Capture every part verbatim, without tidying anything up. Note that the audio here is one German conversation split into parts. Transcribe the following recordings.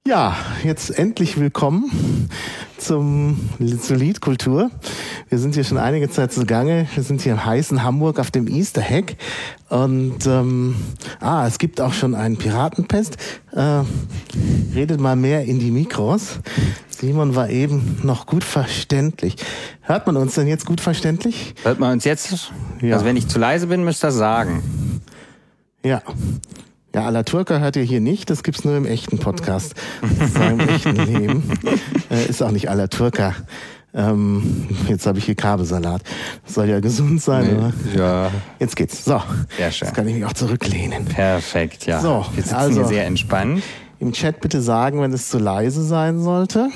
Ja, jetzt endlich willkommen zum, zur Liedkultur. Wir sind hier schon einige Zeit zugange. Wir sind hier im heißen Hamburg auf dem Easter Hack. Und ähm, ah, es gibt auch schon einen Piratenpest. Äh, redet mal mehr in die Mikros. Simon war eben noch gut verständlich. Hört man uns denn jetzt gut verständlich? Hört man uns jetzt? Ja. Also wenn ich zu leise bin, müsst ihr sagen. Ja. Ja, Alaturka hört ihr hier nicht, das gibt's nur im echten Podcast. Im echten Leben. Äh, ist auch nicht Alaturka. Ähm, jetzt habe ich hier Kabelsalat. Das soll ja gesund sein, nee, oder? Ja. Jetzt geht's. So. Sehr schön. Jetzt kann ich mich auch zurücklehnen. Perfekt, ja. So, wir sitzen also, hier sehr entspannt. Im Chat bitte sagen, wenn es zu leise sein sollte.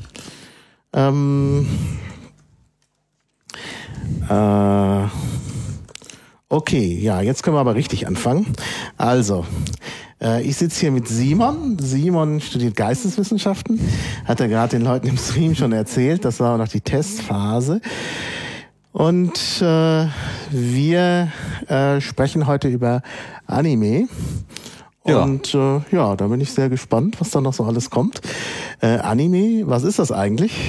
Ähm, äh, Okay, ja, jetzt können wir aber richtig anfangen. Also, äh, ich sitze hier mit Simon. Simon studiert Geisteswissenschaften. Hat er gerade den Leuten im Stream schon erzählt. Das war auch noch die Testphase. Und äh, wir äh, sprechen heute über Anime. Und ja. Äh, ja, da bin ich sehr gespannt, was da noch so alles kommt. Äh, Anime, was ist das eigentlich?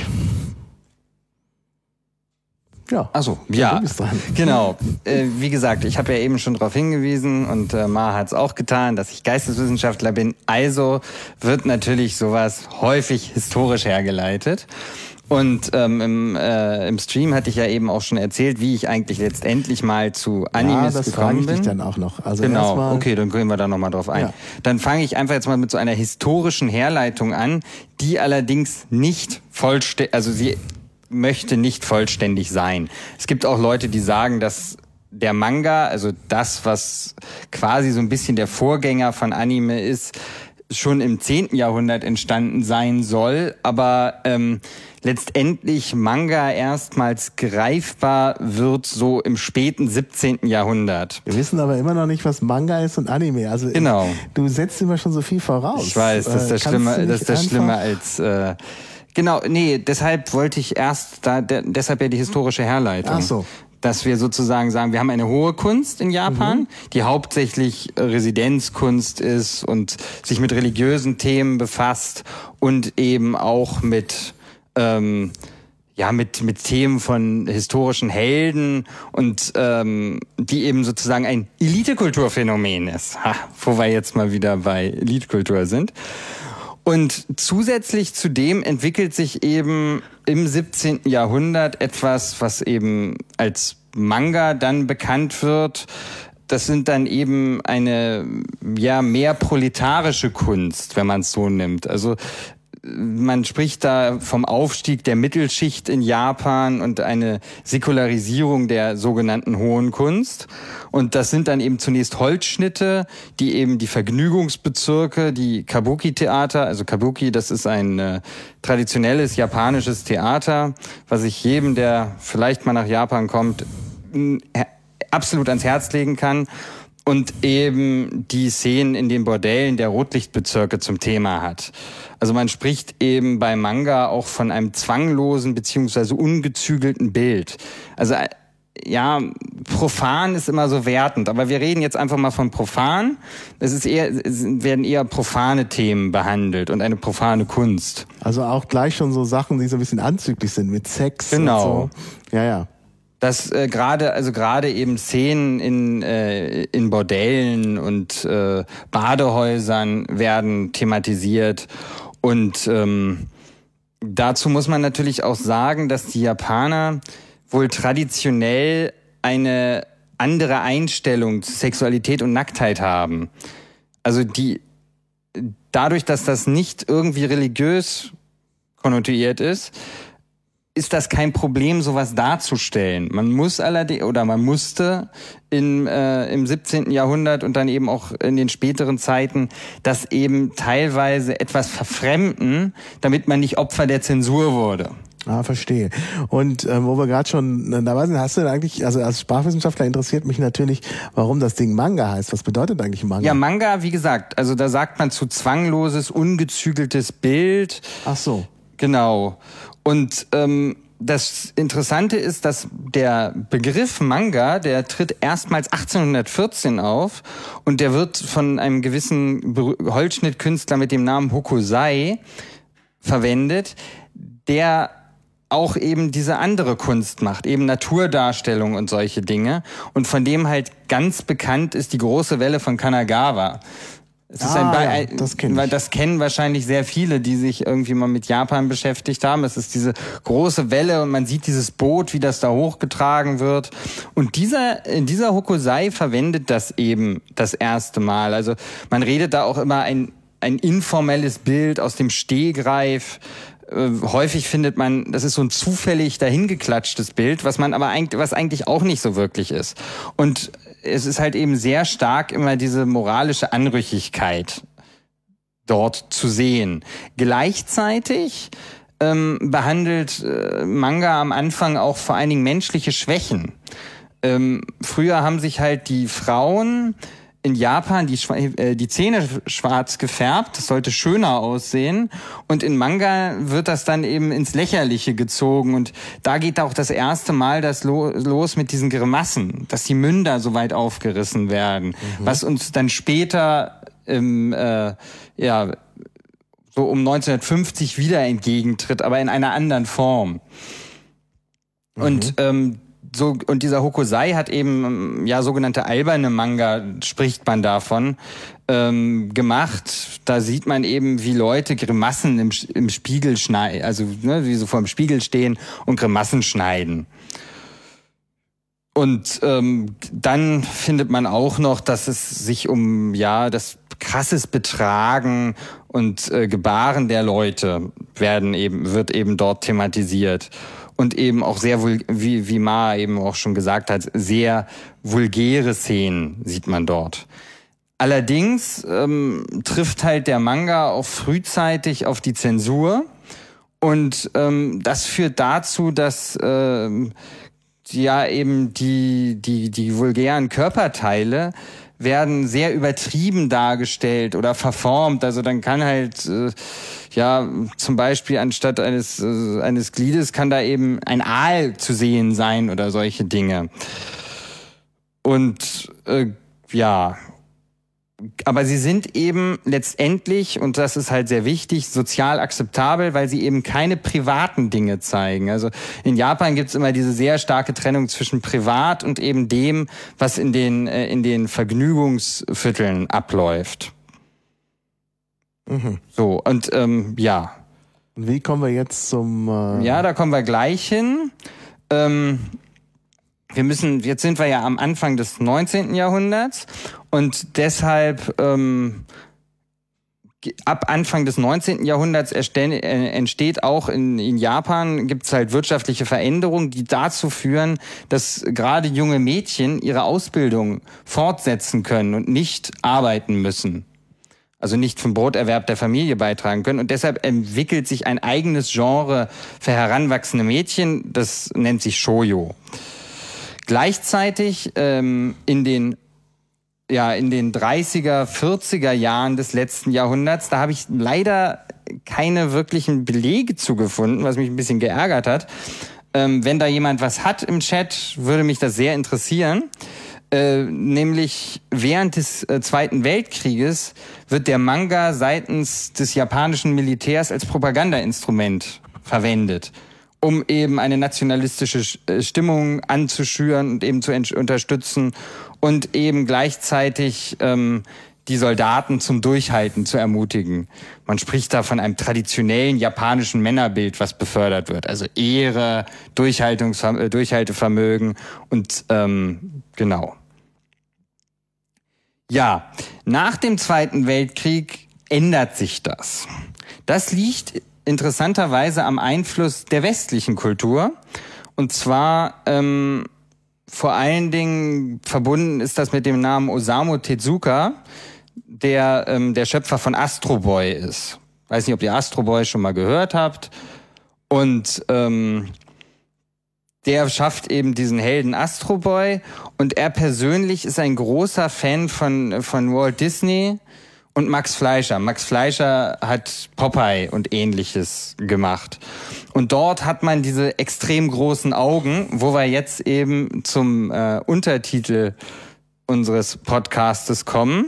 Ja. Achso, ja, genau. Äh, wie gesagt, ich habe ja eben schon darauf hingewiesen und äh, Ma hat es auch getan, dass ich Geisteswissenschaftler bin. Also wird natürlich sowas häufig historisch hergeleitet. Und ähm, im, äh, im Stream hatte ich ja eben auch schon erzählt, wie ich eigentlich letztendlich mal zu Animes ja, das gekommen frage ich bin. Dich dann auch noch. Also genau, erstmal, okay, dann gehen wir da nochmal drauf ein. Ja. Dann fange ich einfach jetzt mal mit so einer historischen Herleitung an, die allerdings nicht vollständig, also sie möchte nicht vollständig sein. Es gibt auch Leute, die sagen, dass der Manga, also das, was quasi so ein bisschen der Vorgänger von Anime ist, schon im zehnten Jahrhundert entstanden sein soll, aber ähm, letztendlich Manga erstmals greifbar wird so im späten siebzehnten Jahrhundert. Wir wissen aber immer noch nicht, was Manga ist und Anime. Also genau. Du setzt immer schon so viel voraus. Ich weiß, das ist das Schlimme, das ist das Schlimme als äh, Genau, nee, deshalb wollte ich erst, da, de, deshalb ja die historische Herleitung. Ach so. Dass wir sozusagen sagen, wir haben eine hohe Kunst in Japan, mhm. die hauptsächlich Residenzkunst ist und sich mit religiösen Themen befasst und eben auch mit, ähm, ja, mit, mit Themen von historischen Helden und ähm, die eben sozusagen ein Elitekulturphänomen ist. Ha, wo wir jetzt mal wieder bei Elitekultur sind. Und zusätzlich zu dem entwickelt sich eben im siebzehnten Jahrhundert etwas, was eben als Manga dann bekannt wird. Das sind dann eben eine ja mehr proletarische Kunst, wenn man es so nimmt. Also man spricht da vom Aufstieg der Mittelschicht in Japan und eine Säkularisierung der sogenannten Hohen Kunst. Und das sind dann eben zunächst Holzschnitte, die eben die Vergnügungsbezirke, die Kabuki-Theater, also Kabuki, das ist ein äh, traditionelles japanisches Theater, was ich jedem, der vielleicht mal nach Japan kommt, äh, absolut ans Herz legen kann. Und eben die Szenen in den Bordellen der Rotlichtbezirke zum Thema hat. Also man spricht eben bei Manga auch von einem zwanglosen beziehungsweise ungezügelten Bild. Also ja, profan ist immer so wertend, aber wir reden jetzt einfach mal von profan. Es ist eher, es werden eher profane Themen behandelt und eine profane Kunst. Also auch gleich schon so Sachen, die so ein bisschen anzüglich sind mit Sex. Genau. Und so. Ja, ja. Dass äh, gerade also gerade eben Szenen in äh, in Bordellen und äh, Badehäusern werden thematisiert und ähm, dazu muss man natürlich auch sagen, dass die Japaner wohl traditionell eine andere Einstellung zu Sexualität und Nacktheit haben. Also die dadurch, dass das nicht irgendwie religiös konnotiert ist, ist das kein Problem, sowas darzustellen. Man muss allerdings, oder man musste in, äh, im siebzehnten Jahrhundert und dann eben auch in den späteren Zeiten das eben teilweise etwas verfremden, damit man nicht Opfer der Zensur wurde. Ah, verstehe. Und äh, wo wir gerade schon dabei sind, hast du denn eigentlich, also als Sprachwissenschaftler interessiert mich natürlich, warum das Ding Manga heißt. Was bedeutet eigentlich Manga? Ja, Manga, wie gesagt, also da sagt man zu zwangloses, ungezügeltes Bild. Ach so. Genau. Und ähm, das Interessante ist, dass der Begriff Manga, der tritt erstmals achtzehnhundertvierzehn auf und der wird von einem gewissen Holzschnittkünstler mit dem Namen Hokusai verwendet, der auch eben diese andere Kunst macht, eben Naturdarstellung und solche Dinge. Und von dem halt ganz bekannt ist die große Welle von Kanagawa. Es ist ah, ein Be- ja, das, kenn weil ich. das kennen wahrscheinlich sehr viele, die sich irgendwie mal mit Japan beschäftigt haben. Es ist diese große Welle und man sieht dieses Boot, wie das da hochgetragen wird. Und dieser, dieser Hokusai verwendet das eben das erste Mal. Also man redet da auch immer ein, ein informelles Bild aus dem Stegreif. Äh, häufig findet man, das ist so ein zufällig dahingeklatschtes Bild, was man aber eigentlich, was eigentlich auch nicht so wirklich ist. Und es ist halt eben sehr stark immer diese moralische Anrüchigkeit dort zu sehen. Gleichzeitig ähm, behandelt äh, Manga am Anfang auch vor allen Dingen menschliche Schwächen. Ähm, früher haben sich halt die Frauen in Japan die, äh, die Zähne schwarz gefärbt, das sollte schöner aussehen, und in Manga wird das dann eben ins Lächerliche gezogen und da geht auch das erste Mal das lo- los mit diesen Grimassen, dass die Münder so weit aufgerissen werden, mhm. was uns dann später im, äh, ja, so um neunzehnhundertfünfzig wieder entgegentritt, aber in einer anderen Form. Mhm. Und ähm, So, und dieser Hokusai hat eben, ja, sogenannte alberne Manga, spricht man davon, ähm, gemacht. Da sieht man eben, wie Leute Grimassen im, im Spiegel schneiden, also ne, wie sie vor dem Spiegel stehen und Grimassen schneiden. Und ähm, dann findet man auch noch, dass es sich um, ja, das krasses Betragen und äh, Gebaren der Leute werden eben, wird eben dort thematisiert. Und eben auch sehr, wie, wie Ma eben auch schon gesagt hat, sehr vulgäre Szenen sieht man dort. Allerdings ähm, trifft halt der Manga auch frühzeitig auf die Zensur. Und ähm, das führt dazu, dass ähm, ja eben die, die, die vulgären Körperteile werden sehr übertrieben dargestellt oder verformt. Also dann kann halt, äh, ja, zum Beispiel anstatt eines, äh, eines Gliedes kann da eben ein Aal zu sehen sein oder solche Dinge. Und äh, ja, aber sie sind eben letztendlich, und das ist halt sehr wichtig, sozial akzeptabel, weil sie eben keine privaten Dinge zeigen. Also in Japan gibt's immer diese sehr starke Trennung zwischen privat und eben dem, was in den, äh, in den Vergnügungsvierteln abläuft. Mhm. So, und ähm, ja. Und wie kommen wir jetzt zum... Äh Ja, da kommen wir gleich hin. Ähm, Wir müssen, jetzt sind wir ja am Anfang des neunzehnten Jahrhunderts und deshalb ähm, ab Anfang des neunzehnten Jahrhunderts erste- äh, entsteht auch in, in Japan, gibt es halt wirtschaftliche Veränderungen, die dazu führen, dass gerade junge Mädchen ihre Ausbildung fortsetzen können und nicht arbeiten müssen. Also nicht vom Broterwerb der Familie beitragen können. Und deshalb entwickelt sich ein eigenes Genre für heranwachsende Mädchen, das nennt sich Shoujo. Gleichzeitig ähm, in den ja in den dreißiger, vierziger Jahren des letzten Jahrhunderts, da habe ich leider keine wirklichen Belege zugefunden, was mich ein bisschen geärgert hat. Ähm, wenn da jemand was hat im Chat, würde mich das sehr interessieren. Äh, nämlich während des äh, Zweiten Weltkrieges wird der Manga seitens des japanischen Militärs als Propagandainstrument verwendet, um eben eine nationalistische Stimmung anzuschüren und eben zu unterstützen und eben gleichzeitig ähm, die Soldaten zum Durchhalten zu ermutigen. Man spricht da von einem traditionellen japanischen Männerbild, was befördert wird. Also Ehre, Durchhaltungs- Durchhaltevermögen und ähm, genau. Ja, nach dem Zweiten Weltkrieg ändert sich das. Das liegt interessanterweise am Einfluss der westlichen Kultur. Und zwar ähm, vor allen Dingen verbunden ist das mit dem Namen Osamu Tezuka, der ähm, der Schöpfer von Astro Boy ist. Weiß nicht, ob ihr Astro Boy schon mal gehört habt. Und ähm, der schafft eben diesen Helden Astro Boy. Und er persönlich ist ein großer Fan von, von Walt Disney Und Max Fleischer. Max Fleischer hat Popeye und Ähnliches gemacht. Und dort hat man diese extrem großen Augen, wo wir jetzt eben zum äh, Untertitel unseres Podcastes kommen.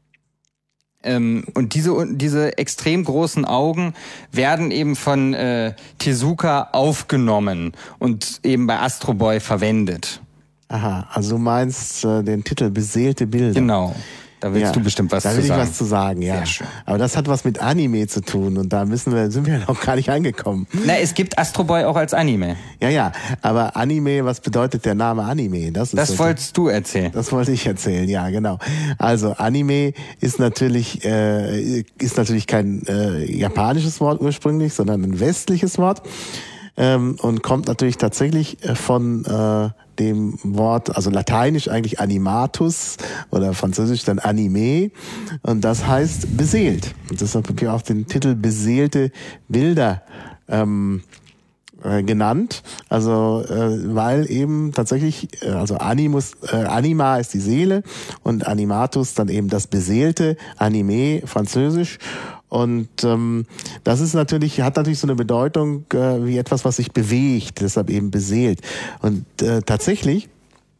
Ähm, und diese diese extrem großen Augen werden eben von äh, Tezuka aufgenommen und eben bei Astro Boy verwendet. Aha, also du meinst äh, den Titel Beseelte Bilder. Genau. Da willst ja, du bestimmt was zu sagen. Da will ich was zu sagen, ja. Sehr schön. Aber das hat was mit Anime zu tun und da müssen wir, sind wir noch gar nicht angekommen. Na, es gibt Astro Boy auch als Anime. Ja, ja, aber Anime, was bedeutet der Name Anime? Das, ist das so, wolltest du erzählen. Das wollte ich erzählen, ja, genau. Also Anime ist natürlich äh, ist natürlich kein äh, japanisches Wort ursprünglich, sondern ein westliches Wort ähm, und kommt natürlich tatsächlich von äh, dem Wort, also lateinisch eigentlich animatus oder französisch dann Anime und das heißt beseelt. Und deshalb habe ich auch den Titel Beseelte Bilder ähm, äh, genannt, also äh, weil eben tatsächlich, äh, also Animus, äh, Anima ist die Seele und Animatus dann eben das Beseelte, Anime, französisch. Und ähm, das ist natürlich, hat natürlich so eine Bedeutung äh, wie etwas, was sich bewegt, deshalb eben beseelt. Und äh, tatsächlich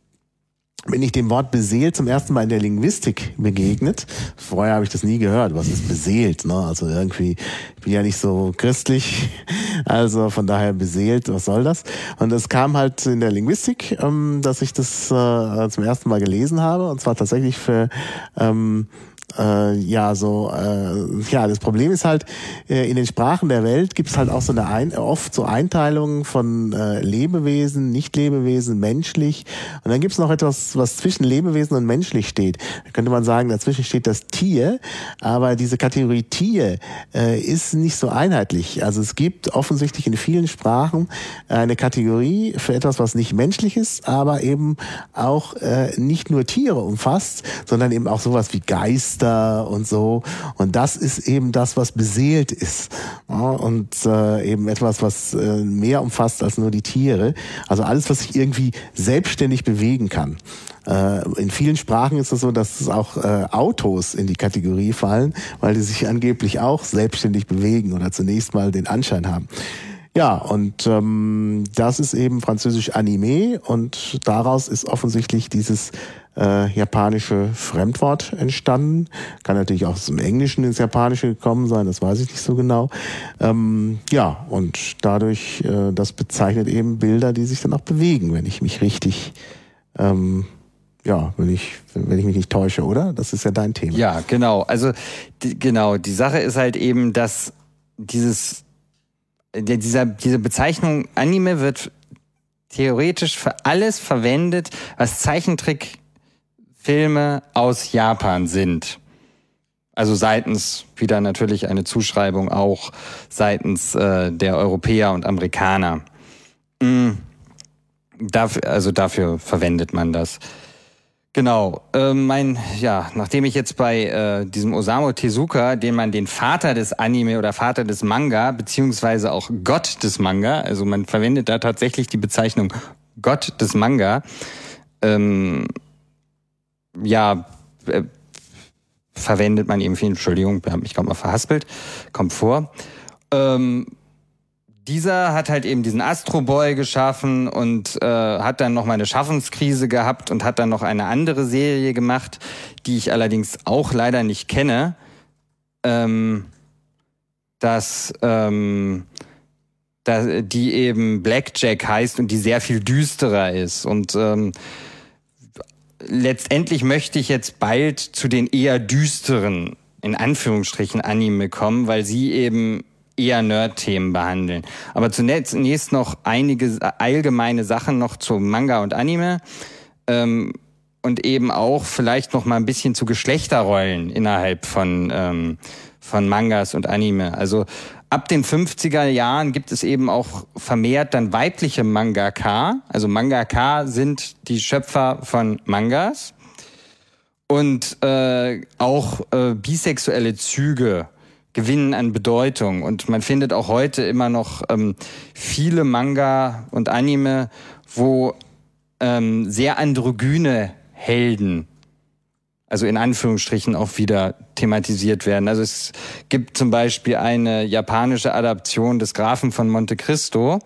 bin ich dem Wort beseelt zum ersten Mal in der Linguistik begegnet. Vorher habe ich das nie gehört. Was ist beseelt? Ne? Also irgendwie, ich bin ja nicht so christlich, also von daher beseelt, was soll das? Und es kam halt in der Linguistik, ähm, dass ich das äh, zum ersten Mal gelesen habe, und zwar tatsächlich für ähm, Äh, ja, so, äh, ja, das Problem ist halt, äh, in den Sprachen der Welt gibt es halt auch so eine, ein, oft so Einteilungen von äh, Lebewesen, Nicht-Lebewesen, menschlich. Und dann gibt es noch etwas, was zwischen Lebewesen und menschlich steht. Da könnte man sagen, dazwischen steht das Tier, aber diese Kategorie Tier äh, ist nicht so einheitlich. Also es gibt offensichtlich in vielen Sprachen eine Kategorie für etwas, was nicht menschlich ist, aber eben auch äh, nicht nur Tiere umfasst, sondern eben auch sowas wie Geist und so. Und das ist eben das, was beseelt ist. Ja, und äh, eben etwas, was äh, mehr umfasst als nur die Tiere. Also alles, was sich irgendwie selbstständig bewegen kann. Äh, in vielen Sprachen ist es so, dass auch äh, Autos in die Kategorie fallen, weil die sich angeblich auch selbstständig bewegen oder zunächst mal den Anschein haben. Ja, und ähm, das ist eben französisch Anime und daraus ist offensichtlich dieses äh, japanische Fremdwort entstanden. Kann natürlich auch aus dem Englischen ins Japanische gekommen sein, das weiß ich nicht so genau. Ähm, ja, und dadurch, äh, das bezeichnet eben Bilder, die sich dann auch bewegen, wenn ich mich richtig, ähm, ja, wenn ich, wenn ich mich nicht täusche, oder? Das ist ja dein Thema. Ja, genau. Also die, genau, die Sache ist halt eben, dass dieses Dieser, diese Bezeichnung Anime wird theoretisch für alles verwendet, was Zeichentrickfilme aus Japan sind. Also seitens wieder natürlich eine Zuschreibung auch seitens äh, der Europäer und Amerikaner. Mhm. Dafür, also dafür verwendet man das. Genau, äh, mein, ja, nachdem ich jetzt bei äh, diesem Osamu Tezuka, den man den Vater des Anime oder Vater des Manga, beziehungsweise auch Gott des Manga, also man verwendet da tatsächlich die Bezeichnung Gott des Manga, ähm, ja, äh, verwendet man eben viel, Entschuldigung, ich habe mich gerade mal verhaspelt, kommt vor, ähm, Dieser hat halt eben diesen Astro Boy geschaffen und äh, hat dann noch mal eine Schaffenskrise gehabt und hat dann noch eine andere Serie gemacht, die ich allerdings auch leider nicht kenne, ähm, dass, ähm, dass die eben Blackjack heißt und die sehr viel düsterer ist. Und ähm, letztendlich möchte ich jetzt bald zu den eher düsteren, in Anführungsstrichen, Anime kommen, weil sie eben eher Nerd-Themen behandeln. Aber zunächst noch einige allgemeine Sachen noch zu Manga und Anime ähm, und eben auch vielleicht noch mal ein bisschen zu Geschlechterrollen innerhalb von ähm, von Mangas und Anime. Also ab den fünfziger Jahren gibt es eben auch vermehrt dann weibliche Mangaka. Also Mangaka sind die Schöpfer von Mangas und äh, auch äh, bisexuelle Züge gewinnen an Bedeutung. Und man findet auch heute immer noch ähm, viele Manga und Anime, wo ähm, sehr androgyne Helden also in Anführungsstrichen auch wieder thematisiert werden. Also es gibt zum Beispiel eine japanische Adaption des Grafen von Monte Cristo,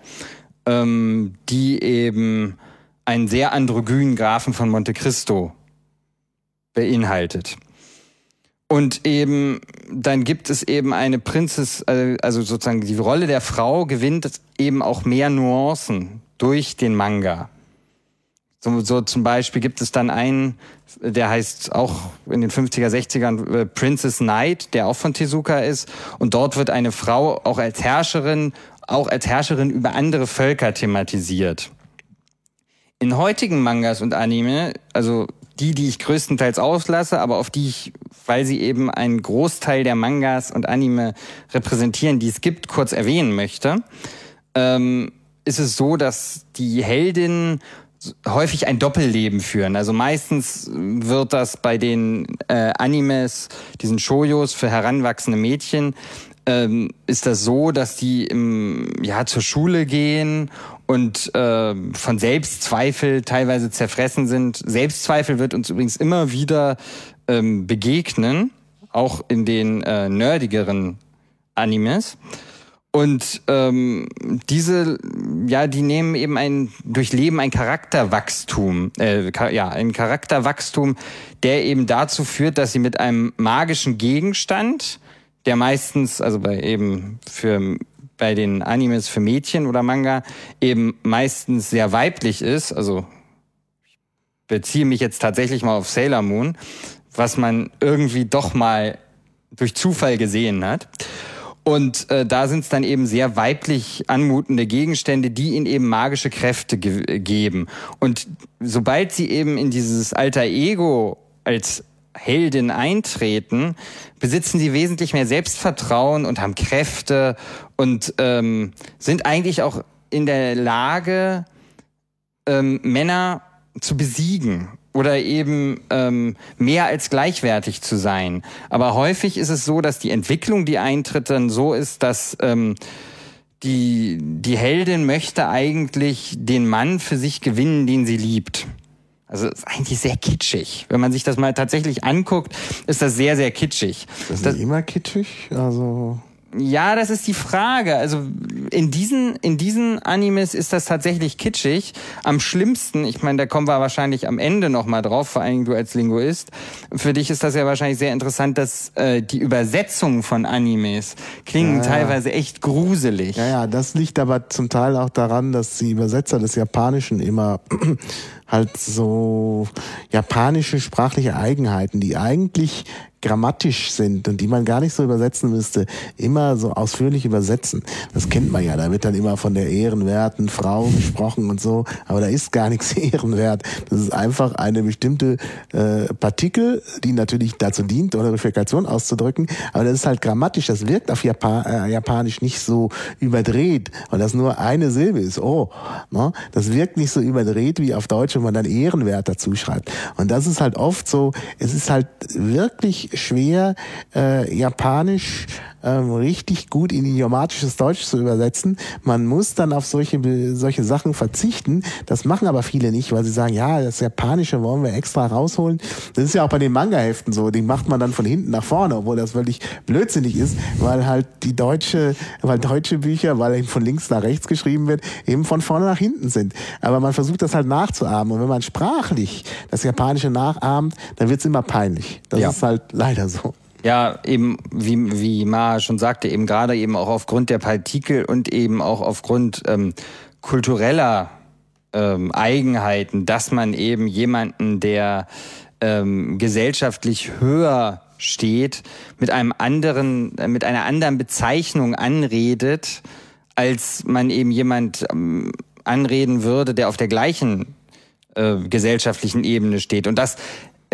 ähm, die eben einen sehr androgynen Grafen von Monte Cristo beinhaltet. Und eben, dann gibt es eben eine Prinzess, also sozusagen die Rolle der Frau gewinnt eben auch mehr Nuancen durch den Manga. So, so zum Beispiel gibt es dann einen, der heißt auch in den fünfziger, sechzigern äh, Princess Knight, der auch von Tezuka ist. Und dort wird eine Frau auch als Herrscherin, auch als Herrscherin über andere Völker thematisiert. In heutigen Mangas und Anime, also die, die ich größtenteils auslasse, aber auf die ich, weil sie eben einen Großteil der Mangas und Anime repräsentieren, die es gibt, kurz erwähnen möchte, ähm, ist es so, dass die Heldinnen häufig ein Doppelleben führen. Also meistens wird das bei den äh, Animes, diesen Shoujos für heranwachsende Mädchen, ähm, ist das so, dass die im, ja, zur Schule gehen und äh, von Selbstzweifel teilweise zerfressen sind. Selbstzweifel wird uns übrigens immer wieder ähm, begegnen, auch in den äh, nerdigeren Animes. Und ähm, diese, ja, die nehmen eben ein, durchleben ein Charakterwachstum, äh, ja, ein Charakterwachstum, der eben dazu führt, dass sie mit einem magischen Gegenstand, der meistens, also bei eben für bei den Animes für Mädchen oder Manga eben meistens sehr weiblich ist, also ich beziehe mich jetzt tatsächlich mal auf Sailor Moon, was man irgendwie doch mal durch Zufall gesehen hat. Und äh, da sind es dann eben sehr weiblich anmutende Gegenstände, die ihnen eben magische Kräfte ge- geben. Und sobald sie eben in dieses Alter Ego als Heldin eintreten, besitzen sie wesentlich mehr Selbstvertrauen und haben Kräfte und ähm, sind eigentlich auch in der Lage, ähm, Männer zu besiegen oder eben ähm, mehr als gleichwertig zu sein. Aber häufig ist es so, dass die Entwicklung, die eintritt, dann so ist, dass ähm, die, die Heldin möchte eigentlich den Mann für sich gewinnen, den sie liebt. Also das ist eigentlich sehr kitschig. Wenn man sich das mal tatsächlich anguckt, ist das sehr, sehr kitschig. Das ist das, nicht immer kitschig? Also ja, das ist die Frage. Also in diesen in diesen Animes ist das tatsächlich kitschig. Am schlimmsten, ich meine, da kommen wir wahrscheinlich am Ende noch mal drauf, vor allem du als Linguist. Für dich ist das ja wahrscheinlich sehr interessant, dass äh, die Übersetzungen von Animes klingen ja, teilweise echt gruselig. Ja, ja, das liegt aber zum Teil auch daran, dass die Übersetzer des Japanischen immer halt so japanische sprachliche Eigenheiten, die eigentlich grammatisch sind und die man gar nicht so übersetzen müsste, immer so ausführlich übersetzen. Das kennt man ja, da wird dann immer von der ehrenwerten Frau gesprochen und so, aber da ist gar nichts ehrenwert. Das ist einfach eine bestimmte äh, Partikel, die natürlich dazu dient, Honorifikation auszudrücken, aber das ist halt grammatisch, das wirkt auf Japan, äh, Japanisch nicht so überdreht, weil das nur eine Silbe ist. Oh, ne? Das wirkt nicht so überdreht wie auf Deutsch, wenn man dann ehrenwert dazu schreibt. Und das ist halt oft so, es ist halt wirklich schwer, äh, Japanisch ähm, richtig gut in idiomatisches Deutsch zu übersetzen. Man muss dann auf solche solche Sachen verzichten. Das machen aber viele nicht, weil sie sagen, ja, das Japanische wollen wir extra rausholen. Das ist ja auch bei den Manga-Heften so. Die macht man dann von hinten nach vorne, obwohl das wirklich blödsinnig ist, weil halt die deutsche, weil deutsche Bücher, weil eben von links nach rechts geschrieben wird, eben von vorne nach hinten sind. Aber man versucht das halt nachzuahmen. Und wenn man sprachlich das Japanische nachahmt, dann wird's immer peinlich. Das ja. ist halt leider so. Ja, eben, wie, wie Ma schon sagte, eben gerade eben auch aufgrund der Partikel und eben auch aufgrund ähm, kultureller ähm, Eigenheiten, dass man eben jemanden, der ähm, gesellschaftlich höher steht, mit einem anderen, äh, mit einer anderen Bezeichnung anredet, als man eben jemand ähm, anreden würde, der auf der gleichen äh, gesellschaftlichen Ebene steht. Und das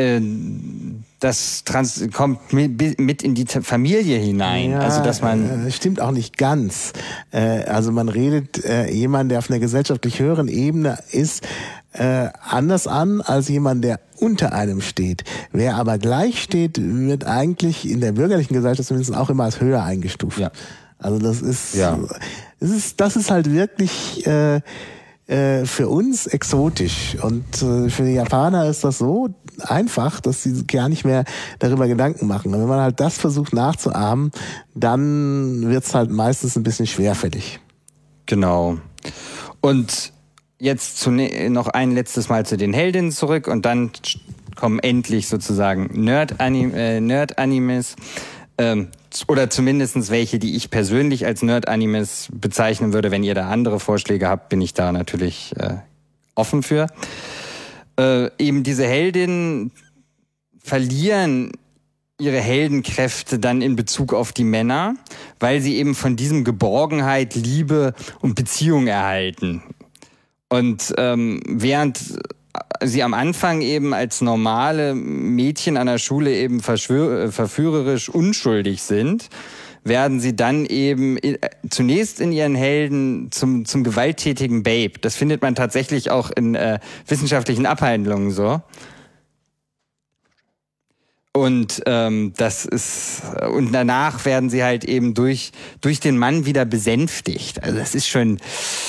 das trans- kommt mit in die Familie hinein. Ja, also dass man äh, stimmt auch nicht ganz. Äh, also man redet äh, jemand, der auf einer gesellschaftlich höheren Ebene ist, äh, anders an als jemand, der unter einem steht. Wer aber gleich steht, wird eigentlich in der bürgerlichen Gesellschaft zumindest auch immer als höher eingestuft. Ja. Also das ist, ja. das ist, das ist halt wirklich äh, äh, für uns exotisch. Und äh, für die Japaner ist das so einfach, dass sie gar nicht mehr darüber Gedanken machen. Und wenn man halt das versucht nachzuahmen, dann wird's halt meistens ein bisschen schwerfällig. Genau. Und jetzt zu, noch ein letztes Mal zu den Heldinnen zurück und dann kommen endlich sozusagen Nerd-Anim- äh, Nerd-Animes. Ähm, oder zumindest welche, die ich persönlich als Nerd-Animes bezeichnen würde. Wenn ihr da andere Vorschläge habt, bin ich da natürlich äh, offen für. Äh, eben diese Heldinnen verlieren ihre Heldenkräfte dann in Bezug auf die Männer, weil sie eben von diesem Geborgenheit, Liebe und Beziehung erhalten. Und ähm, während sie am Anfang eben als normale Mädchen an der Schule eben verschwör- verführerisch unschuldig sind, werden sie dann eben in, zunächst in ihren Helden zum, zum gewalttätigen Babe. Das findet man tatsächlich auch in äh, wissenschaftlichen Abhandlungen so. Und ähm, das ist und danach werden sie halt eben durch durch den Mann wieder besänftigt. Also das ist schon,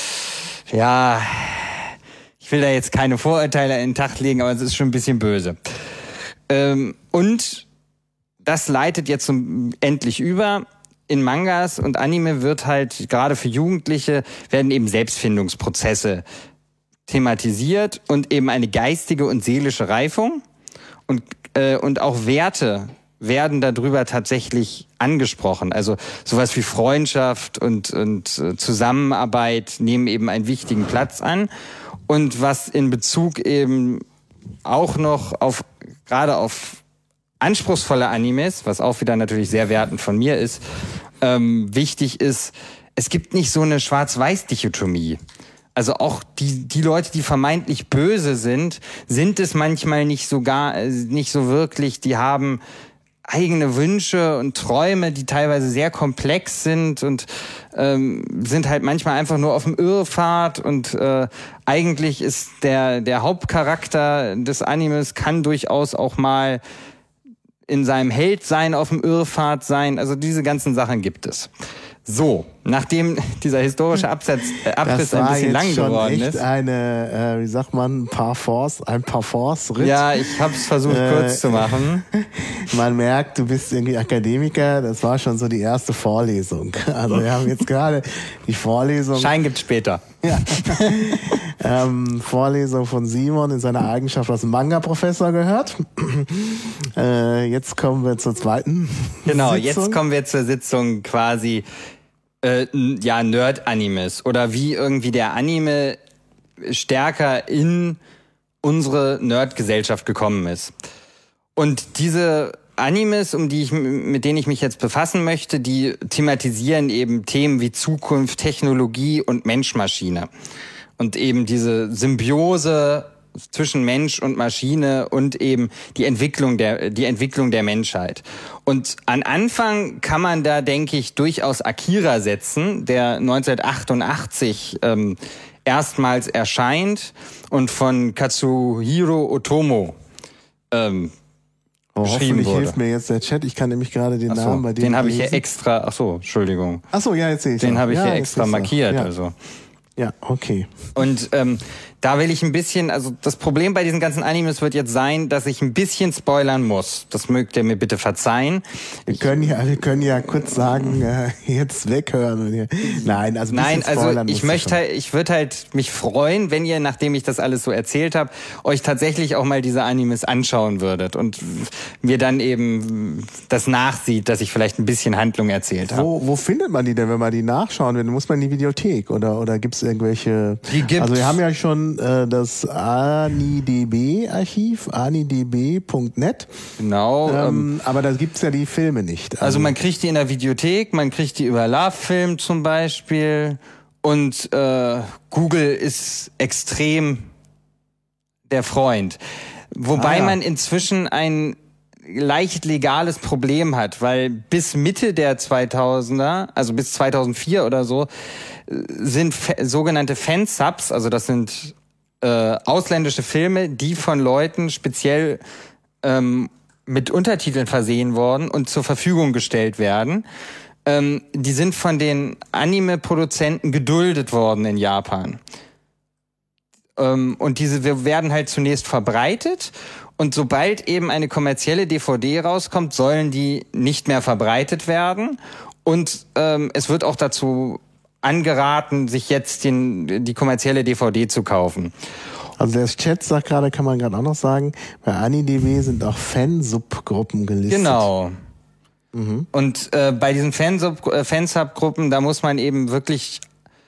ja, ich will da jetzt keine Vorurteile in den Tag legen, aber es ist schon ein bisschen böse. Ähm, und das leitet jetzt zum, endlich über. In Mangas und Anime wird halt gerade für Jugendliche werden eben Selbstfindungsprozesse thematisiert und eben eine geistige und seelische Reifung. Und, äh, und auch Werte werden darüber tatsächlich angesprochen. Also sowas wie Freundschaft und, und äh, Zusammenarbeit nehmen eben einen wichtigen Platz an. Und was in Bezug eben auch noch auf, gerade auf anspruchsvolle Animes, was auch wieder natürlich sehr wertend von mir ist, ähm, wichtig ist, es gibt nicht so eine Schwarz-Weiß-Dichotomie. Also auch die, die Leute, die vermeintlich böse sind, sind es manchmal nicht so gar, nicht so wirklich. Die haben eigene Wünsche und Träume, die teilweise sehr komplex sind und ähm, sind halt manchmal einfach nur auf dem Irrfahrt und äh, eigentlich ist der, der Hauptcharakter des Animes kann durchaus auch mal in seinem Heldsein auf dem Irrfahrt sein. Also diese ganzen Sachen gibt es. So, nachdem dieser historische Absatz, äh, Abriss ein bisschen lang geworden ist. Das ist eine, äh, wie sagt man, Parforce, ein Parforce-Ritt. Ja, ich habe es versucht äh, kurz zu machen. Man merkt, du bist irgendwie Akademiker. Das war schon so die erste Vorlesung. Also wir haben jetzt gerade die Vorlesung. Schein gibt's später. Ja. ähm, Vorlesung von Simon in seiner Eigenschaft als Manga-Professor gehört. äh, jetzt kommen wir zur zweiten Genau, Sitzung. Jetzt kommen wir zur Sitzung quasi äh, ja Nerd-Animes oder wie irgendwie der Anime stärker in unsere Nerd-Gesellschaft gekommen ist. Und diese Animes, um die ich, mit denen ich mich jetzt befassen möchte, die thematisieren eben Themen wie Zukunft, Technologie und Mensch-Maschine. Und eben diese Symbiose zwischen Mensch und Maschine und eben die Entwicklung der, die Entwicklung der Menschheit. Und an Anfang kann man da, denke ich, durchaus Akira setzen, der neunzehnhundertachtundachtzig ähm, erstmals erscheint und von Katsuhiro Otomo ähm, Oh, hoffentlich wurde. hilft mir jetzt der Chat. Ich kann nämlich gerade den Ach so, Namen bei dem Den habe ich lesen. hier extra, ach so, Entschuldigung. Ach so, ja, jetzt sehe ich. Den habe ich ja, hier extra markiert, ja. also. Ja, okay. Und ähm, da will ich ein bisschen, also das Problem bei diesen ganzen Animes wird jetzt sein, dass ich ein bisschen spoilern muss. Das mögt ihr mir bitte verzeihen. Wir können ja, wir können ja kurz sagen, äh, jetzt weghören. Nein, also ein Nein, bisschen also spoilern ich musst du möchte schon. halt, ich würde halt mich freuen, wenn ihr, nachdem ich das alles so erzählt habe, euch tatsächlich auch mal diese Animes anschauen würdet und mir dann eben das nachsieht, dass ich vielleicht ein bisschen Handlung erzählt habe. Wo, wo findet man die denn, wenn man die nachschauen will? Muss man in die Videothek oder oder gibt's irgendwelche? Die gibt's. Also wir haben ja schon äh, das AniDB-Archiv, anidb punkt net. Genau. Ähm, Ähm, aber da gibt's ja die Filme nicht. Also man kriegt die in der Videothek, man kriegt die über Love-Film zum Beispiel und äh, Google ist extrem der Freund. Wobei Ah, ja. man inzwischen ein leicht legales Problem hat, weil bis Mitte der zweitausender, also bis zweitausendvier oder so, sind fa- sogenannte Fansubs, also das sind äh, ausländische Filme, die von Leuten speziell ähm, mit Untertiteln versehen worden und zur Verfügung gestellt werden. Ähm, die sind von den Anime-Produzenten geduldet worden in Japan. Ähm, und diese werden halt zunächst verbreitet. Und sobald eben eine kommerzielle D V D rauskommt, sollen die nicht mehr verbreitet werden. Und ähm, es wird auch dazu angeraten, sich jetzt den, die kommerzielle D V D zu kaufen. Also der Chat sagt gerade, kann man gerade auch noch sagen, bei AniDB sind auch Fansubgruppen gelistet. Genau. Mhm. Und äh, bei diesen Fansub, äh, Fansubgruppen, da muss man eben wirklich,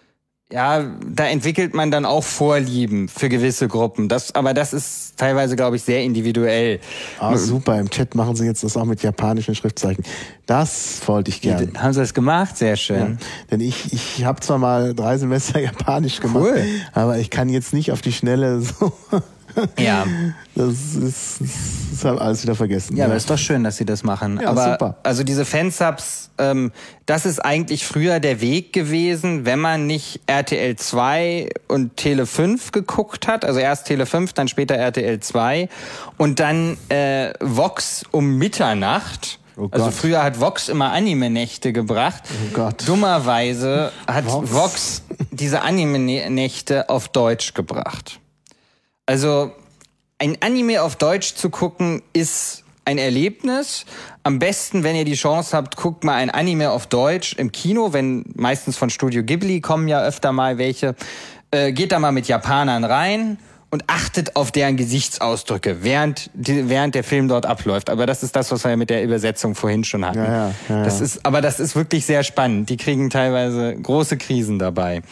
ja, da entwickelt man dann auch Vorlieben für gewisse Gruppen. Das, aber das ist teilweise, glaube ich, sehr individuell. Ah, super. Im Chat machen sie jetzt das auch mit japanischen Schriftzeichen. Das wollte ich gerne. Haben sie das gemacht? Sehr schön. Ja, denn ich, ich habe zwar mal drei Semester Japanisch gemacht, cool. aber ich kann jetzt nicht auf die Schnelle so... Ja. Das ist, das ist halt alles wieder vergessen. Ja, ja, aber ist doch schön, dass sie das machen. Ja, aber super. Also diese Fansubs, ähm, das ist eigentlich früher der Weg gewesen, wenn man nicht R T L zwei und Tele fünf geguckt hat. Also erst Tele fünf, dann später R T L zwei und dann äh, Vox um Mitternacht. Oh also früher hat Vox immer Anime-Nächte gebracht. Oh Gott. Dummerweise hat Vox, Vox diese Anime-Nächte auf Deutsch gebracht. Also ein Anime auf Deutsch zu gucken, ist ein Erlebnis. Am besten, wenn ihr die Chance habt, guckt mal ein Anime auf Deutsch im Kino, wenn meistens von Studio Ghibli kommen ja öfter mal welche. Äh, geht da mal mit Japanern rein und achtet auf deren Gesichtsausdrücke, während, die, während der Film dort abläuft. Aber das ist das, was wir mit der Übersetzung vorhin schon hatten. Ja, ja, ja, das ist, aber das ist wirklich sehr spannend. Die kriegen teilweise große Krisen dabei.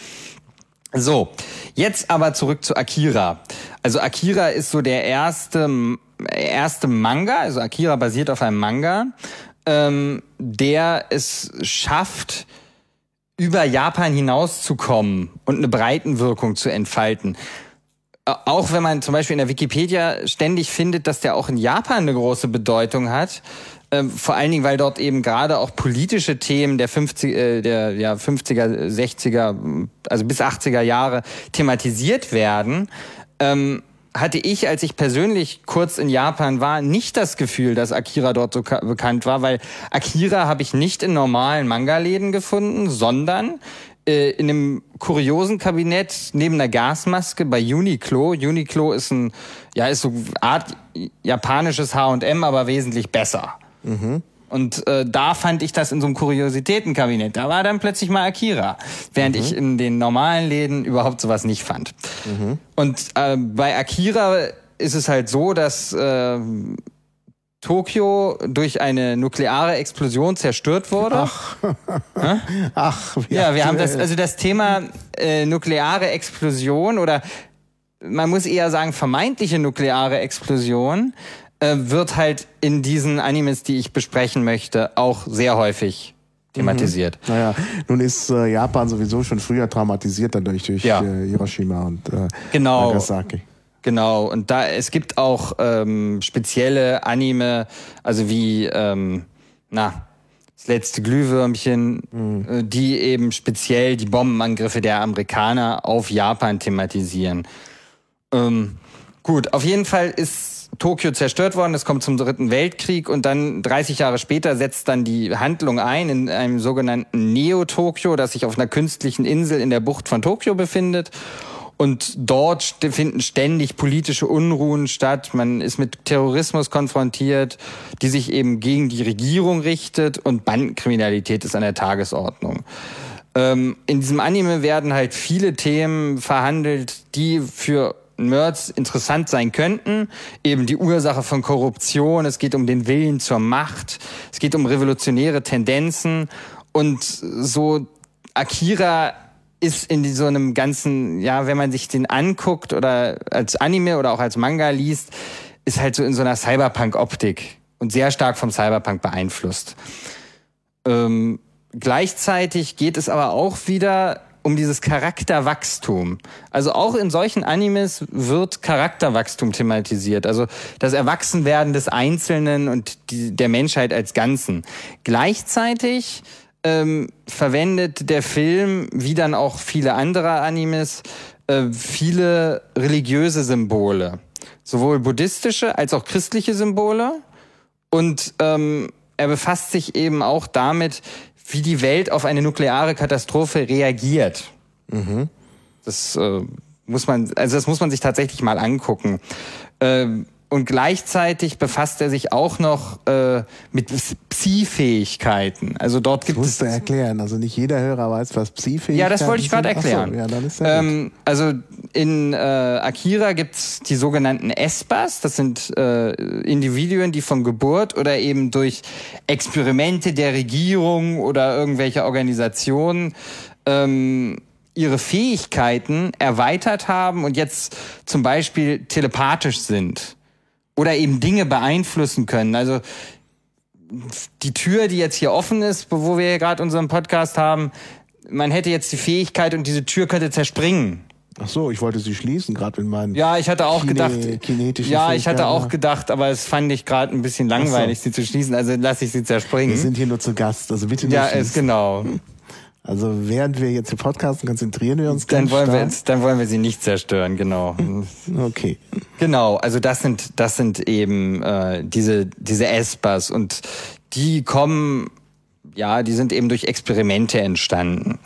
So, jetzt aber zurück zu Akira. Also Akira ist so der erste erste Manga, also Akira basiert auf einem Manga, ähm, der es schafft, über Japan hinauszukommen und eine Breitenwirkung zu entfalten. Auch wenn man zum Beispiel in der Wikipedia ständig findet, dass der auch in Japan eine große Bedeutung hat, ähm, vor allen Dingen, weil dort eben gerade auch politische Themen der fünfziger, äh, der ja fünfziger, sechziger, also bis achtziger Jahre thematisiert werden, ähm, hatte ich, als ich persönlich kurz in Japan war, nicht das Gefühl, dass Akira dort so ka- bekannt war, weil Akira habe ich nicht in normalen Manga-Läden gefunden, sondern äh, in einem kuriosen Kabinett neben einer Gasmaske bei Uniqlo. Uniqlo ist ein, ja, ist so eine Art japanisches H und M, aber wesentlich besser. Mhm. Und äh, da fand ich das in so einem Kuriositätenkabinett. Da war dann plötzlich mal Akira, während mhm. ich in den normalen Läden überhaupt sowas nicht fand. Mhm. Und äh, bei Akira ist es halt so, dass äh, Tokio durch eine nukleare Explosion zerstört wurde. Ach, Ach wie ja, wir haben das, also das Thema äh, nukleare Explosion oder man muss eher sagen vermeintliche nukleare Explosion wird halt in diesen Animes, die ich besprechen möchte, auch sehr häufig thematisiert. Mhm. Naja, nun ist äh, Japan sowieso schon früher traumatisiert dadurch durch ja. äh, Hiroshima und äh, genau. Nagasaki. Genau, und da es gibt auch ähm, spezielle Anime, also wie ähm, na das letzte Glühwürmchen, mhm. äh, die eben speziell die Bombenangriffe der Amerikaner auf Japan thematisieren. Ähm, gut, auf jeden Fall ist Tokio zerstört worden, es kommt zum Dritten Weltkrieg und dann dreißig Jahre später setzt dann die Handlung ein in einem sogenannten Neo-Tokio, das sich auf einer künstlichen Insel in der Bucht von Tokio befindet. Und dort finden ständig politische Unruhen statt. Man ist mit Terrorismus konfrontiert, die sich eben gegen die Regierung richtet und Bandenkriminalität ist an der Tagesordnung. Ähm, in diesem Anime werden halt viele Themen verhandelt, die für Nerds interessant sein könnten. Eben die Ursache von Korruption, es geht um den Willen zur Macht, es geht um revolutionäre Tendenzen und so Akira ist in so einem ganzen, ja, wenn man sich den anguckt oder als Anime oder auch als Manga liest, ist halt so in so einer Cyberpunk-Optik und sehr stark vom Cyberpunk beeinflusst. Ähm, gleichzeitig geht es aber auch wieder um dieses Charakterwachstum. Also auch in solchen Animes wird Charakterwachstum thematisiert. Also das Erwachsenwerden des Einzelnen und die, der Menschheit als Ganzen. Gleichzeitig ähm, verwendet der Film, wie dann auch viele andere Animes, äh, viele religiöse Symbole. Sowohl buddhistische als auch christliche Symbole. Und ähm, er befasst sich eben auch damit, wie die Welt auf eine nukleare Katastrophe reagiert. Mhm. Das äh, muss man, also das muss man sich tatsächlich mal angucken. Ähm, Und gleichzeitig befasst er sich auch noch äh, mit Psi-Fähigkeiten. Also dort gibt das es... musst du erklären. Also nicht jeder Hörer weiß, was Psi-Fähigkeiten sind. Ja, das wollte ich gerade erklären. So, ja, dann ist ja ähm, also in äh, Akira gibt's die sogenannten Espas. Das sind äh, Individuen, die von Geburt oder eben durch Experimente der Regierung oder irgendwelcher Organisationen ähm, ihre Fähigkeiten erweitert haben und jetzt zum Beispiel telepathisch sind. Oder eben Dinge beeinflussen können. Also die Tür, die jetzt hier offen ist, wo wir hier gerade unseren Podcast haben, man hätte jetzt die Fähigkeit und diese Tür könnte zerspringen. Ach so, ich wollte sie schließen, gerade in meinen Ja, ich hatte auch Kine, gedacht, kinetischen ja, ich hatte auch ja. gedacht, aber es fand ich gerade ein bisschen langweilig, so. sie zu schließen, also lasse ich sie zerspringen. Wir sind hier nur zu Gast, also bitte nicht Ja, schließen. ist genau. Also während wir jetzt hier podcasten, konzentrieren wir uns Dann ganz wollen stark. wir jetzt, dann wollen wir sie nicht zerstören, genau. Okay. Genau, also das sind das sind eben äh, diese diese Espas und die kommen, ja, die sind eben durch Experimente entstanden.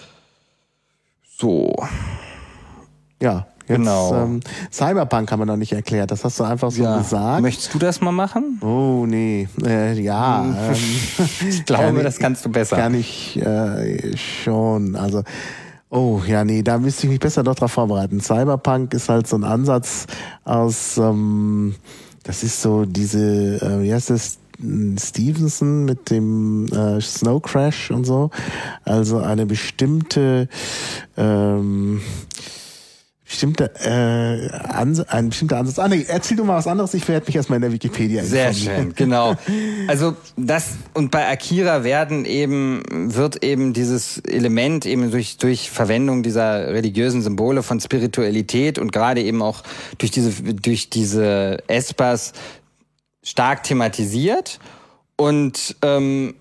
So. Ja, jetzt, Genau. Ähm, Cyberpunk haben wir noch nicht erklärt, das hast du einfach so Ja. gesagt. Möchtest du das mal machen? Oh, nee, äh, ja. Ähm, Ich glaube, kann das kannst du besser. Kann ich äh, schon, also oh, ja, nee, da müsste ich mich besser doch drauf vorbereiten. Cyberpunk ist halt so ein Ansatz aus, ähm, das ist so diese, äh, wie heißt das, Stevenson mit dem äh, Snow Crash und so. Also eine bestimmte, ähm, bestimmte, äh, Ans- ein bestimmter Ansatz. Ah, nee, erzähl du mal was anderes, ich werde mich erstmal in der Wikipedia Sehr informieren. schön, genau. Also das und bei Akira werden eben wird eben dieses Element eben durch durch Verwendung dieser religiösen Symbole von Spiritualität und gerade eben auch durch diese durch diese Espas stark thematisiert und ähm,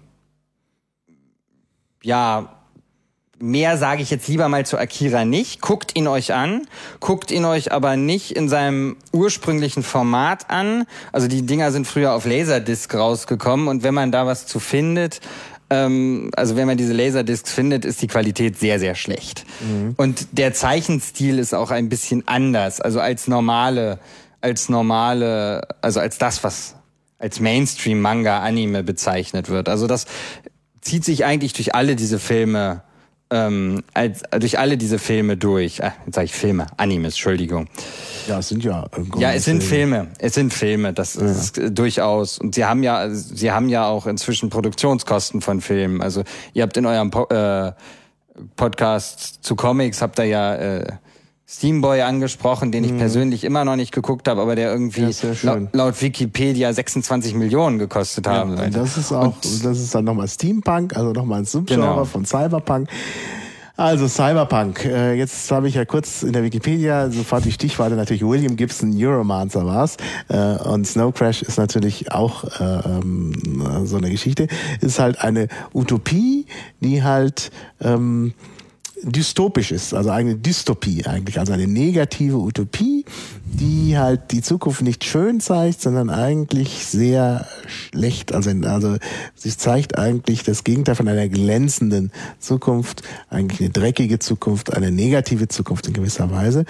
ja, mehr sage ich jetzt lieber mal zu Akira nicht. Guckt ihn euch an, guckt ihn euch aber nicht in seinem ursprünglichen Format an. Also die Dinger sind früher auf Laserdisc rausgekommen und wenn man da was zu findet, ähm, also wenn man diese Laserdiscs findet, ist die Qualität sehr, sehr schlecht. Mhm. Und der Zeichenstil ist auch ein bisschen anders, also als normale als normale, also als das, was als Mainstream-Manga-Anime bezeichnet wird. Also das zieht sich eigentlich durch alle diese Filme, ähm, als, durch alle diese Filme durch. Ah, jetzt sage ich Filme, Animes, Entschuldigung. Ja, es sind ja. Ja, es sind Filme. Es sind Filme. Das ja. ist äh, durchaus. Und sie haben ja, sie haben ja auch inzwischen Produktionskosten von Filmen. Also ihr habt in eurem po- äh, Podcast zu Comics habt ihr ja äh, Steamboy angesprochen, den ich mhm. persönlich immer noch nicht geguckt habe, aber der irgendwie ja, laut, laut Wikipedia sechsundzwanzig Millionen gekostet ja, haben. Und das ist auch, und das ist dann nochmal Steampunk, also nochmal ein Subgenre genau. von Cyberpunk. Also Cyberpunk, äh, jetzt habe ich ja kurz in der Wikipedia sofort die Stichworte, natürlich William Gibson, Neuromancer war's, äh, und Snow Crash ist natürlich auch äh, ähm, so eine Geschichte, ist halt eine Utopie, die halt ähm, dystopisch ist, also eine Dystopie eigentlich, also eine negative Utopie, die halt die Zukunft nicht schön zeigt, sondern eigentlich sehr schlecht, also, also sie zeigt eigentlich das Gegenteil von einer glänzenden Zukunft, eigentlich eine dreckige Zukunft, eine negative Zukunft in gewisser Weise.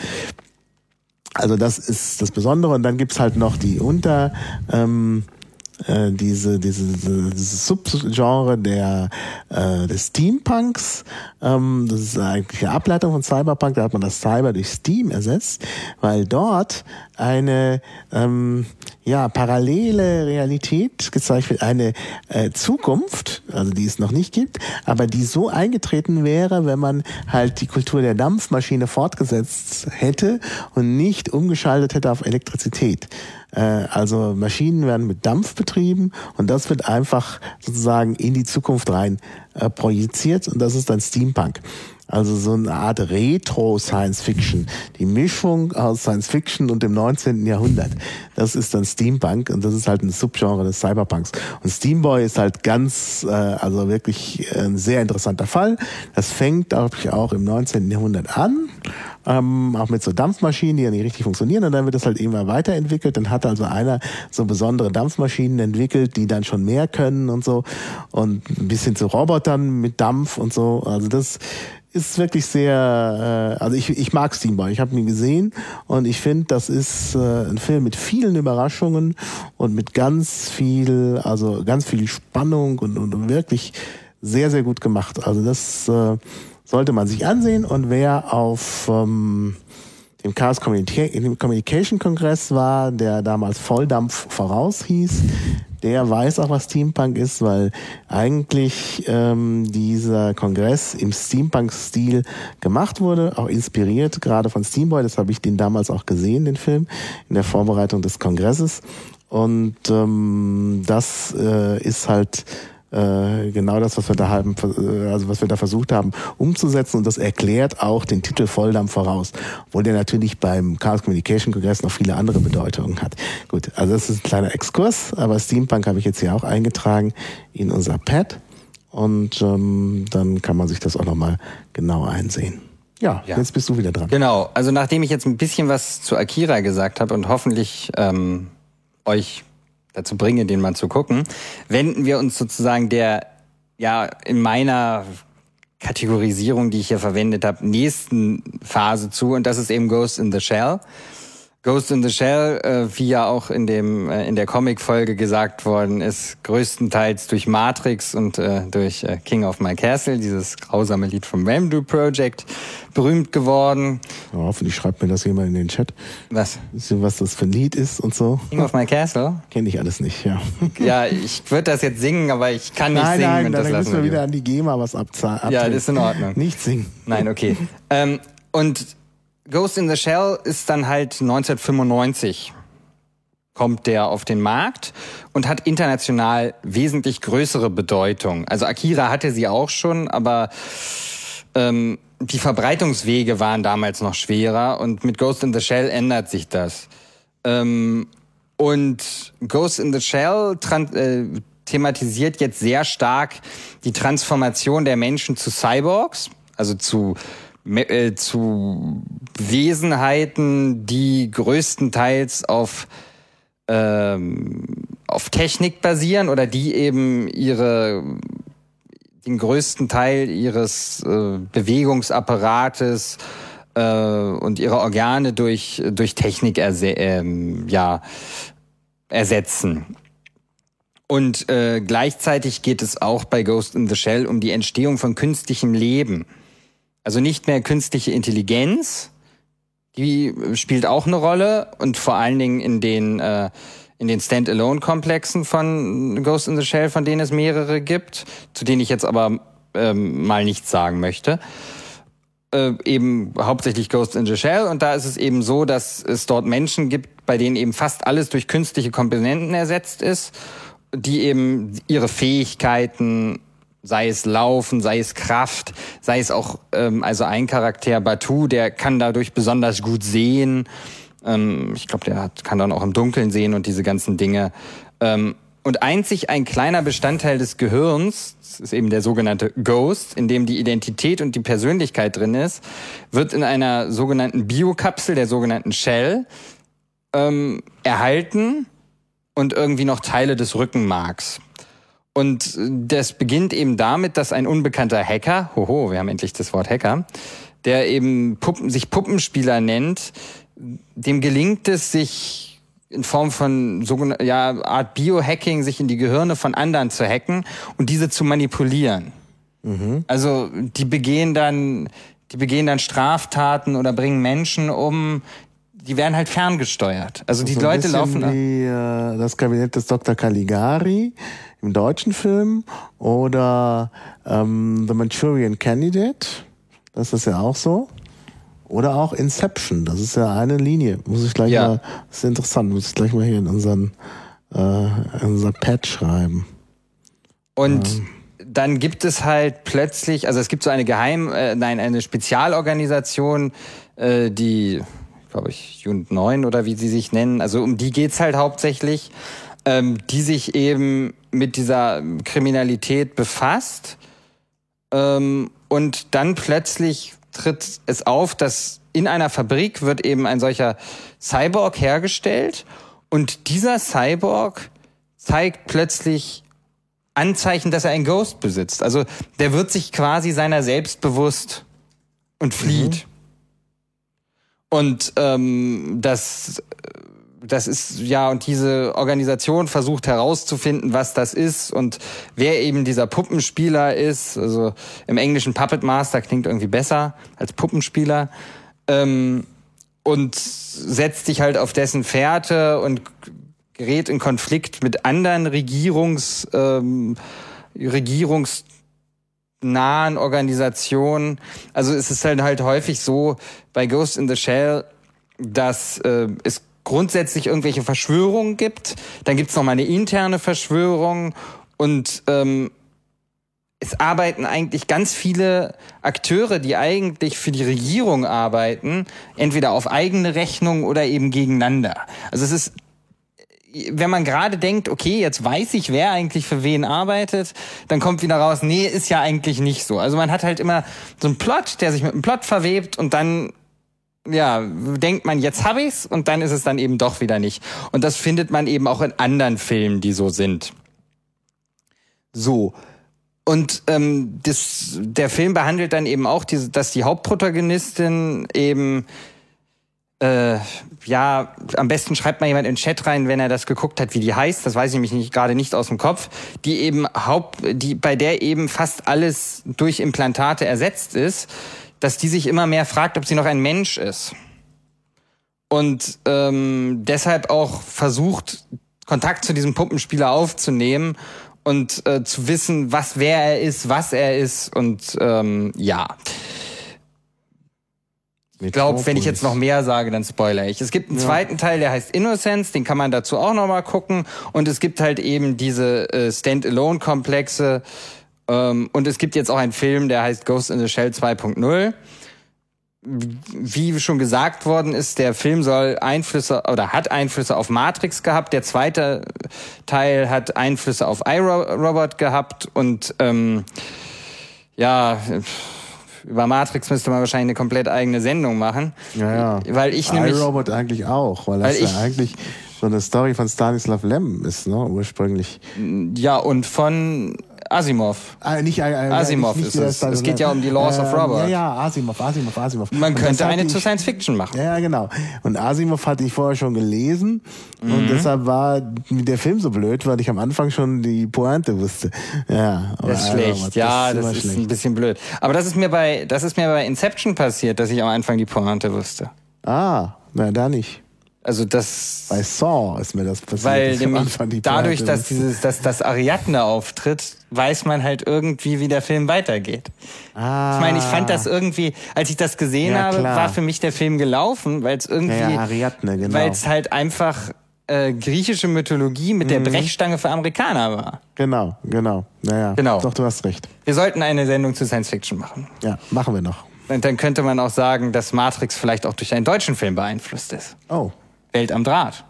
Also das ist das Besondere und dann gibt's halt noch die Unter... Ähm, diese diese dieses Subgenre der äh, des Steampunks, ähm, das ist eigentlich eine Ableitung von Cyberpunk, da hat man das Cyber durch Steam ersetzt, weil dort eine ähm, ja parallele Realität gezeigt wird, eine äh, Zukunft, also die es noch nicht gibt, aber die so eingetreten wäre, wenn man halt die Kultur der Dampfmaschine fortgesetzt hätte und nicht umgeschaltet hätte auf Elektrizität. Also Maschinen werden mit Dampf betrieben und das wird einfach sozusagen in die Zukunft rein äh, projiziert und das ist dann Steampunk. Also so eine Art Retro-Science-Fiction. Die Mischung aus Science-Fiction und dem neunzehnten Jahrhundert. Das ist dann Steampunk und das ist halt ein Subgenre des Cyberpunks. Und Steamboy ist halt ganz, äh, also wirklich ein sehr interessanter Fall. Das fängt, glaube ich, auch im neunzehnten Jahrhundert an. Ähm, auch mit so Dampfmaschinen, die ja nicht richtig funktionieren und dann wird das halt immer weiterentwickelt. Dann hat also einer so besondere Dampfmaschinen entwickelt, die dann schon mehr können und so und ein bisschen zu Robotern mit Dampf und so. Also das ist wirklich sehr, äh, also ich, ich mag Steamboy, ich habe ihn gesehen und ich finde, das ist äh, ein Film mit vielen Überraschungen und mit ganz viel, also ganz viel Spannung und, und wirklich sehr, sehr gut gemacht. Also das äh, sollte man sich ansehen und wer auf ähm, dem Chaos Communication Kongress war, der damals Volldampf voraus hieß, der weiß auch, was Steampunk ist, weil eigentlich ähm, dieser Kongress im Steampunk-Stil gemacht wurde, auch inspiriert gerade von Steamboy. Das habe ich den damals auch gesehen, den Film, in der Vorbereitung des Kongresses. Und ähm, das äh, ist halt äh, genau das, was wir da haben, also was wir da versucht haben umzusetzen, und das erklärt auch den Titel Volldampf voraus, obwohl der natürlich beim Chaos Communication Kongress noch viele andere Bedeutungen hat. Gut, also das ist ein kleiner Exkurs, aber Steampunk habe ich jetzt hier auch eingetragen in unser Pad, und ähm, dann kann man sich das auch nochmal genau einsehen. Ja, ja, jetzt bist du wieder dran. Genau, also nachdem ich jetzt ein bisschen was zu Akira gesagt habe und hoffentlich ähm, euch dazu bringe, den mal zu gucken, wenden wir uns sozusagen der, ja, in meiner Kategorisierung, die ich hier verwendet habe, nächsten Phase zu, und das ist eben Ghost in the Shell. Ghost in the Shell, äh, wie ja auch in dem äh, in der Comic-Folge gesagt worden ist, größtenteils durch Matrix und äh, durch äh, King of My Castle, dieses grausame Lied vom Ramdu Project, berühmt geworden. Ja, hoffentlich schreibt mir das jemand in den Chat. Was? Was das für ein Lied ist und so. King of My Castle? Kenne ich alles nicht, ja. Ja, ich würde das jetzt singen, aber ich kann nicht nein, singen. Nein, und nein, das dann lassen müssen wir wir wieder an die GEMA was abzahlen. Ja, das ist in Ordnung. Nicht singen. Nein, okay. ähm, und Ghost in the Shell ist dann halt neunzehnhundertfünfundneunzig kommt der auf den Markt und hat international wesentlich größere Bedeutung. Also Akira hatte sie auch schon, aber ähm, die Verbreitungswege waren damals noch schwerer, und mit Ghost in the Shell ändert sich das. Ähm, und Ghost in the Shell tran- äh, thematisiert jetzt sehr stark die Transformation der Menschen zu Cyborgs, also zu Äh, zu Wesenheiten, die größtenteils auf ähm, auf Technik basieren oder die eben ihre den größten Teil ihres äh, Bewegungsapparates äh, und ihre Organe durch durch Technik erse- ähm, ja ersetzen. Und äh, gleichzeitig geht es auch bei Ghost in the Shell um die Entstehung von künstlichem Leben. Also nicht mehr künstliche Intelligenz, die spielt auch eine Rolle, und vor allen Dingen in den äh, in den Standalone-Komplexen von Ghost in the Shell, von denen es mehrere gibt, zu denen ich jetzt aber ähm, mal nichts sagen möchte. Äh, eben hauptsächlich Ghost in the Shell, und da ist es eben so, dass es dort Menschen gibt, bei denen eben fast alles durch künstliche Komponenten ersetzt ist, die eben ihre Fähigkeiten, sei es Laufen, sei es Kraft, sei es auch, ähm, also ein Charakter, Batu, der kann dadurch besonders gut sehen. Ähm, ich glaube, der hat, kann dann auch im Dunkeln sehen und diese ganzen Dinge. Ähm, und einzig ein kleiner Bestandteil des Gehirns, das ist eben der sogenannte Ghost, in dem die Identität und die Persönlichkeit drin ist, wird in einer sogenannten Biokapsel, der sogenannten Shell, ähm, erhalten, und irgendwie noch Teile des Rückenmarks. Und das beginnt eben damit, dass ein unbekannter Hacker, hoho, wir haben endlich das Wort Hacker, der eben Puppen, sich Puppenspieler nennt, dem gelingt es, sich in Form von sogenannter, ja, Art Biohacking, sich in die Gehirne von anderen zu hacken und diese zu manipulieren. Mhm. Also die begehen dann, die begehen dann Straftaten oder bringen Menschen um. Die werden halt ferngesteuert. Also die so Leute laufen wie äh, das Kabinett des Doktor Caligari im deutschen Film oder ähm, The Manchurian Candidate. Das ist ja auch so. Oder auch Inception. Das ist ja eine Linie. Muss ich gleich ja. mal. Das ist interessant. Muss ich gleich mal hier in unseren äh, in unser Pad schreiben. Und ähm. dann gibt es halt plötzlich, also es gibt so eine Geheim, äh, nein, eine Spezialorganisation, äh, die glaube ich, Unit neun oder wie sie sich nennen, also um die geht's halt hauptsächlich, ähm, die sich eben mit dieser Kriminalität befasst, ähm, und dann plötzlich tritt es auf, dass in einer Fabrik wird eben ein solcher Cyborg hergestellt, und dieser Cyborg zeigt plötzlich Anzeichen, dass er ein Ghost besitzt. Also der wird sich quasi seiner selbst bewusst. und flieht. Mhm. Und ähm, das, das ist, ja, und diese Organisation versucht herauszufinden, was das ist und wer eben dieser Puppenspieler ist. Also im Englischen Puppet Master klingt irgendwie besser als Puppenspieler. Ähm, und setzt sich halt auf dessen Fährte und gerät in Konflikt mit anderen Regierungs, ähm, Regierungs nahen Organisationen. Also es ist halt halt häufig so bei Ghost in the Shell, dass äh, es grundsätzlich irgendwelche Verschwörungen gibt. Dann gibt's noch mal eine interne Verschwörung und ähm, es arbeiten eigentlich ganz viele Akteure, die eigentlich für die Regierung arbeiten, entweder auf eigene Rechnung oder eben gegeneinander. Also es ist, wenn man gerade denkt, okay, jetzt weiß ich, wer eigentlich für wen arbeitet, dann kommt wieder raus, nee, ist ja eigentlich nicht so. Also man hat halt immer so einen Plot, der sich mit einem Plot verwebt und dann, ja, denkt man, jetzt hab ich's und dann ist es dann eben doch wieder nicht. Und das findet man eben auch in anderen Filmen, die so sind. So. Und ähm, das, der Film behandelt dann eben auch, diese, dass die Hauptprotagonistin eben Äh, ja, am besten schreibt mal jemand in den Chat rein, wenn er das geguckt hat, wie die heißt. Das weiß ich nämlich nicht, gerade nicht aus dem Kopf. Die eben Haupt, die, bei der eben fast alles durch Implantate ersetzt ist, dass die sich immer mehr fragt, ob sie noch ein Mensch ist. Und ähm, deshalb auch versucht, Kontakt zu diesem Puppenspieler aufzunehmen und äh, zu wissen, was, wer er ist, was er ist und ähm, ja. Ich glaube, wenn ich jetzt noch mehr sage, dann spoilere ich. Es gibt einen ja. zweiten Teil, der heißt Innocence, den kann man dazu auch noch mal gucken. Und es gibt halt eben diese äh, Stand-Alone-Komplexe. Ähm, und es gibt jetzt auch einen Film, der heißt Ghost in the Shell zwei Punkt null. Wie schon gesagt worden ist, der Film soll Einflüsse oder hat Einflüsse auf Matrix gehabt. Der zweite Teil hat Einflüsse auf iRobot gehabt. Und ähm, ja... Über Matrix müsste man wahrscheinlich eine komplett eigene Sendung machen. Ja, ja. Weil ich nämlich... iRobot eigentlich auch, weil, weil das ich, ja eigentlich so eine Story von Stanislav Lem ist, ne, ursprünglich. Ja, und von Asimov. Ah, nicht, äh, Asimov nicht, ist es. Es geht ja um die Laws äh, of Robert. Ja, ja, Asimov, Asimov, Asimov. Man könnte eine zu Science Fiction machen. Ja, genau. Und Asimov hatte ich vorher schon gelesen mhm. und deshalb war der Film so blöd, weil ich am Anfang schon die Pointe wusste. Ja, das ist schlecht. Das ja, ist das ist schlecht. Ein bisschen blöd. Aber das ist mir bei, das ist mir bei Inception passiert, dass ich am Anfang die Pointe wusste. Ah, na, da nicht. Also das... Bei Saw ist mir das passiert. Weil nämlich dadurch, dass dieses, dass das Ariadne auftritt, weiß man halt irgendwie, wie der Film weitergeht. Ah. Ich meine, ich fand das irgendwie, als ich das gesehen ja, habe, klar. war für mich der Film gelaufen, weil es irgendwie... Ja, ja, Ariadne, genau. Weil es halt einfach äh, griechische Mythologie mit mhm. der Brechstange für Amerikaner war. Genau, genau. Naja, genau. Doch, du hast recht. Wir sollten eine Sendung zu Science Fiction machen. Ja, machen wir noch. Und dann könnte man auch sagen, dass Matrix vielleicht auch durch einen deutschen Film beeinflusst ist. Oh. Welt am Draht.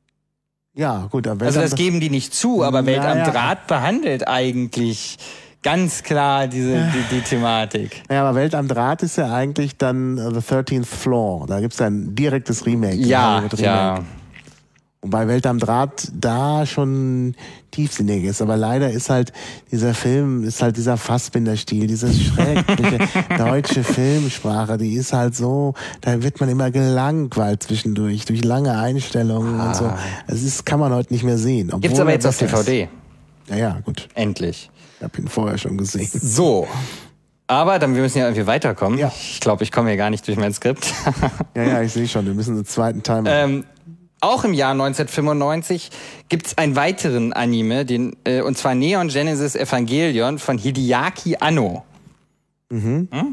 Ja, gut. Aber also das geben die nicht zu, aber Welt am ja. Draht behandelt eigentlich ganz klar diese die, die Thematik. Ja, aber Welt am Draht ist ja eigentlich dann The thirteenth Floor. Da gibt's ein direktes Remake. Ja, ja. Und bei Welt am Draht da schon tiefsinnig ist. Aber leider ist halt dieser Film, ist halt dieser Fassbinder-Stil, diese schreckliche deutsche Filmsprache, die ist halt so, da wird man immer gelangweilt zwischendurch, durch lange Einstellungen ah. und so. Das ist, kann man heute nicht mehr sehen. Gibt's aber jetzt auf D V D. Ja, ja, gut. Endlich. Ich habe ihn vorher schon gesehen. So. Aber dann, wir müssen ja irgendwie weiterkommen. Ja. Ich glaube, ich komme hier gar nicht durch mein Skript. ja, ja, ich sehe schon, wir müssen einen zweiten Teil machen. Ähm, Auch im Jahr neunzehnhundertfünfundneunzig gibt's einen weiteren Anime, den äh, und zwar Neon Genesis Evangelion von Hideaki Anno. Mhm. Hm?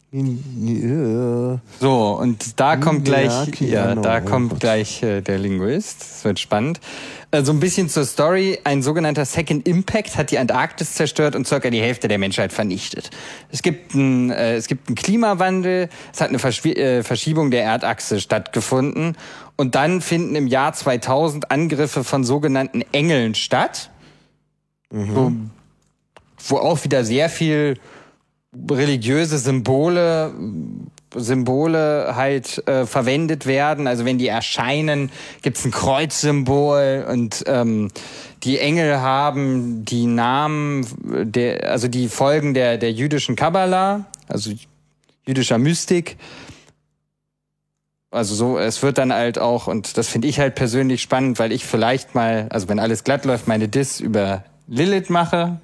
So, und da kommt gleich, ja, da kommt gleich äh, der Linguist. Das wird spannend. Äh, so ein bisschen zur Story. Ein sogenannter Second Impact hat die Antarktis zerstört und circa die Hälfte der Menschheit vernichtet. Es gibt ein, äh, es gibt einen Klimawandel. Es hat eine Verschw- äh, Verschiebung der Erdachse stattgefunden. Und dann finden im Jahr zweitausend Angriffe von sogenannten Engeln statt. Mhm. Wo, wo auch wieder sehr viel religiöse Symbole Symbole halt äh, verwendet werden. Also wenn die erscheinen, gibt's ein Kreuzsymbol und ähm, die Engel haben die Namen der, also die Folgen der der jüdischen Kabbala, also jüdischer Mystik. Also so, es wird dann halt auch, und das finde ich halt persönlich spannend, weil ich vielleicht mal, also wenn alles glatt läuft, meine Diss über Lilith mache,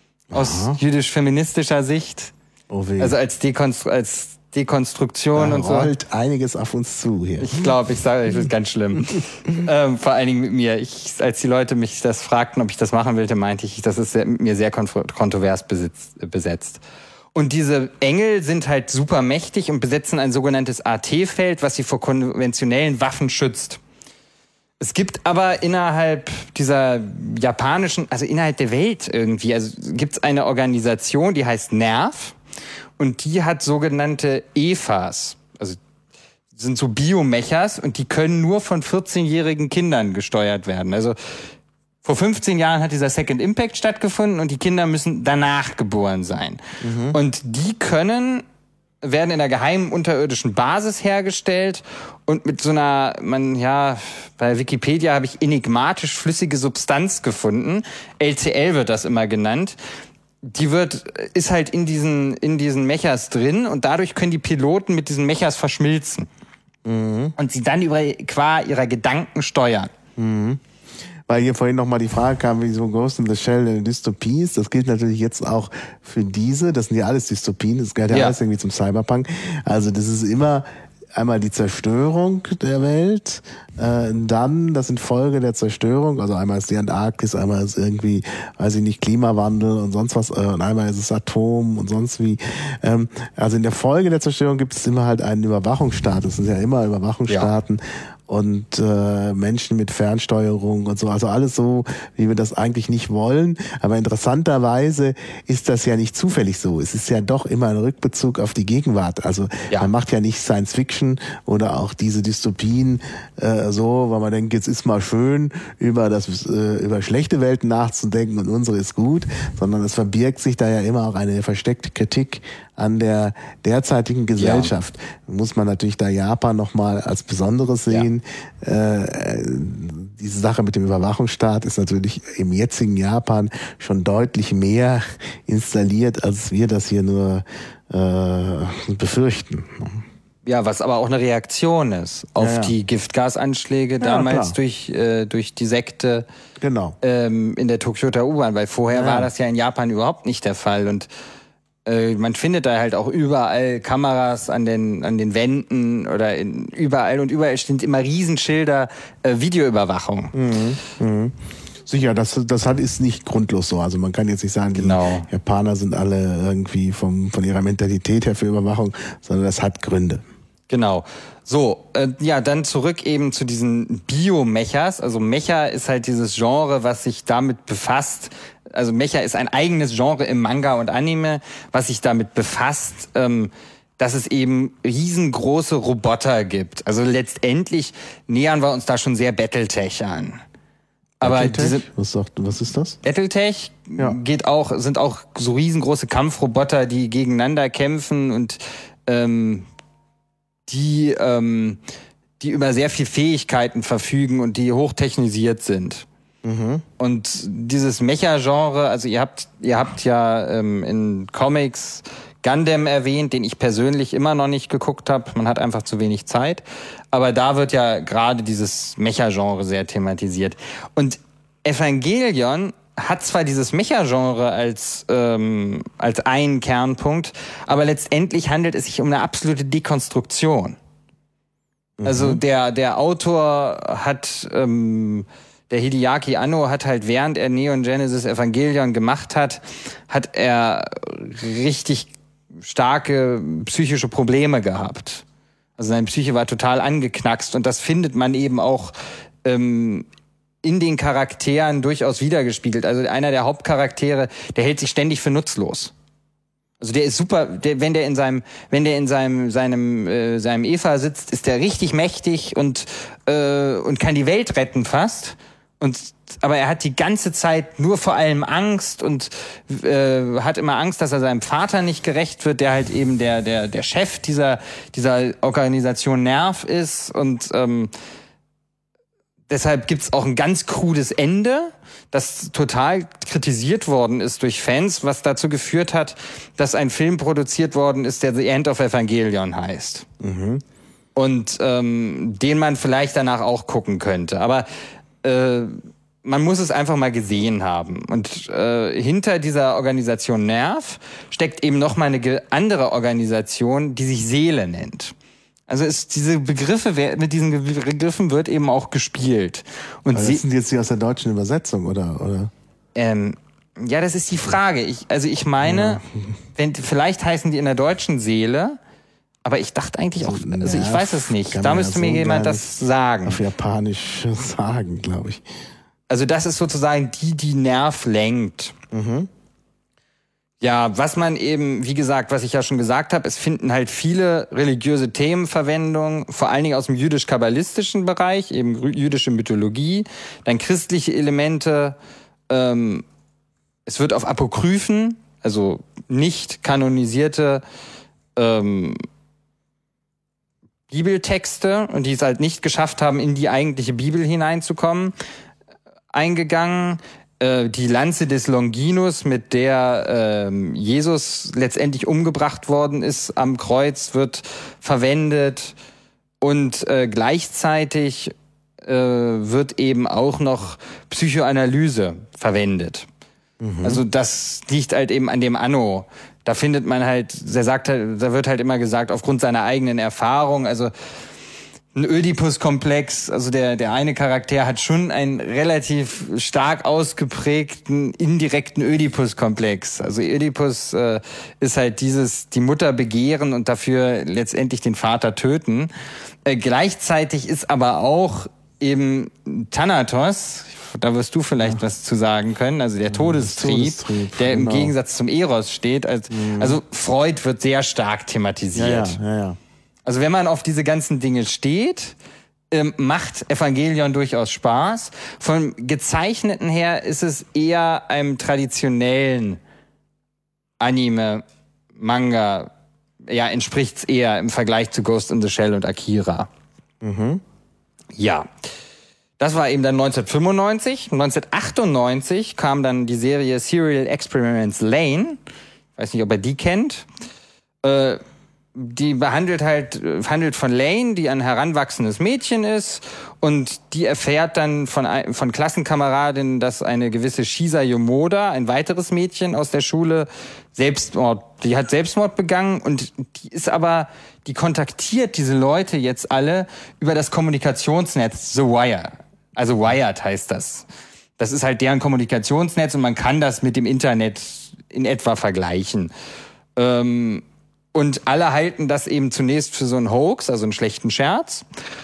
aus Aha. jüdisch-feministischer Sicht. Oh weh. Also als, Dekonstru- als Dekonstruktion da und so. rollt einiges auf uns zu hier. Ich glaube, ich sage, das ist ganz schlimm. ähm, vor allen Dingen mit mir. Ich, als die Leute mich das fragten, ob ich das machen wollte, meinte ich, das ist sehr, mit mir sehr konf- kontrovers besitzt, besetzt. Und diese Engel sind halt super mächtig und besetzen ein sogenanntes A T-Feld, was sie vor konventionellen Waffen schützt. Es gibt aber innerhalb dieser japanischen, also innerhalb der Welt irgendwie, also gibt es eine Organisation, die heißt NERV und die hat sogenannte E F As, also sind so Biomechas und die können nur von vierzehnjährigen Kindern gesteuert werden. Also vor fünfzehn Jahren hat dieser Second Impact stattgefunden und die Kinder müssen danach geboren sein. Mhm. Und die können, werden in einer geheimen unterirdischen Basis hergestellt und mit so einer, man, ja, bei Wikipedia habe ich enigmatisch flüssige Substanz gefunden. L C L wird das immer genannt. Die wird, ist halt in diesen, in diesen Mechas drin und dadurch können die Piloten mit diesen Mechas verschmilzen. Mhm. Und sie dann über, qua ihrer Gedanken steuern. Mhm. Weil hier vorhin nochmal die Frage kam, wie so Ghost in the Shell eine Dystopie ist. Das gilt natürlich jetzt auch für diese. Das sind ja alles Dystopien. Das gehört ja, ja alles irgendwie zum Cyberpunk. Also das ist immer einmal die Zerstörung der Welt, äh, dann das in Folge der Zerstörung, also einmal ist die Antarktis, einmal ist irgendwie, weiß ich nicht, Klimawandel und sonst was, äh, und einmal ist es Atom und sonst wie. Ähm, also in der Folge der Zerstörung gibt es immer halt einen Überwachungsstaat. Das sind ja immer Überwachungsstaaten. Ja. Und äh, Menschen mit Fernsteuerung und so, also alles so, wie wir das eigentlich nicht wollen. Aber interessanterweise ist das ja nicht zufällig so. Es ist ja doch immer ein Rückbezug auf die Gegenwart. Also ja. Man macht ja nicht Science Fiction oder auch diese Dystopien äh, so, weil man denkt, jetzt ist mal schön, über das äh, über schlechte Welten nachzudenken und unsere ist gut, sondern es verbirgt sich da ja immer auch eine versteckte Kritik an der derzeitigen Gesellschaft. Ja. Muss man natürlich da Japan nochmal als Besonderes sehen. Ja. Äh, diese Sache mit dem Überwachungsstaat ist natürlich im jetzigen Japan schon deutlich mehr installiert, als wir das hier nur äh, befürchten. Ja, was aber auch eine Reaktion ist auf ja, ja. die Giftgasanschläge ja, damals durch äh, durch die Sekte genau. ähm, in der Tokyoter U-Bahn, weil vorher ja. war das ja in Japan überhaupt nicht der Fall und man findet da halt auch überall Kameras an den an den Wänden oder in, überall und überall stehen immer Riesenschilder äh, Videoüberwachung. Mhm. Mhm. Sicher, das das hat ist nicht grundlos so. Also man kann jetzt nicht sagen, genau. die Japaner sind alle irgendwie vom von ihrer Mentalität her für Überwachung, sondern das hat Gründe. Genau. So, äh, ja, dann zurück eben zu diesen Biomechas. Also Mecha ist halt dieses Genre, was sich damit befasst. Also Mecha ist ein eigenes Genre im Manga und Anime, was sich damit befasst, ähm, dass es eben riesengroße Roboter gibt. Also letztendlich nähern wir uns da schon sehr Battletech an. Aber Battletech? diese was, sagt, was ist das? Battletech ja. geht auch, sind auch so riesengroße Kampfroboter, die gegeneinander kämpfen und ähm, die ähm, die über sehr viel Fähigkeiten verfügen und die hochtechnisiert sind. Mhm. Und dieses Mecha-Genre, also ihr habt ihr habt ja ähm, in Comics Gundam erwähnt, den ich persönlich immer noch nicht geguckt habe. Man hat einfach zu wenig Zeit. Aber da wird ja gerade dieses Mecha-Genre sehr thematisiert. Und Evangelion hat zwar dieses Mecha-Genre als ähm, als einen Kernpunkt, aber letztendlich handelt es sich um eine absolute Dekonstruktion. Mhm. Also der der Autor hat ähm, der Hideaki Anno hat halt, während er Neon Genesis Evangelion gemacht hat, hat er richtig starke psychische Probleme gehabt. Also seine Psyche war total angeknackst und das findet man eben auch ähm, in den Charakteren durchaus wiedergespiegelt. Also einer der Hauptcharaktere, der hält sich ständig für nutzlos. Also der ist super, der, wenn der in seinem, wenn der in seinem seinem äh, seinem Eva sitzt, ist der richtig mächtig und äh, und kann die Welt retten fast. Und aber er hat die ganze Zeit nur vor allem Angst und äh, hat immer Angst, dass er seinem Vater nicht gerecht wird, der halt eben der der der Chef dieser dieser Organisation Nerv ist und ähm, deshalb gibt's auch ein ganz krudes Ende, das total kritisiert worden ist durch Fans, was dazu geführt hat, dass ein Film produziert worden ist, der The End of Evangelion heißt. Mhm. Und ähm, den man vielleicht danach auch gucken könnte. Aber äh, man muss es einfach mal gesehen haben. Und äh, hinter dieser Organisation Nerv steckt eben noch mal eine andere Organisation, die sich Seele nennt. Also ist diese Begriffe, mit diesen Begriffen wird eben auch gespielt. Und das sind jetzt die aus der deutschen Übersetzung, oder? oder? Ähm, ja, das ist die Frage. Ich, also ich meine, ja. wenn, vielleicht heißen die in der deutschen Seele, aber ich dachte eigentlich auch, also ich weiß es nicht. Da müsste mir jemand das sagen. Auf Japanisch sagen, glaube ich. Also das ist sozusagen die, die Nerv lenkt. Mhm. Ja, was man eben, wie gesagt, was ich ja schon gesagt habe, es finden halt viele religiöse Themen Verwendung, vor allen Dingen aus dem jüdisch-kabbalistischen Bereich, eben jüdische Mythologie, dann christliche Elemente, ähm, es wird auf Apokryphen, also nicht kanonisierte ähm, Bibeltexte, und die es halt nicht geschafft haben, in die eigentliche Bibel hineinzukommen, eingegangen. Die Lanze des Longinus, mit der ähm, Jesus letztendlich umgebracht worden ist am Kreuz, wird verwendet, und äh, gleichzeitig äh, wird eben auch noch Psychoanalyse verwendet. Mhm. Also das liegt halt eben an dem Anno. Da findet man halt, der sagt halt, da wird halt immer gesagt, aufgrund seiner eigenen Erfahrung, also ein Ödipus-Komplex, also der der eine Charakter hat schon einen relativ stark ausgeprägten indirekten Ödipus-Komplex. Also Ödipus äh, ist halt dieses, die Mutter begehren und dafür letztendlich den Vater töten. Äh, gleichzeitig ist aber auch eben Thanatos, da wirst du vielleicht ja. was zu sagen können, also der Todestrieb, Todestrieb der im genau. Gegensatz zum Eros steht. Also, mhm. also Freud wird sehr stark thematisiert. Ja, ja, ja, ja. Also wenn man auf diese ganzen Dinge steht, ähm, macht Evangelion durchaus Spaß. Vom Gezeichneten her ist es eher einem traditionellen Anime, Manga, ja, entspricht's eher im Vergleich zu Ghost in the Shell und Akira. Mhm. Ja. Das war eben dann neunzehnhundertfünfundneunzig. neunzehnhundertachtundneunzig kam dann die Serie Serial Experiments Lain. Ich weiß nicht, ob ihr die kennt. Äh, Die behandelt halt, handelt von Lane, die ein heranwachsendes Mädchen ist, und die erfährt dann von, von Klassenkameradinnen, dass eine gewisse Shisa Yomoda, ein weiteres Mädchen aus der Schule, Selbstmord, die hat Selbstmord begangen, und die ist aber, die kontaktiert diese Leute jetzt alle über das Kommunikationsnetz The Wire. Also Wired heißt das. Das ist halt deren Kommunikationsnetz, und man kann das mit dem Internet in etwa vergleichen. Ähm, Und alle halten das eben zunächst für so einen Hoax, also einen schlechten Scherz.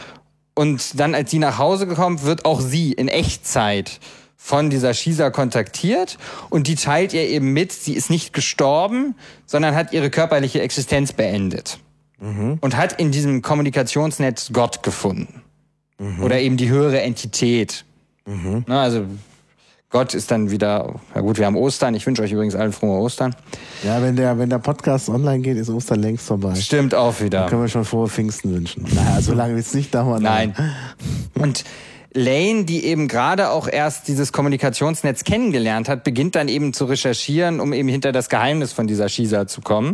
Und dann, als sie nach Hause kommt, wird auch sie in Echtzeit von dieser Shisa kontaktiert. Und die teilt ihr eben mit, sie ist nicht gestorben, sondern hat ihre körperliche Existenz beendet. Mhm. Und hat in diesem Kommunikationsnetz Gott gefunden. Mhm. Oder eben die höhere Entität. Mhm. Na, also Gott ist dann wieder, na gut, wir haben Ostern. Ich wünsche euch übrigens allen frohe Ostern. Ja, wenn der, wenn der Podcast online geht, ist Ostern längst vorbei. Stimmt auch wieder. Dann können wir schon frohe Pfingsten wünschen. Naja, so lange wird es nicht dauern. Nein. Und Lane, die eben gerade auch erst dieses Kommunikationsnetz kennengelernt hat, beginnt dann eben zu recherchieren, um eben hinter das Geheimnis von dieser Shisa zu kommen.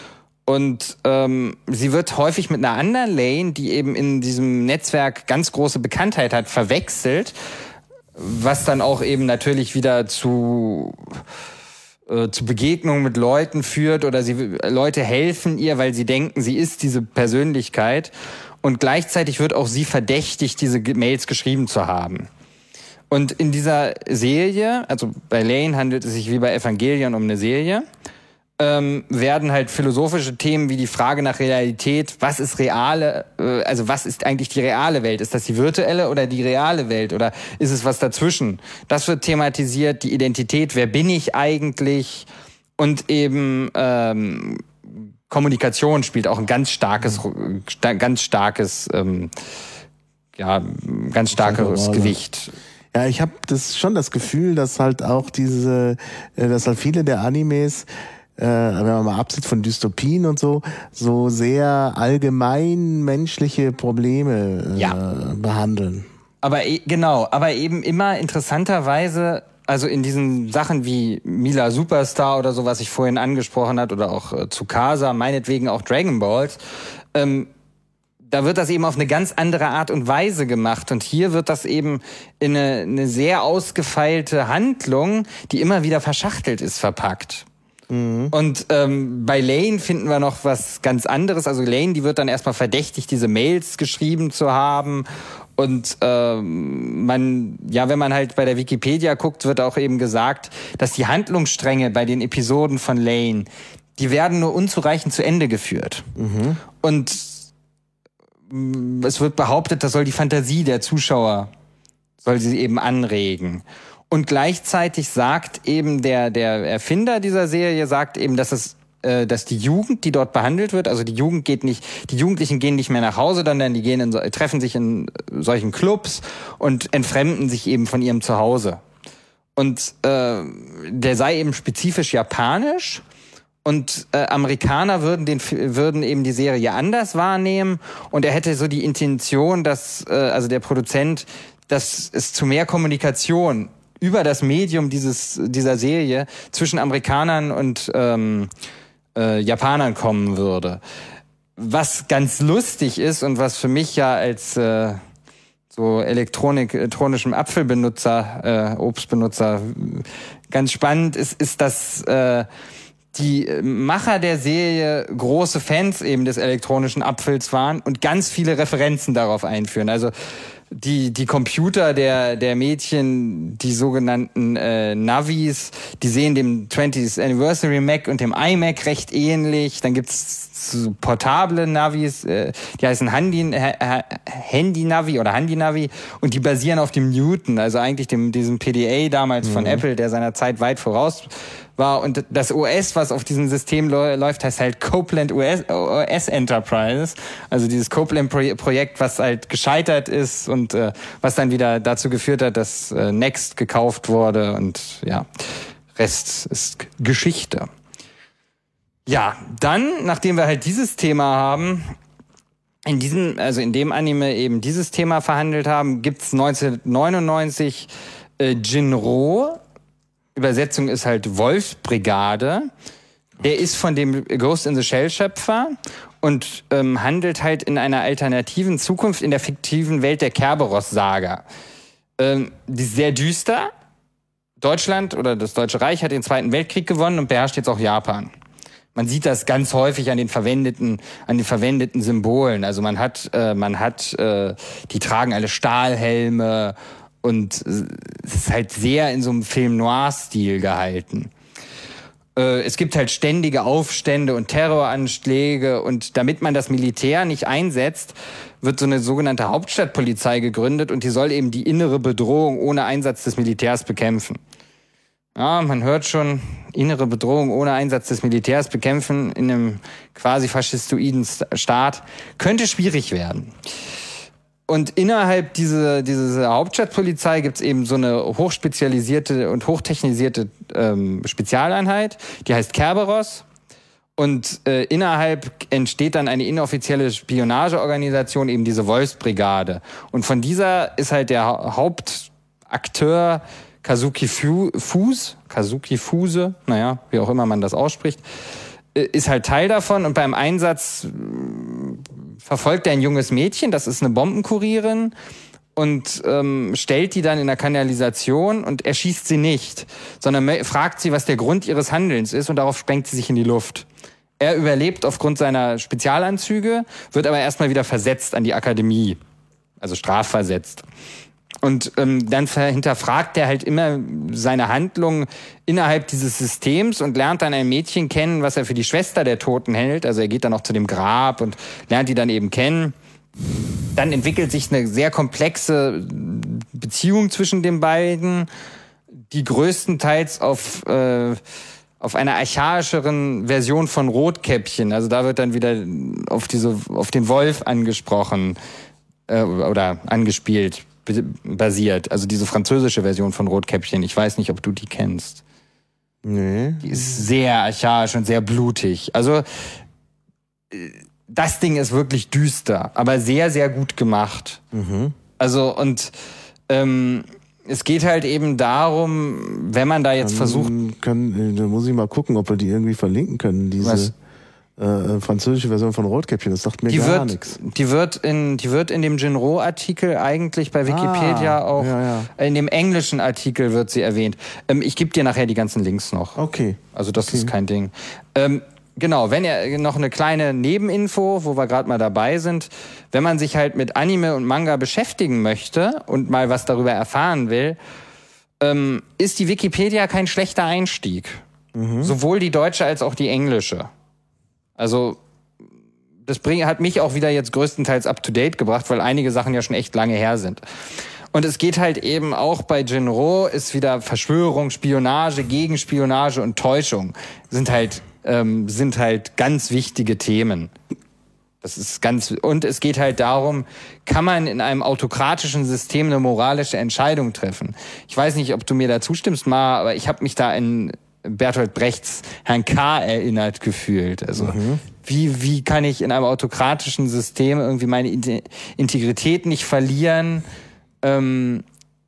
Und ähm, sie wird häufig mit einer anderen Lane, die eben in diesem Netzwerk ganz große Bekanntheit hat, verwechselt, was dann auch eben natürlich wieder zu äh, zu Begegnungen mit Leuten führt, oder sie Leute helfen ihr, weil sie denken, sie ist diese Persönlichkeit, und gleichzeitig wird auch sie verdächtigt, diese Mails geschrieben zu haben. Und in dieser Serie, also bei Lane handelt es sich wie bei Evangelion um eine Serie, ähm, werden halt philosophische Themen wie die Frage nach Realität, was ist reale, äh, also was ist eigentlich die reale Welt? Ist das die virtuelle oder die reale Welt? Oder ist es was dazwischen? Das wird thematisiert, die Identität, wer bin ich eigentlich? Und eben ähm, Kommunikation spielt auch ein ganz starkes, sta- ganz starkes, ähm, ja, ganz starkes Gewicht. Ja, ich habe das schon das Gefühl, dass halt auch diese, dass halt viele der Animes, äh, wenn man mal absieht von Dystopien und so, so sehr allgemein menschliche Probleme äh, ja. behandeln. Aber e- genau, aber eben immer interessanterweise, also in diesen Sachen wie Mila Superstar oder so, was ich vorhin angesprochen hat, oder auch äh, Tsukasa, meinetwegen auch Dragon Balls, ähm, da wird das eben auf eine ganz andere Art und Weise gemacht. Und hier wird das eben in eine, eine sehr ausgefeilte Handlung, die immer wieder verschachtelt ist, verpackt. Mhm. Und ähm, bei Lane finden wir noch was ganz anderes. Also Lane, die wird dann erstmal verdächtigt, diese Mails geschrieben zu haben. Und ähm, man, ja, wenn man halt bei der Wikipedia guckt, wird auch eben gesagt, dass die Handlungsstränge bei den Episoden von Lane, die werden nur unzureichend zu Ende geführt. Mhm. Und es wird behauptet, das soll die Fantasie der Zuschauer, soll sie eben anregen. Und gleichzeitig sagt eben der, der Erfinder dieser Serie, sagt eben, dass es dass die Jugend, die dort behandelt wird, also die Jugend geht nicht, die Jugendlichen gehen nicht mehr nach Hause, sondern die gehen in, treffen sich in solchen Clubs und entfremden sich eben von ihrem Zuhause. Und äh, der sei eben spezifisch japanisch und äh, Amerikaner würden den würden eben die Serie anders wahrnehmen und er hätte so die Intention, dass äh, also der Produzent, dass es zu mehr Kommunikation über das Medium dieses dieser Serie zwischen Amerikanern und ähm, Äh, Japanern kommen würde. Was ganz lustig ist und was für mich ja als äh, so Elektronik, elektronischem Apfelbenutzer, äh, Obstbenutzer ganz spannend ist, ist, dass äh, die Macher der Serie große Fans eben des elektronischen Apfels waren und ganz viele Referenzen darauf einführen. Also die die Computer der der Mädchen, die sogenannten äh, Navis, die sehen dem twentieth Anniversary Mac und dem iMac recht ähnlich. Dann gibt's so portable Navis, äh, die heißen Handy Handy Navi oder Handy Navi und die basieren auf dem Newton, also eigentlich dem diesem P D A damals mhm. von Apple, der seiner Zeit weit voraus war. Und das O S, was auf diesem System läuft, heißt halt Copeland O S, O S Enterprises. Also dieses Copeland-Projekt, was halt gescheitert ist und äh, was dann wieder dazu geführt hat, dass äh, Next gekauft wurde. Und ja, Rest ist Geschichte. Ja, dann, nachdem wir halt dieses Thema haben, in diesem, also in dem Anime eben dieses Thema verhandelt haben, gibt's neunzehnhundertneunundneunzig äh, Jinro. Übersetzung ist halt Wolfsbrigade. Der ist von dem Ghost in the Shell Schöpfer und ähm, handelt halt in einer alternativen Zukunft in der fiktiven Welt der Kerberos-Saga. Ähm, die ist sehr düster. Deutschland oder das Deutsche Reich hat den Zweiten Weltkrieg gewonnen und beherrscht jetzt auch Japan. Man sieht das ganz häufig an den verwendeten, an den verwendeten Symbolen. Also man hat, äh, man hat, äh, die tragen alle Stahlhelme. Und es ist halt sehr in so einem Film-Noir-Stil gehalten. Äh, es gibt halt ständige Aufstände und Terroranschläge. Und damit man das Militär nicht einsetzt, wird so eine sogenannte Hauptstadtpolizei gegründet. Und die soll eben die innere Bedrohung ohne Einsatz des Militärs bekämpfen. Ja, man hört schon, innere Bedrohung ohne Einsatz des Militärs bekämpfen in einem quasi faschistoiden Staat könnte schwierig werden. Und innerhalb dieser, dieser Hauptstadtpolizei gibt's eben so eine hochspezialisierte und hochtechnisierte ähm, Spezialeinheit, die heißt Kerberos. Und äh, innerhalb entsteht dann eine inoffizielle Spionageorganisation, eben diese Wolfsbrigade. Und von dieser ist halt der ha- Hauptakteur Kazuki Fuse, Kazuki Fuse, naja, wie auch immer man das ausspricht, ist halt Teil davon und beim Einsatz verfolgt er ein junges Mädchen, das ist eine Bombenkurierin und ähm, stellt die dann in der Kanalisation und erschießt sie nicht, sondern fragt sie, was der Grund ihres Handelns ist und darauf sprengt sie sich in die Luft. Er überlebt aufgrund seiner Spezialanzüge, wird aber erstmal wieder versetzt an die Akademie, also strafversetzt. Und ähm, dann hinterfragt er halt immer seine Handlungen innerhalb dieses Systems und lernt dann ein Mädchen kennen, was er für die Schwester der Toten hält. Also er geht dann auch zu dem Grab und lernt die dann eben kennen. Dann entwickelt sich eine sehr komplexe Beziehung zwischen den beiden, die größtenteils auf äh, auf einer archaischeren Version von Rotkäppchen. Also da wird dann wieder auf diese auf den Wolf angesprochen äh, oder angespielt. Basiert, also diese französische Version von Rotkäppchen. Ich weiß nicht, ob du die kennst. Nee. Die ist sehr archaisch und sehr blutig. Also das Ding ist wirklich düster, aber sehr, sehr gut gemacht. Mhm. Also und ähm, es geht halt eben darum, wenn man da jetzt Dann versucht... Können, da muss ich mal gucken, ob wir die irgendwie verlinken können, diese äh, französische Version von Rotkäppchen. Das sagt mir die gar wird, nichts. Die wird in, die wird in dem Jinro-Artikel eigentlich bei Wikipedia ah, auch, ja, ja. in dem englischen Artikel wird sie erwähnt. Ähm, ich gebe dir nachher die ganzen Links noch. Okay. Also das okay. ist kein Ding. Ähm, Genau, wenn ihr noch eine kleine Nebeninfo, wo wir gerade mal dabei sind, wenn man sich halt mit Anime und Manga beschäftigen möchte und mal was darüber erfahren will, ähm, ist die Wikipedia kein schlechter Einstieg. Mhm. Sowohl die deutsche als auch die englische. Also das bring, hat mich auch wieder jetzt größtenteils up to date gebracht, weil einige Sachen ja schon echt lange her sind. Und es geht halt eben auch bei Jinro, ist wieder Verschwörung, Spionage, Gegenspionage und Täuschung. Sind halt Ähm, sind halt ganz wichtige Themen. Das ist ganz, und es geht halt darum, kann man in einem autokratischen System eine moralische Entscheidung treffen? Ich weiß nicht, ob du mir da zustimmst, Ma, aber ich habe mich da in Bertolt Brechts Herrn K. erinnert gefühlt. Also mhm. wie wie kann ich in einem autokratischen System irgendwie meine Integrität nicht verlieren ähm,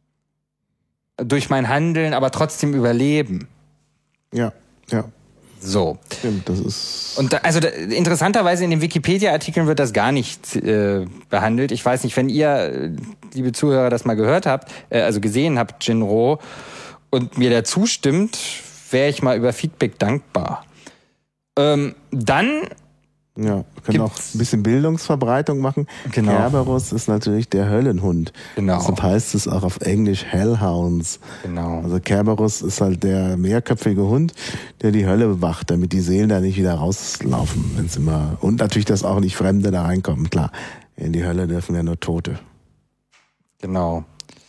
durch mein Handeln, aber trotzdem überleben? Ja, ja. So. Stimmt, das ist. Und da, also da, interessanterweise in den Wikipedia-Artikeln wird das gar nicht äh, behandelt. Ich weiß nicht, wenn ihr, liebe Zuhörer, das mal gehört habt, äh, also gesehen habt, Jinro, und mir da zustimmt, wäre ich mal über Feedback dankbar. Ähm, dann Ja, wir können auch ein bisschen Bildungsverbreitung machen. Genau. Kerberos ist natürlich der Höllenhund. Genau. Deshalb heißt es auch auf Englisch Hellhounds. Genau. Also Kerberos ist halt der mehrköpfige Hund, der die Hölle bewacht, damit die Seelen da nicht wieder rauslaufen, wenn's immer, und natürlich, dass auch nicht Fremde da reinkommen. Klar, in die Hölle dürfen ja nur Tote. Genau.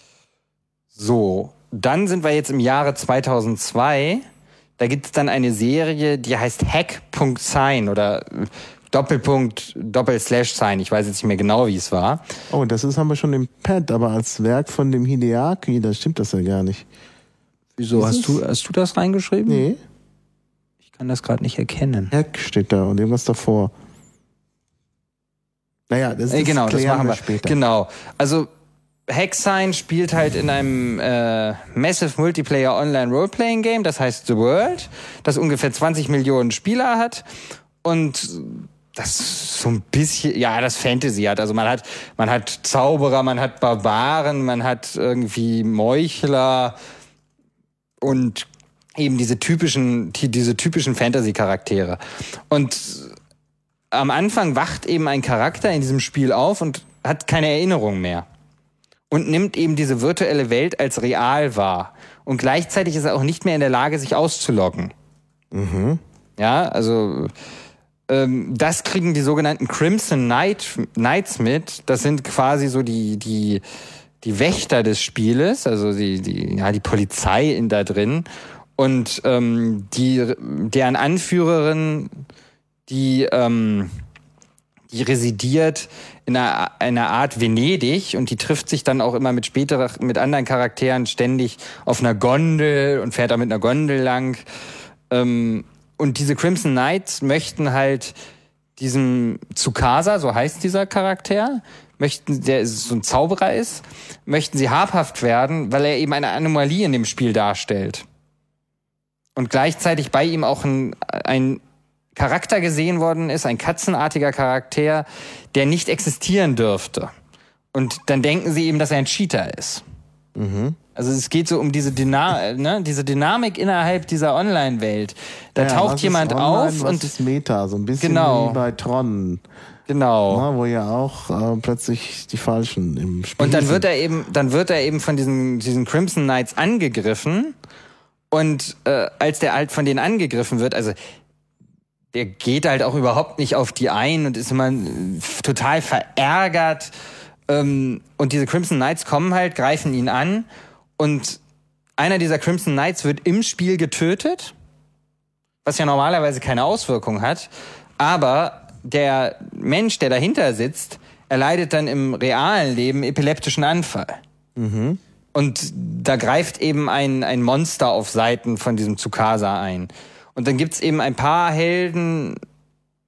So, dann sind wir jetzt im Jahre zweitausendzwei. Da gibt es dann eine Serie, die heißt Hack.Sign oder Doppelpunkt, Doppel-Slash-Sign. Ich weiß jetzt nicht mehr genau, wie es war. Oh, das ist, haben wir schon im Pad, aber als Werk von dem Hideaki, da stimmt das ja gar nicht. Wieso? Hast du, hast du das reingeschrieben? Nee. Ich kann das gerade nicht erkennen. Hack steht da und irgendwas davor. Naja, das, das äh, genau, das machen wir später. Genau. Also Hack.Sign spielt halt in einem äh, Massive Multiplayer Online Roleplaying Game, das heißt The World, das ungefähr zwanzig Millionen Spieler hat und das so ein bisschen, ja, das Fantasy hat. Also man hat, man hat Zauberer, man hat Barbaren, man hat irgendwie Meuchler und eben diese typischen, die, diese typischen Fantasy-Charaktere. Und am Anfang wacht eben ein Charakter in diesem Spiel auf und hat keine Erinnerung mehr. Und nimmt eben diese virtuelle Welt als real wahr. Und gleichzeitig ist er auch nicht mehr in der Lage, sich auszuloggen. Mhm. Ja, also ähm, das kriegen die sogenannten Crimson Knight, Knights mit. Das sind quasi so die die die Wächter des Spieles, also die die ja die Polizei in da drin. Und ähm, die deren Anführerin, die ähm, die residiert in einer, einer Art Venedig und die trifft sich dann auch immer mit später, mit anderen Charakteren ständig auf einer Gondel und fährt da mit einer Gondel lang. Ähm, und diese Crimson Knights möchten halt diesem Tsukasa, so heißt dieser Charakter, möchten, der so ein Zauberer ist, möchten sie habhaft werden, weil er eben eine Anomalie in dem Spiel darstellt. Und gleichzeitig bei ihm auch ein, ein Charakter gesehen worden ist, ein katzenartiger Charakter, der nicht existieren dürfte. Und dann denken sie eben, dass er ein Cheater ist. Mhm. Also es geht so um diese, Dyna- ne, diese Dynamik innerhalb dieser Online-Welt. Da ja, taucht jemand online, auf was und ist Meta, so ein bisschen genau. wie bei Tron. Genau. Na, wo ja auch äh, plötzlich die Falschen im Spiel Und dann sind. wird er eben, dann wird er eben von diesen, diesen Crimson Knights angegriffen. Und äh, als der halt von denen angegriffen wird, also der geht halt auch überhaupt nicht auf die ein und ist immer total verärgert. Ähm, und diese Crimson Knights kommen halt, greifen ihn an und einer dieser Crimson Knights wird im Spiel getötet, was ja normalerweise keine Auswirkung hat. Aber der Mensch, der dahinter sitzt, erleidet dann im realen Leben epileptischen Anfall. Mhm. Und da greift eben ein, ein Monster auf Seiten von diesem Tsukasa ein. Und dann gibt's eben ein paar Helden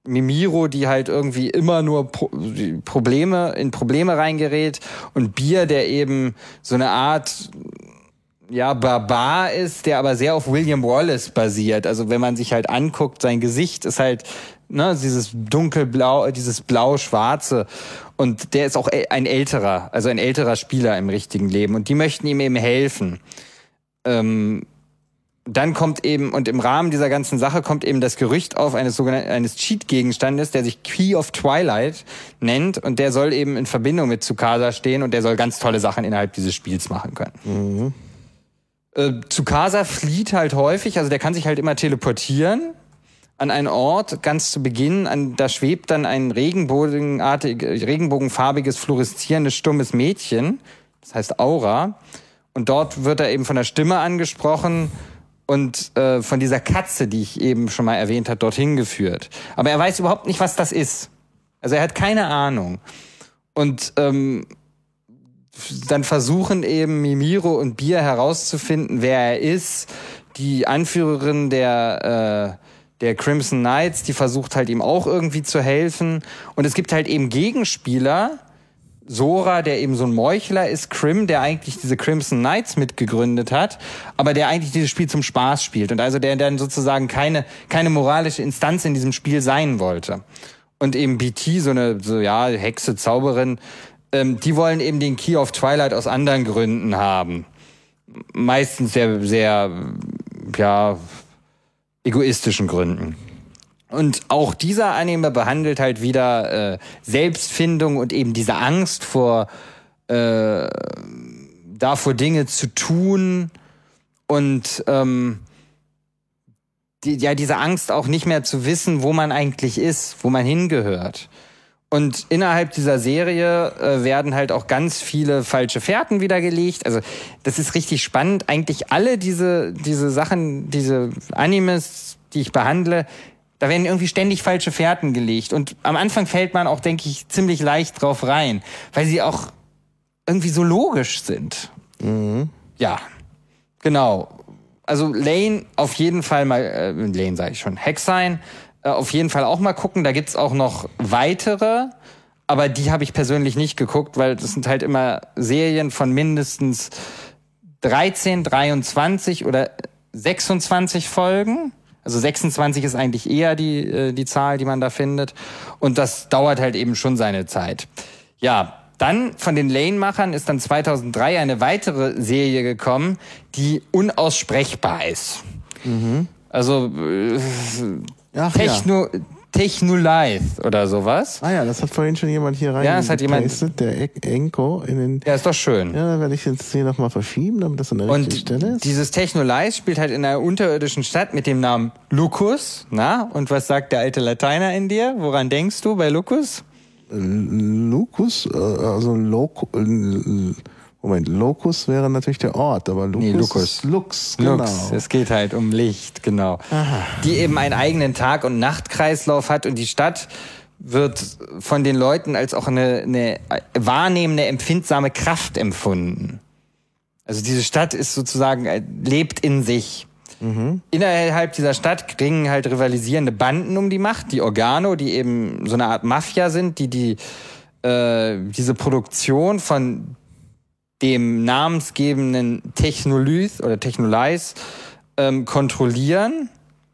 Mimiro, die halt irgendwie immer nur Pro- Probleme in Probleme reingerät, und Beer, der eben so eine Art ja Barbar ist, der aber sehr auf William Wallace basiert. Also wenn man sich halt anguckt, sein Gesicht ist halt ne dieses dunkelblau, dieses blau-schwarze, und der ist auch ein älterer, also ein älterer Spieler im richtigen Leben, und die möchten ihm eben helfen. Ähm, Dann kommt eben, und im Rahmen dieser ganzen Sache kommt eben das Gerücht auf eines sogenannten, eines Cheat-Gegenstandes, der sich Key of Twilight nennt, und der soll eben in Verbindung mit Tsukasa stehen, und der soll ganz tolle Sachen innerhalb dieses Spiels machen können. Mhm. Äh, Tsukasa flieht halt häufig, also der kann sich halt immer teleportieren an einen Ort, ganz zu Beginn, an, da schwebt dann ein regenbogenartig, regenbogenfarbiges, fluoreszierendes, stummes Mädchen, das heißt Aura, und dort wird er eben von der Stimme angesprochen, und äh, von dieser Katze, die ich eben schon mal erwähnt habe, dorthin geführt. Aber er weiß überhaupt nicht, was das ist. Also er hat keine Ahnung. Und ähm, dann versuchen eben Mimiro und Beer herauszufinden, wer er ist. Die Anführerin der, äh, der Crimson Knights, die versucht halt ihm auch irgendwie zu helfen. Und es gibt halt eben Gegenspieler, Sora, der eben so ein Meuchler ist, Crim, der eigentlich diese Crimson Knights mitgegründet hat, aber der eigentlich dieses Spiel zum Spaß spielt, und also der dann sozusagen keine keine moralische Instanz in diesem Spiel sein wollte. Und eben B T, so eine so ja Hexe, Zauberin, ähm, die wollen eben den Key of Twilight aus anderen Gründen haben. Meistens sehr sehr ja egoistischen Gründen. Und auch dieser Anime behandelt halt wieder äh, Selbstfindung und eben diese Angst vor äh, davor Dinge zu tun und ähm, die, ja diese Angst auch nicht mehr zu wissen, wo man eigentlich ist, wo man hingehört. Und innerhalb dieser Serie äh, werden halt auch ganz viele falsche Fährten wiedergelegt. Also das ist richtig spannend. Eigentlich alle diese diese Sachen, diese Animes, die ich behandle, da werden irgendwie ständig falsche Fährten gelegt. Und am Anfang fällt man auch, denke ich, ziemlich leicht drauf rein, weil sie auch irgendwie so logisch sind. Mhm. Ja, genau. Also Lane auf jeden Fall mal, äh, Lane sage ich schon, Hexine, äh, auf jeden Fall auch mal gucken. Da gibt's auch noch weitere, aber die habe ich persönlich nicht geguckt, weil das sind halt immer Serien von mindestens dreizehn, dreiundzwanzig oder sechsundzwanzig Folgen. Also sechsundzwanzig ist eigentlich eher die äh, die Zahl, die man da findet. Und das dauert halt eben schon seine Zeit. Ja, dann von den Lane-Machern ist dann zweitausenddrei eine weitere Serie gekommen, die unaussprechbar ist. Mhm. Also äh, Ach, Techno... Ja. Technolith oder sowas. Ah ja, das hat vorhin schon jemand hier rein. Ja, das hat jemand. Der Enko in den. Ja, ist doch schön. Ja, da werde ich jetzt hier nochmal verschieben, damit das an der richtigen Stelle ist. Und dieses Technolith spielt halt in einer unterirdischen Stadt mit dem Namen Lucus. Na, und was sagt der alte Lateiner in dir? Woran denkst du bei Lucus? Lucus, also Loco, Moment, Locus wäre natürlich der Ort, aber Lucus, nee, Lucus. Lux, genau. Lux, es geht halt um Licht, genau. Aha. Die eben einen eigenen Tag- und Nachtkreislauf hat, und die Stadt wird von den Leuten als auch eine, eine wahrnehmende, empfindsame Kraft empfunden. Also diese Stadt ist sozusagen, lebt in sich. Mhm. Innerhalb dieser Stadt ringen halt rivalisierende Banden um die Macht, die Organo, die eben so eine Art Mafia sind, die die äh, diese Produktion von dem namensgebenden Technolith oder Technolith ähm, kontrollieren.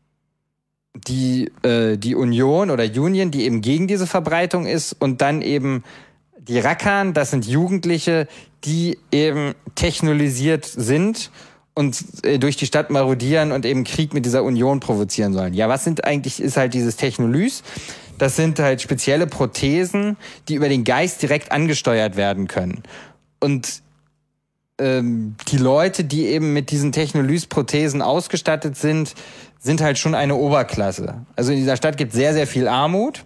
Die, äh, die Union oder Union, die eben gegen diese Verbreitung ist, und dann eben die Rakan, das sind Jugendliche, die eben technologisiert sind und äh, durch die Stadt marodieren und eben Krieg mit dieser Union provozieren sollen. Ja, was sind eigentlich, ist halt dieses Technolith? Das sind halt spezielle Prothesen, die über den Geist direkt angesteuert werden können. Und ähm, die Leute, die eben mit diesen Technolith-Prothesen ausgestattet sind, sind halt schon eine Oberklasse. Also in dieser Stadt gibt es sehr, sehr viel Armut.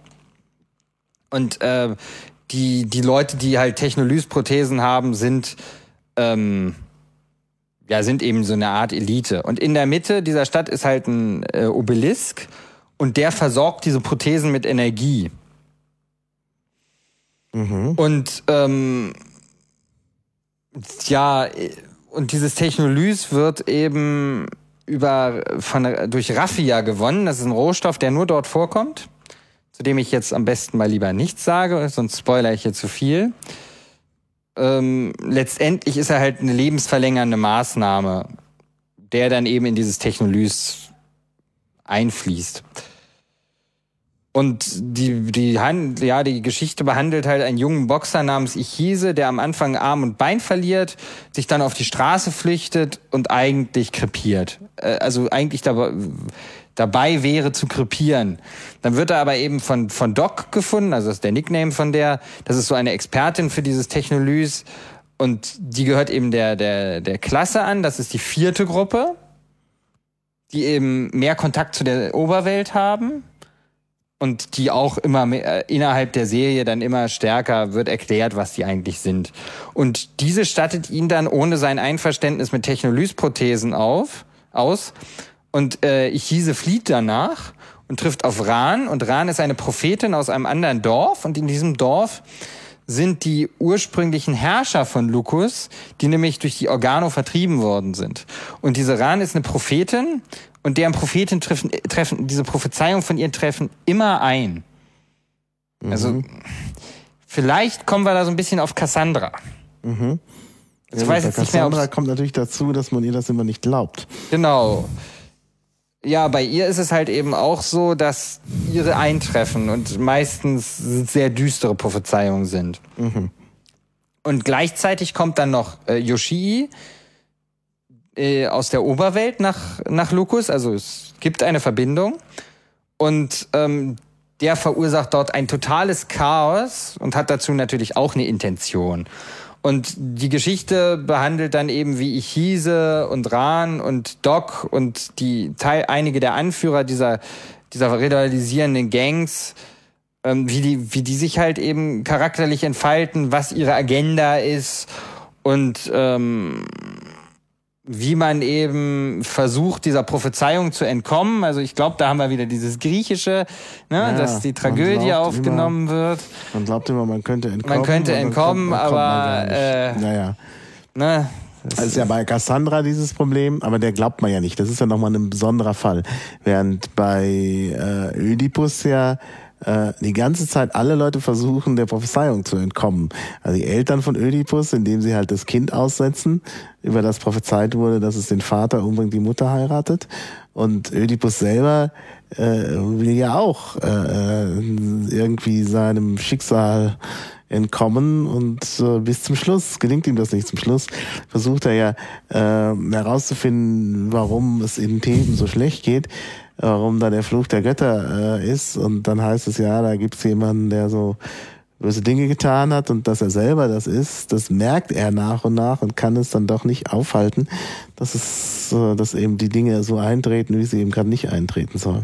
Und äh, die die Leute, die halt Technolith-Prothesen haben, sind ähm, ja sind eben so eine Art Elite. Und in der Mitte dieser Stadt ist halt ein äh, Obelisk, und der versorgt diese Prothesen mit Energie. Mhm. Und ähm, ja, und dieses Technolith wird eben über von durch Raffia gewonnen. Das ist ein Rohstoff, der nur dort vorkommt. zu dem ich jetzt am besten mal lieber nichts sage, sonst spoilere ich hier zu viel. Ähm, letztendlich ist er halt eine lebensverlängernde Maßnahme, der dann eben in dieses Technolys einfließt. Und die, die, Hand, ja, die Geschichte behandelt halt einen jungen Boxer namens Ichise, der am Anfang Arm und Bein verliert, sich dann auf die Straße flüchtet und eigentlich krepiert. Also eigentlich dabei, dabei wäre zu krepieren. Dann wird er aber eben von, von Doc gefunden, also das ist der Nickname von der. Das ist so eine Expertin für dieses Technolys. Und die gehört eben der, der, der Klasse an. Das ist die vierte Gruppe, die eben mehr Kontakt zu der Oberwelt haben. Und die auch immer mehr, innerhalb der Serie dann immer stärker wird erklärt, was die eigentlich sind. Und diese stattet ihn dann ohne sein Einverständnis mit Technolys-Prothesen auf, aus. Und äh, Ichise flieht danach und trifft auf Ran. Und Ran ist eine Prophetin aus einem anderen Dorf. Und in diesem Dorf sind die ursprünglichen Herrscher von Lukus, die nämlich durch die Organo vertrieben worden sind. Und diese Ran ist eine Prophetin. Und deren Propheten treffen, treffen, diese Prophezeiung von ihr treffen immer ein. Mhm. Also, vielleicht kommen wir da so ein bisschen auf Cassandra. Mhm. Also, ich weiß jetzt nicht mehr, Cassandra kommt natürlich dazu, dass man ihr das immer nicht glaubt. Genau. Ja, bei ihr ist es halt eben auch so, dass ihre eintreffen und meistens sehr düstere Prophezeiungen sind. Mhm. Und gleichzeitig kommt dann noch äh, Yoshii, aus der Oberwelt nach, nach Lukus, also es gibt eine Verbindung und ähm, der verursacht dort ein totales Chaos und hat dazu natürlich auch eine Intention. Und die Geschichte behandelt dann eben, wie Ichise und Ran und Doc und die Teil, einige der Anführer dieser, dieser rivalisierenden Gangs, ähm, wie die, wie die sich halt eben charakterlich entfalten, was ihre Agenda ist und ähm, wie man eben versucht, dieser Prophezeiung zu entkommen. Also ich glaube, da haben wir wieder dieses Griechische, ne, ja, dass die Tragödie aufgenommen immer, wird. Man glaubt immer, man könnte entkommen. Man könnte entkommen, kommt, aber äh, naja. Ne, das, das ist ja bei Cassandra dieses Problem, aber der glaubt man ja nicht. Das ist ja nochmal ein besonderer Fall. Während bei äh, Ödipus ja die ganze Zeit alle Leute versuchen, der Prophezeiung zu entkommen. Also die Eltern von Ödipus, indem sie halt das Kind aussetzen, über das prophezeit wurde, dass es den Vater umbringt, die Mutter heiratet. Und Ödipus selber äh, will ja auch äh, irgendwie seinem Schicksal entkommen und äh, bis zum Schluss gelingt ihm das nicht. Zum Schluss versucht er ja äh, herauszufinden, warum es in Theben so schlecht geht, warum da der Fluch der Götter äh, ist, und dann heißt es ja, da gibt's jemanden, der so böse Dinge getan hat, und dass er selber das ist, das merkt er nach und nach und kann es dann doch nicht aufhalten, dass es, äh, dass eben die Dinge so eintreten, wie sie eben gerade nicht eintreten sollen.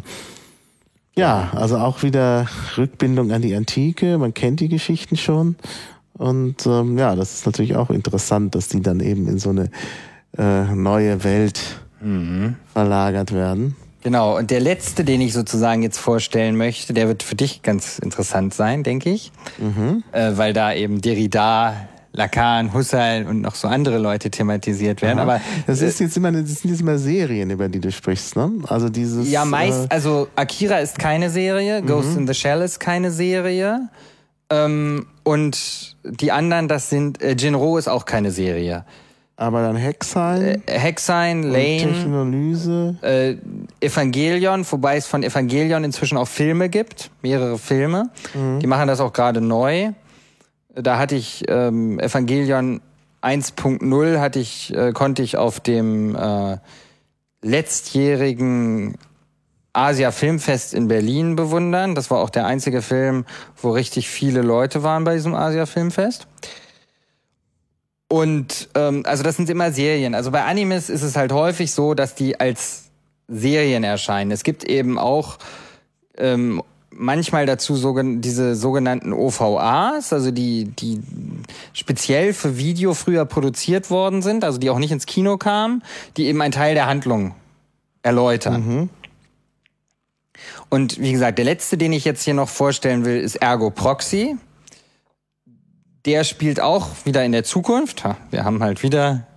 Ja, also auch wieder Rückbindung an die Antike, man kennt die Geschichten schon, und ähm, ja, das ist natürlich auch interessant, dass die dann eben in so eine äh, neue Welt mhm. verlagert werden. Genau, und der letzte, den ich sozusagen jetzt vorstellen möchte, der wird für dich ganz interessant sein, denke ich. Mhm. Äh, weil da eben Derrida, Lacan, Husserl und noch so andere Leute thematisiert werden. Aha. Aber das ist jetzt immer, das sind jetzt immer Serien, über die du sprichst, ne? Also dieses. Ja, meist, äh, also Akira ist keine Serie, mhm. Ghost in the Shell ist keine Serie. Ähm, und die anderen, das sind, äh, Jinro ist auch keine Serie. Aber dann Hexein, äh, Hexein, Lane, Technolyse, äh, Evangelion, wobei es von Evangelion inzwischen auch Filme gibt, mehrere Filme. Mhm. Die machen das auch gerade neu. Da hatte ich ähm, Evangelion eins Punkt null hatte ich äh, konnte ich auf dem äh, letztjährigen Asia Filmfest in Berlin bewundern. Das war auch der einzige Film, wo richtig viele Leute waren bei diesem Asia Filmfest. Und ähm, also das sind immer Serien. Also bei Animes ist es halt häufig so, dass die als Serien erscheinen. Es gibt eben auch ähm, manchmal dazu sogen- diese sogenannten O V As, also die die speziell für Video früher produziert worden sind, also die auch nicht ins Kino kamen, die eben einen Teil der Handlung erläutern. Mhm. Und wie gesagt, der letzte, den ich jetzt hier noch vorstellen will, ist Ergo Proxy. Der spielt auch wieder in der Zukunft. Wir haben halt wieder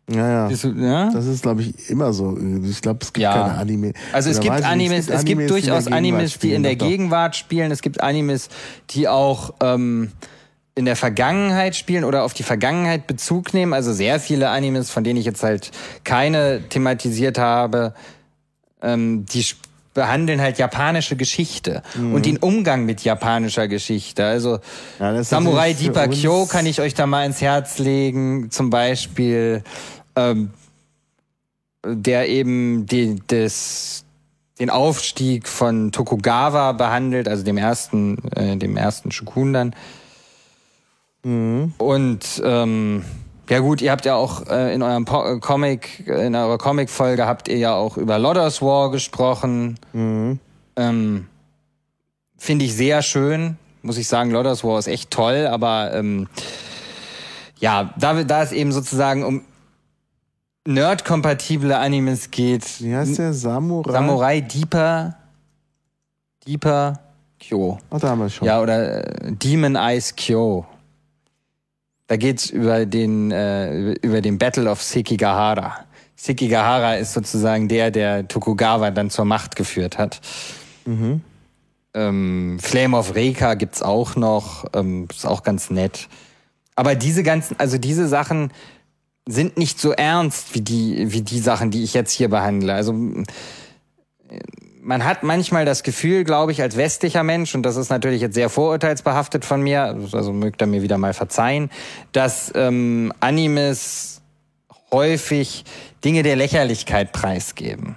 Ja, ja. Ist, ja? Das ist, glaube ich, immer so. Ich glaube, es gibt ja. keine Anime. Also es gibt Animes, es gibt, es gibt durchaus die Animes, die in der Gegenwart spielen. Es gibt Animes, die auch ähm, in der Vergangenheit spielen oder auf die Vergangenheit Bezug nehmen. Also sehr viele Animes, von denen ich jetzt halt keine thematisiert habe, ähm, die behandeln halt japanische Geschichte mhm. und den Umgang mit japanischer Geschichte. Also ja, Samurai Deeper Kyo kann ich euch da mal ins Herz legen, zum Beispiel, ähm, der eben die, des, den Aufstieg von Tokugawa behandelt, also dem ersten, äh, dem ersten Shogun. Mhm. Und ähm, ja gut, ihr habt ja auch äh, in eurem po- Comic, in eurer Comic-Folge habt ihr ja auch über Lodoss War gesprochen. Mhm. Ähm, finde ich sehr schön, muss ich sagen. Lodoss War ist echt toll, aber ähm, ja, da, da es eben sozusagen um nerd-kompatible Animes geht. Wie heißt der? Samurai? Samurai Deeper Deeper Kyo. Ach, da haben wir schon. Ja, oder äh, Demon Eyes Kyo. Da geht's über den äh, über den Battle of Sekigahara. Sekigahara ist sozusagen der, der Tokugawa dann zur Macht geführt hat. Mhm. Ähm, Flame of Reka gibt's auch noch, ähm, ist auch ganz nett. Aber diese ganzen, also diese Sachen sind nicht so ernst wie die wie die Sachen, die ich jetzt hier behandle. Also man hat manchmal das Gefühl, glaube ich, als westlicher Mensch, und das ist natürlich jetzt sehr vorurteilsbehaftet von mir, also mögt ihr mir wieder mal verzeihen, dass ähm, Animes häufig Dinge der Lächerlichkeit preisgeben.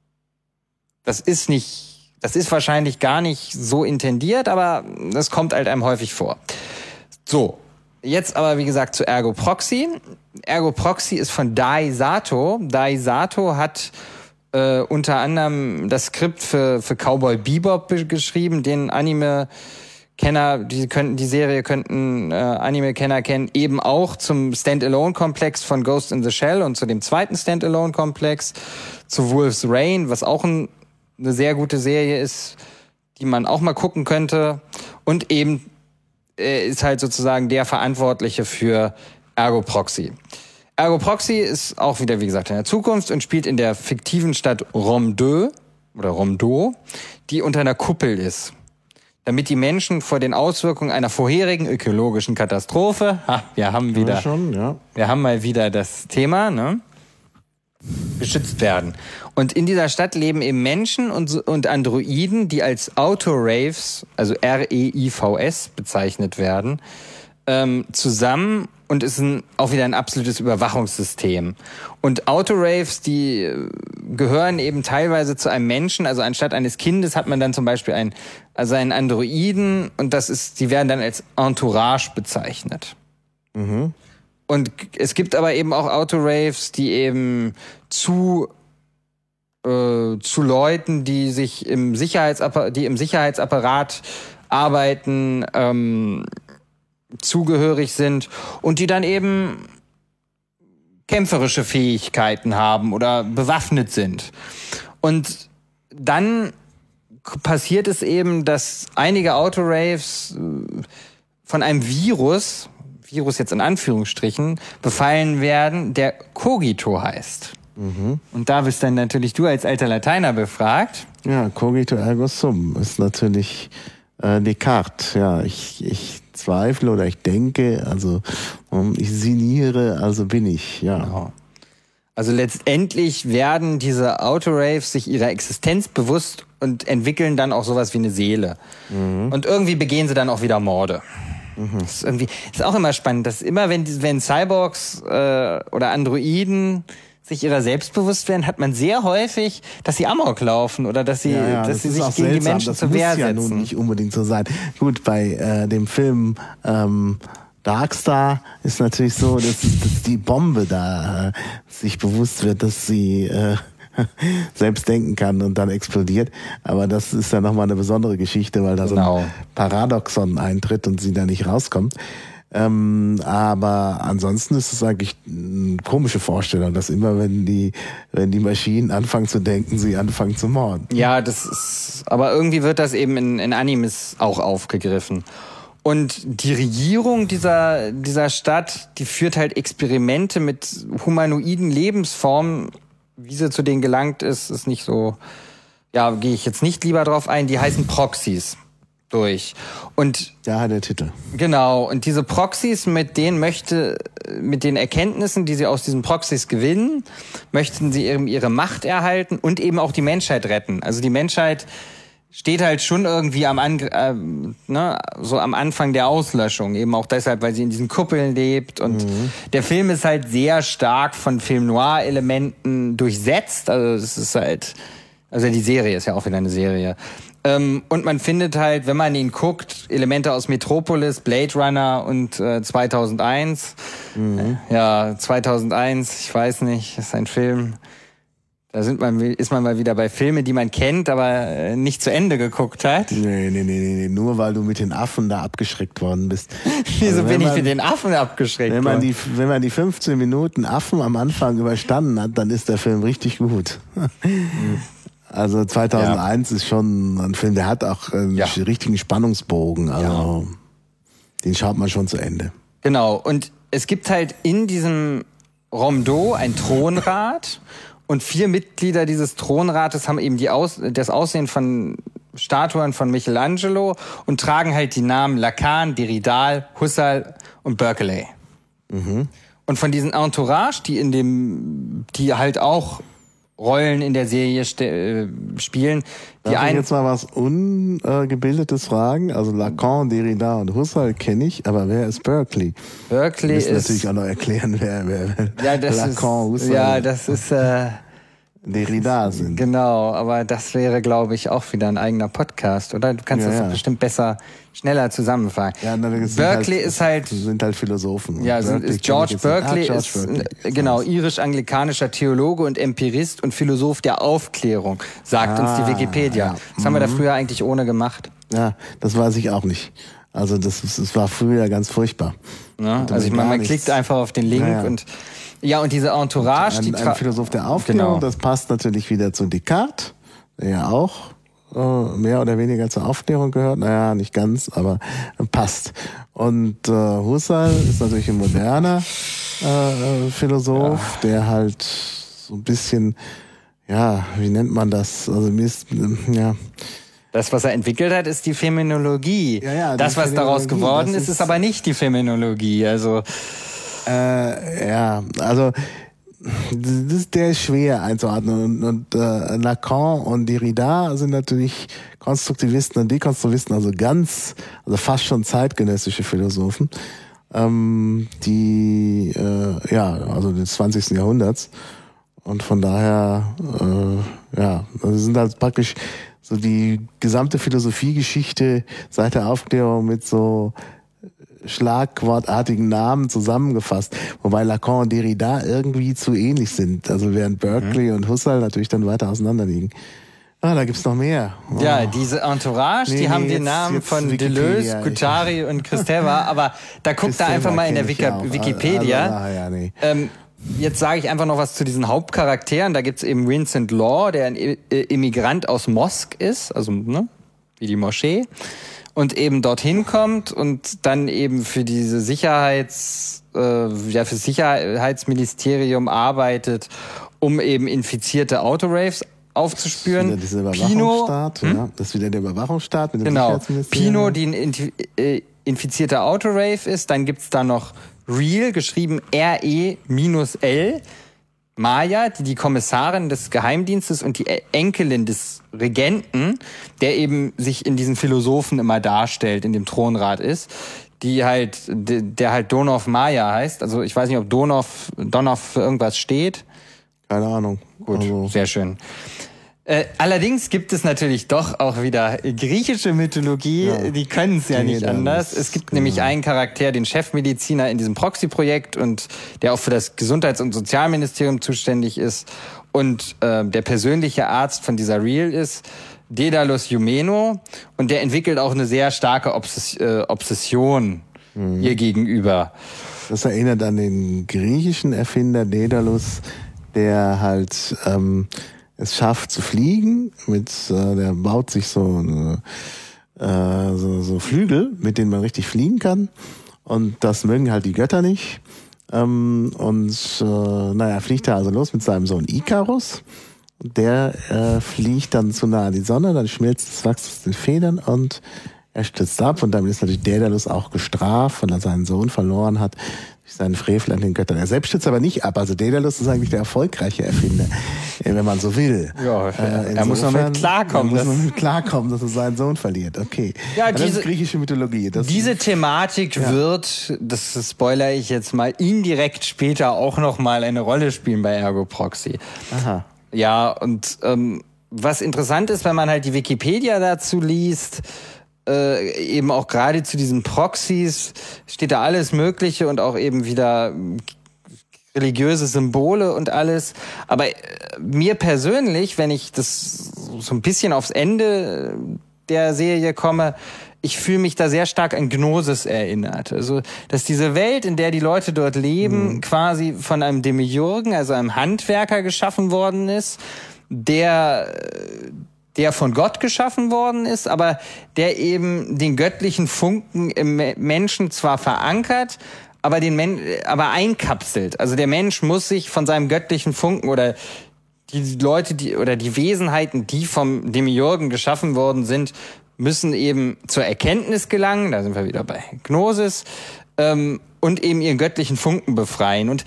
Das ist nicht, das ist wahrscheinlich gar nicht so intendiert, aber das kommt halt einem häufig vor. So, jetzt aber wie gesagt zu Ergo Proxy. Ergo Proxy ist von Dai Sato. Dai Sato hat Äh, unter anderem das Skript für, für Cowboy Bebop geschrieben, den Anime-Kenner, die könnten, die Serie könnten äh, Anime-Kenner kennen, eben auch zum Standalone-Komplex von Ghost in the Shell und zu dem zweiten Standalone-Komplex, zu Wolf's Rain, was auch ein, eine sehr gute Serie ist, die man auch mal gucken könnte. Und eben äh, ist halt sozusagen der Verantwortliche für Ergo Proxy. Ergo Proxy ist auch wieder, wie gesagt, in der Zukunft und spielt in der fiktiven Stadt Romdö oder Romdo, die unter einer Kuppel ist. Damit die Menschen vor den Auswirkungen einer vorherigen ökologischen Katastrophe, ha, wir haben wieder, ja, schon, ja. wir haben mal wieder das Thema, ne, geschützt werden. Und in dieser Stadt leben eben Menschen und, und Androiden, die als Autoraves, also R E I V S bezeichnet werden, ähm, zusammen. Und ist ein, auch wieder ein absolutes Überwachungssystem. Und Autoraves, die gehören eben teilweise zu einem Menschen. Also anstatt eines Kindes hat man dann zum Beispiel einen, also einen Androiden. Und das ist, die werden dann als Entourage bezeichnet. Mhm. Und es gibt aber eben auch Autoraves, die eben zu äh, zu Leuten, die sich im Sicherheitsapparat, die im Sicherheitsapparat arbeiten, ähm, zugehörig sind und die dann eben kämpferische Fähigkeiten haben oder bewaffnet sind. Und dann passiert es eben, dass einige Autoraves von einem Virus, Virus jetzt in Anführungsstrichen, befallen werden, der Cogito heißt. Mhm. Und da bist dann natürlich du als alter Lateiner befragt. Ja, Cogito ergo sum ist natürlich äh, Descartes. Ja, ich, ich zweifle oder ich denke, also ich sinniere, also bin ich, ja. Genau. Also letztendlich werden diese Autoraves sich ihrer Existenz bewusst und entwickeln dann auch sowas wie eine Seele. Mhm. Und irgendwie begehen sie dann auch wieder Morde. Mhm. Das ist irgendwie, das ist auch immer spannend, dass immer wenn, wenn Cyborgs äh, oder Androiden sich ihrer selbst bewusst werden, hat man sehr häufig, dass sie Amok laufen oder dass sie, ja, ja, dass das sie sich gegen seltsam. die Menschen das zur Wehr setzen. Das muss ja nun nicht unbedingt so sein. Gut, bei äh, dem Film ähm, Darkstar ist natürlich so, dass, dass die Bombe da äh, sich bewusst wird, dass sie äh, selbst denken kann und dann explodiert. Aber das ist ja nochmal eine besondere Geschichte, weil da genau. so ein Paradoxon eintritt und sie da nicht rauskommt. Ähm, aber ansonsten ist es eigentlich eine komische Vorstellung, dass immer, wenn die, wenn die Maschinen anfangen zu denken, sie anfangen zu morden. Ja, das ist, aber irgendwie wird das eben in, in Animes auch aufgegriffen. Und die Regierung dieser, dieser Stadt, die führt halt Experimente mit humanoiden Lebensformen. Wie sie zu denen gelangt ist, ist nicht so, ja, gehe ich jetzt nicht lieber drauf ein. Die heißen Proxys durch. Und ja, der Titel. Genau. Und diese Proxys, mit denen möchte, mit den Erkenntnissen, die sie aus diesen Proxys gewinnen, möchten sie eben ihre Macht erhalten und eben auch die Menschheit retten. Also die Menschheit steht halt schon irgendwie am, An äh, ne, so am Anfang der Auslöschung, eben auch deshalb, weil sie in diesen Kuppeln lebt. Und mhm. der Film ist halt sehr stark von Film-Noir-Elementen durchsetzt. Also es ist halt, also die Serie ist ja auch wieder eine Serie. Ähm, und man findet halt, wenn man ihn guckt, Elemente aus Metropolis, Blade Runner und äh, zweitausendeins. Mhm. Ja, zweitausendeins, ich weiß nicht, ist ein Film. Da sind man, ist man mal wieder bei Filmen, die man kennt, aber nicht zu Ende geguckt hat. Nee, nee, nee, nee, nur weil du mit den Affen da abgeschreckt worden bist. Wieso also bin man, ich mit den Affen abgeschreckt wenn man worden? Die, wenn man die fünfzehn Minuten Affen am Anfang überstanden hat, dann ist der Film richtig gut. Also zweitausendeins ja. ist schon ein Film, der hat auch einen ja. richtigen Spannungsbogen. Also ja. den schaut man schon zu Ende. Genau, und es gibt halt in diesem Rondeau ein Thronrat. Und vier Mitglieder dieses Thronrates haben eben die Aus- das Aussehen von Statuen von Michelangelo und tragen halt die Namen Lacan, Derrida, Husserl und Berkeley. Mhm. Und von diesen Entourage, die in dem, die halt auch Rollen in der Serie ste- äh, spielen. Die Darf ein- ich jetzt mal was Ungebildetes fragen? Also Lacan, Derrida und Husserl kenne ich, aber wer ist Berkeley? Berkeley ist... Wir müssen natürlich auch noch erklären, wer, wer ja, das Lacan, ist, Husserl, ja, das ist... Äh, Derrida sind. Genau, aber das wäre, glaube ich, auch wieder ein eigener Podcast, oder? Du kannst ja, das ja. bestimmt besser, schneller zusammenfassen. Ja, Berkeley halt, ist halt... sind halt Philosophen. Ja, sind, ist George Berkeley, ah, George ist Berkeley. Genau, irisch-anglikanischer Theologe und Empirist und Philosoph der Aufklärung, sagt ah, uns die Wikipedia. Ja. Das mhm. haben wir da früher eigentlich ohne gemacht. Ja, das weiß ich auch nicht. Also das, das war früher ganz furchtbar. Ja, also ich meine, man klickt einfach auf den Link ja, ja. und... Ja, und diese Entourage... Ein, die ein Philosoph der Aufklärung, genau. Das passt natürlich wieder zu Descartes, der ja auch äh, mehr oder weniger zur Aufklärung gehört. Naja, nicht ganz, aber äh, passt. Und äh, Husserl ist natürlich ein moderner äh, Philosoph, ja. der halt so ein bisschen, ja, wie nennt man das? Also mir ist, äh, ja... Das, was er entwickelt hat, ist die Phänomenologie. Ja, ja, das, was daraus geworden ist, ist, ist aber nicht die Phänomenologie. Also... Äh, ja, also das, der ist schwer einzuordnen und, und äh, Lacan und Derrida sind natürlich Konstruktivisten und Dekonstruktivisten, also ganz, also fast schon zeitgenössische Philosophen, ähm, die äh, ja, also des zwanzigsten Jahrhunderts und von daher äh, ja, also sind halt praktisch so die gesamte Philosophiegeschichte seit der Aufklärung mit so schlagwortartigen Namen zusammengefasst, wobei Lacan und Derrida irgendwie zu ähnlich sind. Also während Berkeley mhm. und Husserl natürlich dann weiter auseinander liegen. Ah, da gibt's noch mehr. Oh. Ja, diese Entourage, nee, die haben nee, den Namen von Deleuze, Guattari und Christeva, aber da guckt da einfach mal in der Wiki- Wikipedia. Also, also, ja, nee. ähm, jetzt sage ich einfach noch was zu diesen Hauptcharakteren. Da gibt's eben Vincent Law, der ein Immigrant aus Mosk ist, also ne, wie die Moschee. Und eben dorthin kommt und dann eben für diese Sicherheits, äh, ja, für das Sicherheitsministerium arbeitet, um eben infizierte Autoraves aufzuspüren. Das ist wieder dieser Überwachungsstaat, Pino, hm? ja, das ist wieder der Überwachungsstaat mit dem genau. Sicherheitsministerium. Pino, die ein äh, infizierter Autorave ist, dann gibt's da noch Real, geschrieben R E L, Maya, die die Kommissarin des Geheimdienstes und die Enkelin des Regenten, der eben sich in diesen Philosophen immer darstellt, in dem Thronrat ist, die halt, der halt Donov Maya heißt. Also ich weiß nicht, ob Donov, Donov für irgendwas steht. Keine Ahnung. Gut, also. Sehr schön. Äh, allerdings gibt es natürlich doch auch wieder griechische Mythologie, ja. Die können es ja nee, nicht anders. Es gibt genau. nämlich einen Charakter, den Chefmediziner in diesem Proxy-Projekt und der auch für das Gesundheits- und Sozialministerium zuständig ist und äh, der persönliche Arzt von dieser Real ist, Daedalus Eumeno, und der entwickelt auch eine sehr starke Obsess- äh, Obsession mhm. ihr gegenüber. Das erinnert an den griechischen Erfinder Daedalus, der halt ähm, es schafft zu fliegen, mit äh, der baut sich so eine äh, so, so Flügel, mit denen man richtig fliegen kann. Und das mögen halt die Götter nicht. Ähm, und äh, naja, fliegt er also los mit seinem Sohn Ikarus. Der äh, fliegt dann zu nah an die Sonne, dann schmilzt das Wachs aus den Federn und er stürzt ab. Und damit ist natürlich Daedalus auch gestraft, weil er seinen Sohn verloren hat durch seinen Frevel an den Göttern. Er selbst stürzt aber nicht ab. Also Daedalus ist eigentlich der erfolgreiche Erfinder, wenn man so will. Ja, äh, er muss noch mit klarkommen. Er muss noch mit klarkommen, dass er seinen Sohn verliert. Okay. Ja, das diese, ist griechische Mythologie. Das diese Thematik ja. wird, das spoilere ich jetzt mal, indirekt später auch noch mal eine Rolle spielen bei Ergo Proxy. Aha. Ja, und ähm, was interessant ist, wenn man halt die Wikipedia dazu liest, äh, eben auch gerade zu diesen Proxys, steht da alles Mögliche und auch eben wieder religiöse Symbole und alles. Aber äh, mir persönlich, wenn ich das so ein bisschen aufs Ende der Serie komme, ich fühle mich da sehr stark an Gnosis erinnert. Also, dass diese Welt, in der die Leute dort leben, mhm. quasi von einem Demiurgen, also einem Handwerker geschaffen worden ist, der, der von Gott geschaffen worden ist, aber der eben den göttlichen Funken im Menschen zwar verankert, aber den Men- aber einkapselt. Also der Mensch muss sich von seinem göttlichen Funken oder die Leute, die, oder die Wesenheiten, die vom Demiurgen geschaffen worden sind, müssen eben zur Erkenntnis gelangen, da sind wir wieder bei Gnosis, ähm, und eben ihren göttlichen Funken befreien. Und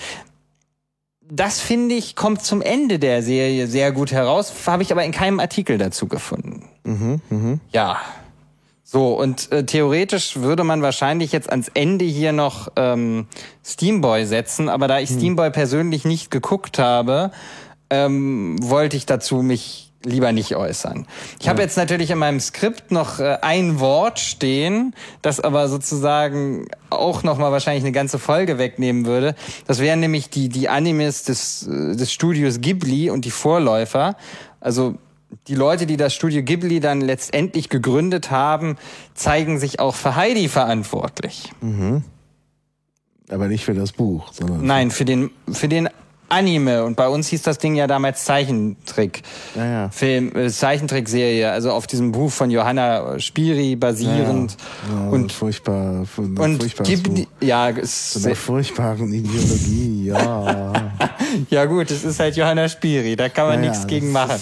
das, finde ich, kommt zum Ende der Serie sehr gut heraus, habe ich aber in keinem Artikel dazu gefunden. Mhm, mh. Ja, so, und äh, theoretisch würde man wahrscheinlich jetzt ans Ende hier noch ähm, Steamboy setzen, aber da ich hm. Steamboy persönlich nicht geguckt habe, ähm, wollte ich dazu mich lieber nicht äußern. Ich ja. habe jetzt natürlich in meinem Skript noch äh, ein Wort stehen, das aber sozusagen auch nochmal wahrscheinlich eine ganze Folge wegnehmen würde. Das wären nämlich die die Animes des des Studios Ghibli und die Vorläufer. Also die Leute, die das Studio Ghibli dann letztendlich gegründet haben, zeigen sich auch für Heidi verantwortlich. Mhm. Aber nicht für das Buch, sondern Nein, für den für den Anime, und bei uns hieß das Ding ja damals Zeichentrick. Ja, ja. Film, äh, Zeichentrickserie, also auf diesem Buch von Johanna Spiri basierend. Ja, ja. Und furchtbar, und, und gibt, ja, es so einer furchtbaren Ideologie, ja. Ja gut, es ist halt Johanna Spiri, da kann man ja, nichts ja, gegen machen.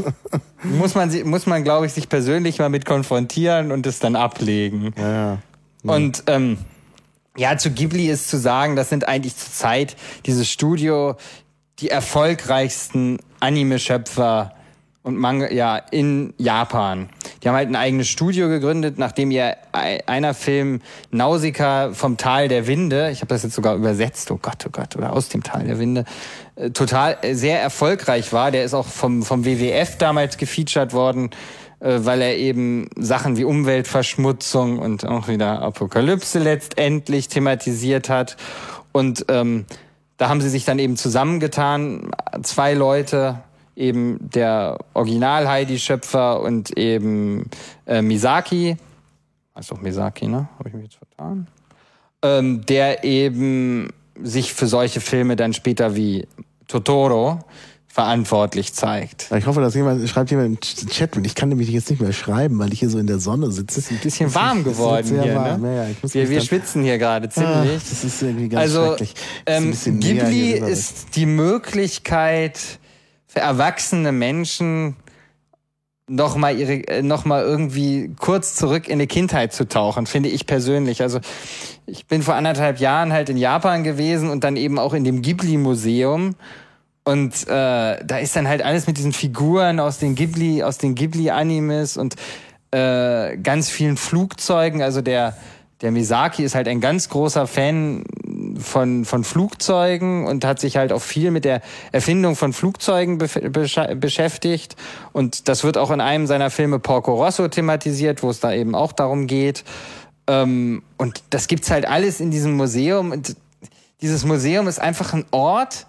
muss man, muss man, glaube ich, sich persönlich mal mit konfrontieren und es dann ablegen. Ja, ja. Mhm. Und ähm, ja, zu Ghibli ist zu sagen, das sind eigentlich zur Zeit dieses Studio die erfolgreichsten Anime-Schöpfer und Manga, ja, in Japan. Die haben halt ein eigenes Studio gegründet, nachdem ihr einer Film Nausicaa vom Tal der Winde, ich habe das jetzt sogar übersetzt, oh Gott, oh Gott, oder aus dem Tal der Winde, total sehr erfolgreich war. Der ist auch vom, vom W W F damals gefeatured worden, weil er eben Sachen wie Umweltverschmutzung und auch wieder Apokalypse letztendlich thematisiert hat. Und ähm, da haben sie sich dann eben zusammengetan, zwei Leute, eben der Original-Heidi-Schöpfer und eben äh, Misaki, heißt doch Misaki, ne? Habe ich mich jetzt vertan? Ähm, der eben sich für solche Filme dann später wie Totoro verantwortlich zeigt. Ich hoffe, dass jemand, schreibt jemand im Chat, ich kann nämlich jetzt nicht mehr schreiben, weil ich hier so in der Sonne sitze. Es ist ein bisschen warm geworden hier, warm. ne? Ja, ja, ich muss wir wir schwitzen hier gerade ziemlich. Ach, das ist irgendwie ganz also, schrecklich. Ähm, Ghibli ist die Möglichkeit für erwachsene Menschen, noch mal ihre, noch mal irgendwie kurz zurück in die Kindheit zu tauchen, finde ich persönlich. Also ich bin vor anderthalb Jahren halt in Japan gewesen und dann eben auch in dem Ghibli-Museum. Und äh, da ist dann halt alles mit diesen Figuren aus den Ghibli, aus den Ghibli-Animes und äh, ganz vielen Flugzeugen. Also der der Misaki ist halt ein ganz großer Fan von von Flugzeugen und hat sich halt auch viel mit der Erfindung von Flugzeugen be- besch- beschäftigt. Und das wird auch in einem seiner Filme Porco Rosso thematisiert, wo es da eben auch darum geht. Ähm, und das gibt's halt alles in diesem Museum. Und dieses Museum ist einfach ein Ort.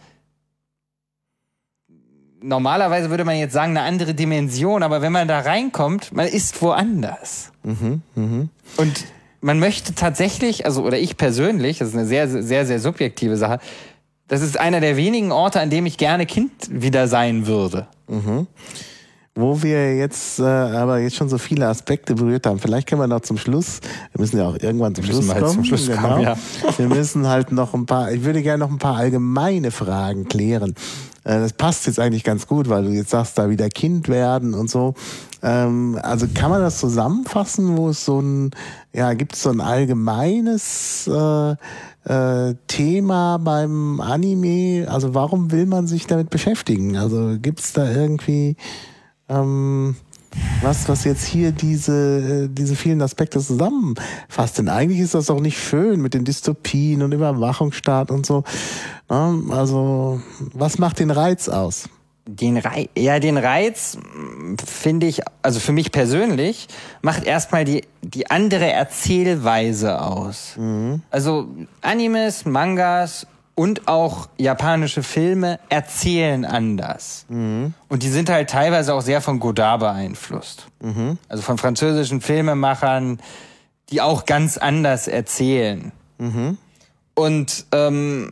Normalerweise würde man jetzt sagen, eine andere Dimension, aber wenn man da reinkommt, man ist woanders. Mhm, mh. Und man möchte tatsächlich, also oder ich persönlich, das ist eine sehr, sehr, sehr subjektive Sache, das ist einer der wenigen Orte, an dem ich gerne Kind wieder sein würde. Mhm. wo wir jetzt äh, aber jetzt schon so viele Aspekte berührt haben. Vielleicht können wir noch zum Schluss, wir müssen ja auch irgendwann zum Schluss kommen. Halt zum Schluss genau. kommen ja. Wir müssen halt noch ein paar, ich würde gerne noch ein paar allgemeine Fragen klären. Äh, das passt jetzt eigentlich ganz gut, weil du jetzt sagst, da wieder Kind werden und so. Ähm, also kann man das zusammenfassen, wo es so ein, ja, gibt es so ein allgemeines äh, äh, Thema beim Anime? Also warum will man sich damit beschäftigen? Also gibt es da irgendwie ähm, was, was jetzt hier diese, diese vielen Aspekte zusammenfasst? Denn eigentlich ist das doch nicht schön mit den Dystopien und Überwachungsstaat und so. Also was macht den Reiz aus? Den Reiz, ja, den Reiz finde ich, also für mich persönlich, macht erstmal die, die andere Erzählweise aus. Mhm. Also Animes, Mangas und auch japanische Filme erzählen anders. Mhm. Und die sind halt teilweise auch sehr von Godard beeinflusst. Mhm. Also von französischen Filmemachern, die auch ganz anders erzählen. Mhm. Und ähm,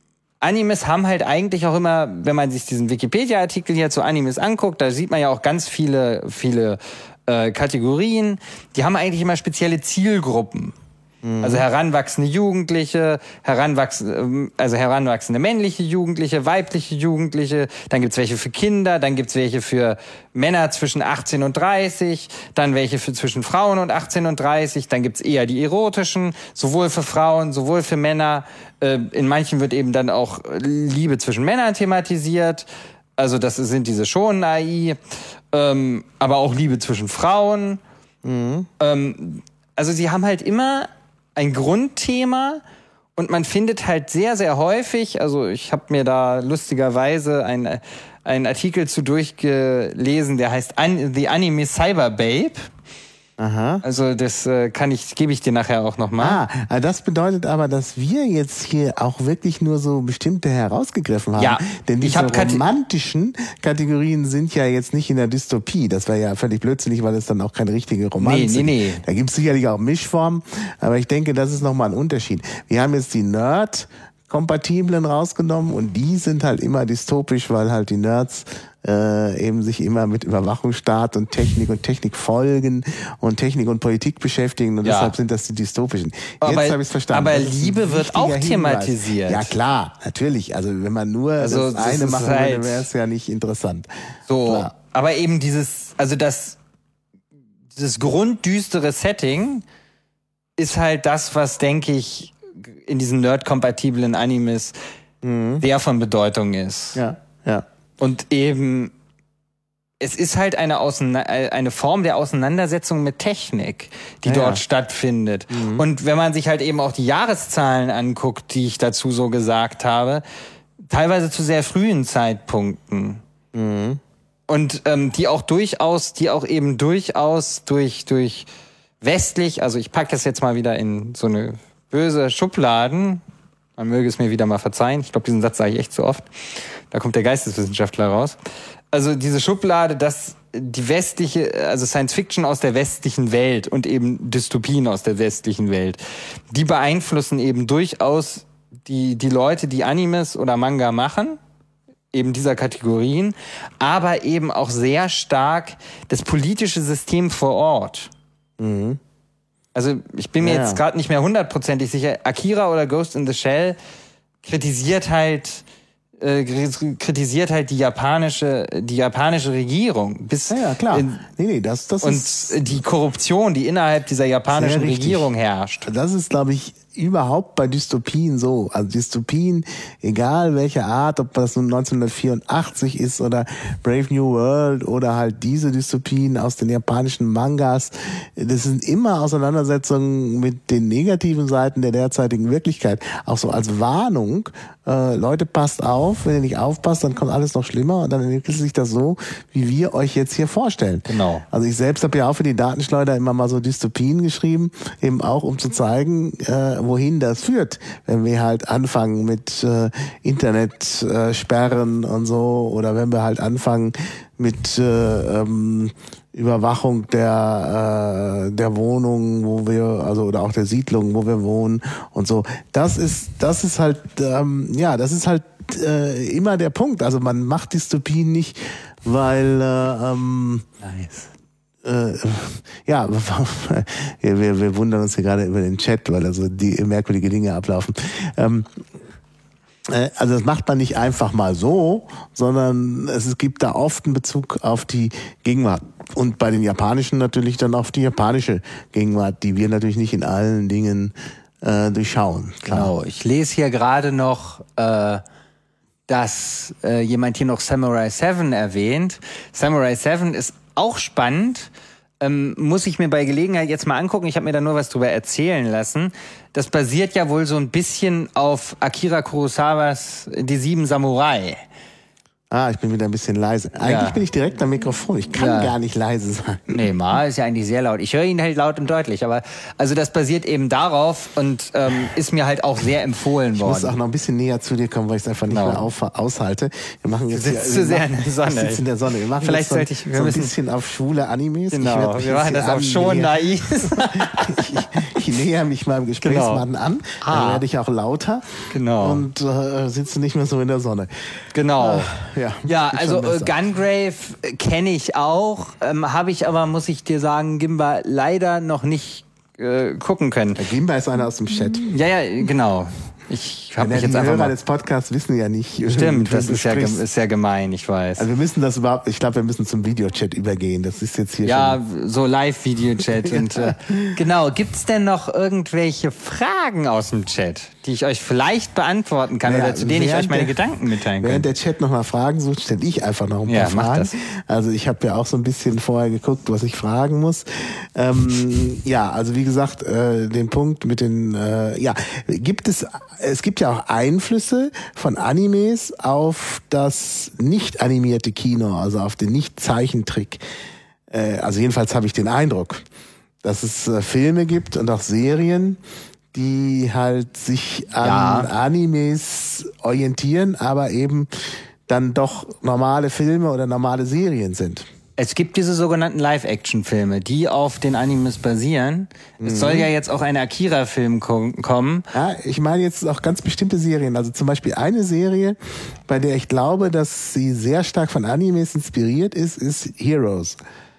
Animes haben halt eigentlich auch immer, wenn man sich diesen Wikipedia-Artikel hier zu Animes anguckt, da sieht man ja auch ganz viele, viele äh, Kategorien. Die haben eigentlich immer spezielle Zielgruppen. Mhm. Also heranwachsende Jugendliche, heranwachsende, also heranwachsende männliche Jugendliche, weibliche Jugendliche, dann gibt's welche für Kinder, dann gibt's welche für Männer zwischen achtzehn und dreißig, dann welche für zwischen Frauen und achtzehn und dreißig, dann gibt's eher die erotischen, sowohl für Frauen, sowohl für Männer. In manchen wird eben dann auch Liebe zwischen Männern thematisiert, also das sind diese Shonen A I, ähm, aber auch Liebe zwischen Frauen. Mhm. Ähm, also sie haben halt immer ein Grundthema und man findet halt sehr, sehr häufig, also ich habe mir da lustigerweise einen, einen Artikel zu durchgelesen, der heißt The Anime Cyber Babe. Aha. Also das äh, kann ich, gebe ich dir nachher auch nochmal. Ah, das bedeutet aber, dass wir jetzt hier auch wirklich nur so bestimmte herausgegriffen haben. Ja, denn diese romantischen Kategorien sind ja jetzt nicht in der Dystopie. Das wäre ja völlig blödsinnig, weil es dann auch keine richtige Romanze. Nee, nee, nee. Da gibt es sicherlich auch Mischformen, aber ich denke, das ist nochmal ein Unterschied. Wir haben jetzt die Nerd kompatiblen rausgenommen und die sind halt immer dystopisch, weil halt die Nerds äh, eben sich immer mit Überwachungsstaat und Technik und Technikfolgen und Technik und Politik beschäftigen und ja. deshalb sind das die dystopischen. Jetzt habe ich es verstanden. Aber Liebe wird auch Hinweis. thematisiert. Ja klar, natürlich. Also wenn man nur also, das, das eine machen halt würde, wäre es ja nicht interessant. So, klar. Aber eben dieses, also das, dieses grunddüstere Setting ist halt das, was, denke ich, in diesen nerd-kompatiblen Animes mhm. der von Bedeutung ist. Ja, ja. Und eben, es ist halt eine, Auseina- eine Form der Auseinandersetzung mit Technik, die ja, dort ja. stattfindet. Mhm. Und wenn man sich halt eben auch die Jahreszahlen anguckt, die ich dazu so gesagt habe, teilweise zu sehr frühen Zeitpunkten. Mhm. Und ähm, die auch durchaus, die auch eben durchaus durch, durch westlich, also ich packe das jetzt mal wieder in so eine böse Schubladen, man möge es mir wieder mal verzeihen, ich glaube, diesen Satz sage ich echt zu oft, da kommt der Geisteswissenschaftler raus. Also diese Schublade, dass die westliche, also Science Fiction aus der westlichen Welt und eben Dystopien aus der westlichen Welt, die beeinflussen eben durchaus die, die Leute, die Animes oder Manga machen, eben dieser Kategorien, aber eben auch sehr stark das politische System vor Ort. Mhm. Also ich bin mir ja. jetzt gerade nicht mehr hundertprozentig sicher, Akira oder Ghost in the Shell kritisiert halt äh, kritisiert halt die japanische die japanische Regierung bis ja, ja klar in, nee nee das das und ist die Korruption, die innerhalb dieser japanischen Regierung herrscht. Das ist, glaube ich, überhaupt bei Dystopien so. Also Dystopien, egal welche Art, ob das nun neunzehnhundertvierundachtzig ist oder Brave New World oder halt diese Dystopien aus den japanischen Mangas, das sind immer Auseinandersetzungen mit den negativen Seiten der derzeitigen Wirklichkeit. Auch so als Warnung, äh, Leute, passt auf, wenn ihr nicht aufpasst, dann kommt alles noch schlimmer und dann entwickelt sich das so, wie wir euch jetzt hier vorstellen. Genau. Also ich selbst habe ja auch für die Datenschleuder immer mal so Dystopien geschrieben, eben auch um zu zeigen, äh, wohin das führt, wenn wir halt anfangen mit äh, Internetsperren äh, und so, oder wenn wir halt anfangen mit äh, ähm, Überwachung der äh, der Wohnung, wo wir, also oder auch der Siedlung, wo wir wohnen und so. Das ist das ist halt ähm, ja, das ist halt äh, immer der Punkt. Also man macht Dystopien nicht, weil äh, ähm, Nice. Äh, ja, wir, wir wundern uns hier gerade über den Chat, weil also die merkwürdige Dinge ablaufen. Ähm, äh, also das macht man nicht einfach mal so, sondern es gibt da oft einen Bezug auf die Gegenwart. Und bei den Japanischen natürlich dann auf die japanische Gegenwart, die wir natürlich nicht in allen Dingen äh, durchschauen. Klar. Genau, ich lese hier gerade noch, äh, dass äh, jemand hier noch Samurai Seven erwähnt. Samurai Seven ist auch spannend, ähm, muss ich mir bei Gelegenheit jetzt mal angucken. Ich habe mir da nur was drüber erzählen lassen. Das basiert ja wohl so ein bisschen auf Akira Kurosawas Die Sieben Samurai. Ah, ich bin wieder ein bisschen leise. Eigentlich Ja. bin ich direkt am Mikrofon. Ich kann Ja. gar nicht leise sein. Nee, Ma ist ja eigentlich sehr laut. Ich höre ihn halt laut und deutlich, aber also das basiert eben darauf und ähm, ist mir halt auch sehr empfohlen Ich worden. muss auch noch ein bisschen näher zu dir kommen, weil ich es einfach nicht Genau. mehr auf, aushalte. Wir machen jetzt Du sitzt hier- zu wir sehr machen- in der Sonne. Ich sitze in der Sonne. Wir machen Vielleicht jetzt so, sollte ich- wir so ein müssen- bisschen auf schwule Animes. Ich werd Genau, mich wir jetzt machen das hier auch schon annähern. naiv. ich, ich näher mich meinem Gesprächsmann an. Ah. Dann werde ich auch lauter. Genau. Und äh, sitze nicht mehr so in der Sonne. Genau. Ja, Ja, geht also schon äh, besser. Gungrave äh, kenne ich auch, ähm, habe ich aber, muss ich dir sagen, Gimba leider noch nicht äh, gucken können. Der Gimba ist einer aus dem Chat. Ja, ja, genau. Ich habe mich die jetzt einfach Hörer mal... des Podcasts wissen ja nicht. Stimmt, wen das du ist ja, gem- sprichst. ist ja gemein, ich weiß. Also wir müssen das überhaupt, ich glaube, wir müssen zum Videochat übergehen. Das ist jetzt hier Ja, schon... so Live-Video-Chat. und äh, genau, gibt's denn noch irgendwelche Fragen aus dem Chat, die ich euch vielleicht beantworten kann Naja, oder zu denen ich während euch meine der- Gedanken mitteilen Während kann? der Chat nochmal Fragen sucht, stelle ich einfach noch ein paar Ja, mach Fragen. das. Also ich habe ja auch so ein bisschen vorher geguckt, was ich fragen muss. Ähm, ja, also wie gesagt, äh, den Punkt mit den, äh, ja, gibt es, es gibt ja auch Einflüsse von Animes auf das nicht animierte Kino, also auf den Nicht-Zeichentrick. Äh, also jedenfalls habe ich den Eindruck, dass es äh, Filme gibt und auch Serien, die halt sich an Ja. Animes orientieren, aber eben dann doch normale Filme oder normale Serien sind. Es gibt diese sogenannten Live-Action-Filme, die auf den Animes basieren. Es soll ja jetzt auch ein Akira-Film ko- kommen. Ja, ich meine jetzt auch ganz bestimmte Serien. Also zum Beispiel eine Serie, bei der ich glaube, dass sie sehr stark von Animes inspiriert ist, ist Heroes.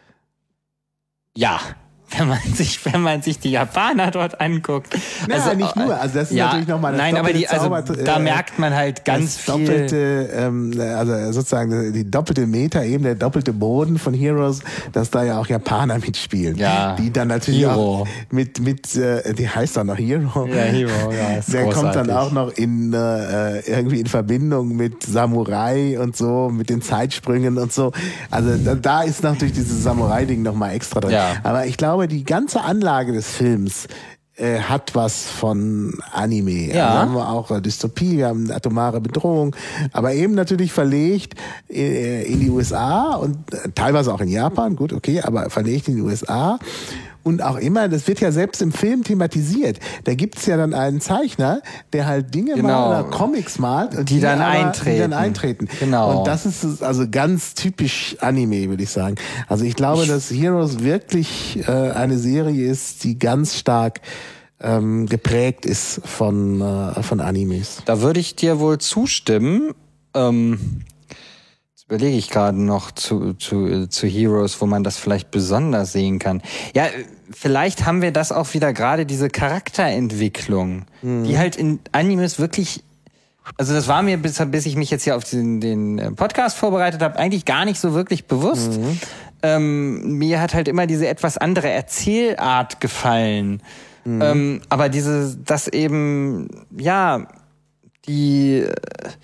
Ja, wenn man sich, wenn man sich die Japaner dort anguckt. Ja, nicht nur. Also das ist ja, natürlich nochmal das Nein, aber die, doppelte also Zauber- da äh, merkt man halt ganz das viel. doppelte, ähm, also sozusagen die doppelte Meta-Ebene, der doppelte Boden von Heroes, dass da ja auch Japaner mitspielen. Ja, Die dann natürlich Hero. auch mit, mit, äh, die heißt dann noch Hero. Ja, Hero, ja, ist Der kommt dann großartig. auch noch in, äh, irgendwie in Verbindung mit Samurai und so, mit den Zeitsprüngen und so. Also da, da ist natürlich dieses Samurai-Ding nochmal extra drin. Ja. Aber ich glaube, die ganze Anlage des Films äh, hat was von Anime. Ja. Also haben wir auch äh, Dystopie, wir haben atomare Bedrohung, aber eben natürlich verlegt äh, in die U S A und äh, teilweise auch in Japan, gut, okay, aber verlegt in die U S A. Und auch immer, das wird ja selbst im Film thematisiert. Da gibt's ja dann einen Zeichner, der halt Dinge Genau. malt oder Comics malt, und Die dann aber, eintreten. Die dann eintreten. Genau. Und das ist also ganz typisch Anime, würde ich sagen. Also ich glaube, dass Heroes wirklich äh, eine Serie ist, die ganz stark ähm, geprägt ist von, äh, von Animes. Da würde ich dir wohl zustimmen. Ähm, jetzt überlege ich gerade noch zu, zu, zu Heroes, wo man das vielleicht besonders sehen kann. Ja, vielleicht haben wir das auch wieder gerade, diese Charakterentwicklung, Mhm. die halt in Animes wirklich, also das war mir, bis, bis ich mich jetzt hier auf den, den Podcast vorbereitet habe, eigentlich gar nicht so wirklich bewusst. Mhm. Ähm, mir hat halt immer diese etwas andere Erzählart gefallen. Mhm. Ähm, aber diese, das eben, ja, die, äh,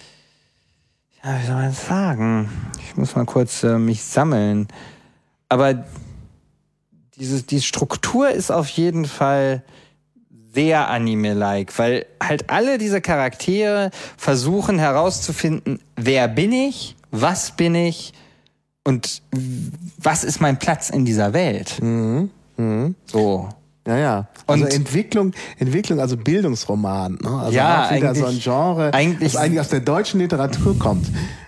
ja, wie soll man das sagen? Ich muss mal kurz äh, mich sammeln. Aber diese, die Struktur ist auf jeden Fall sehr Anime-like, weil halt alle diese Charaktere versuchen herauszufinden, wer bin ich, was bin ich und was ist mein Platz in dieser Welt. Mhm. Mhm. So. Ja, ja. Also Und- Entwicklung, Entwicklung, also Bildungsroman. Ne? Also Ja, auch wieder eigentlich- so ein Genre, eigentlich- das eigentlich aus der deutschen Literatur kommt.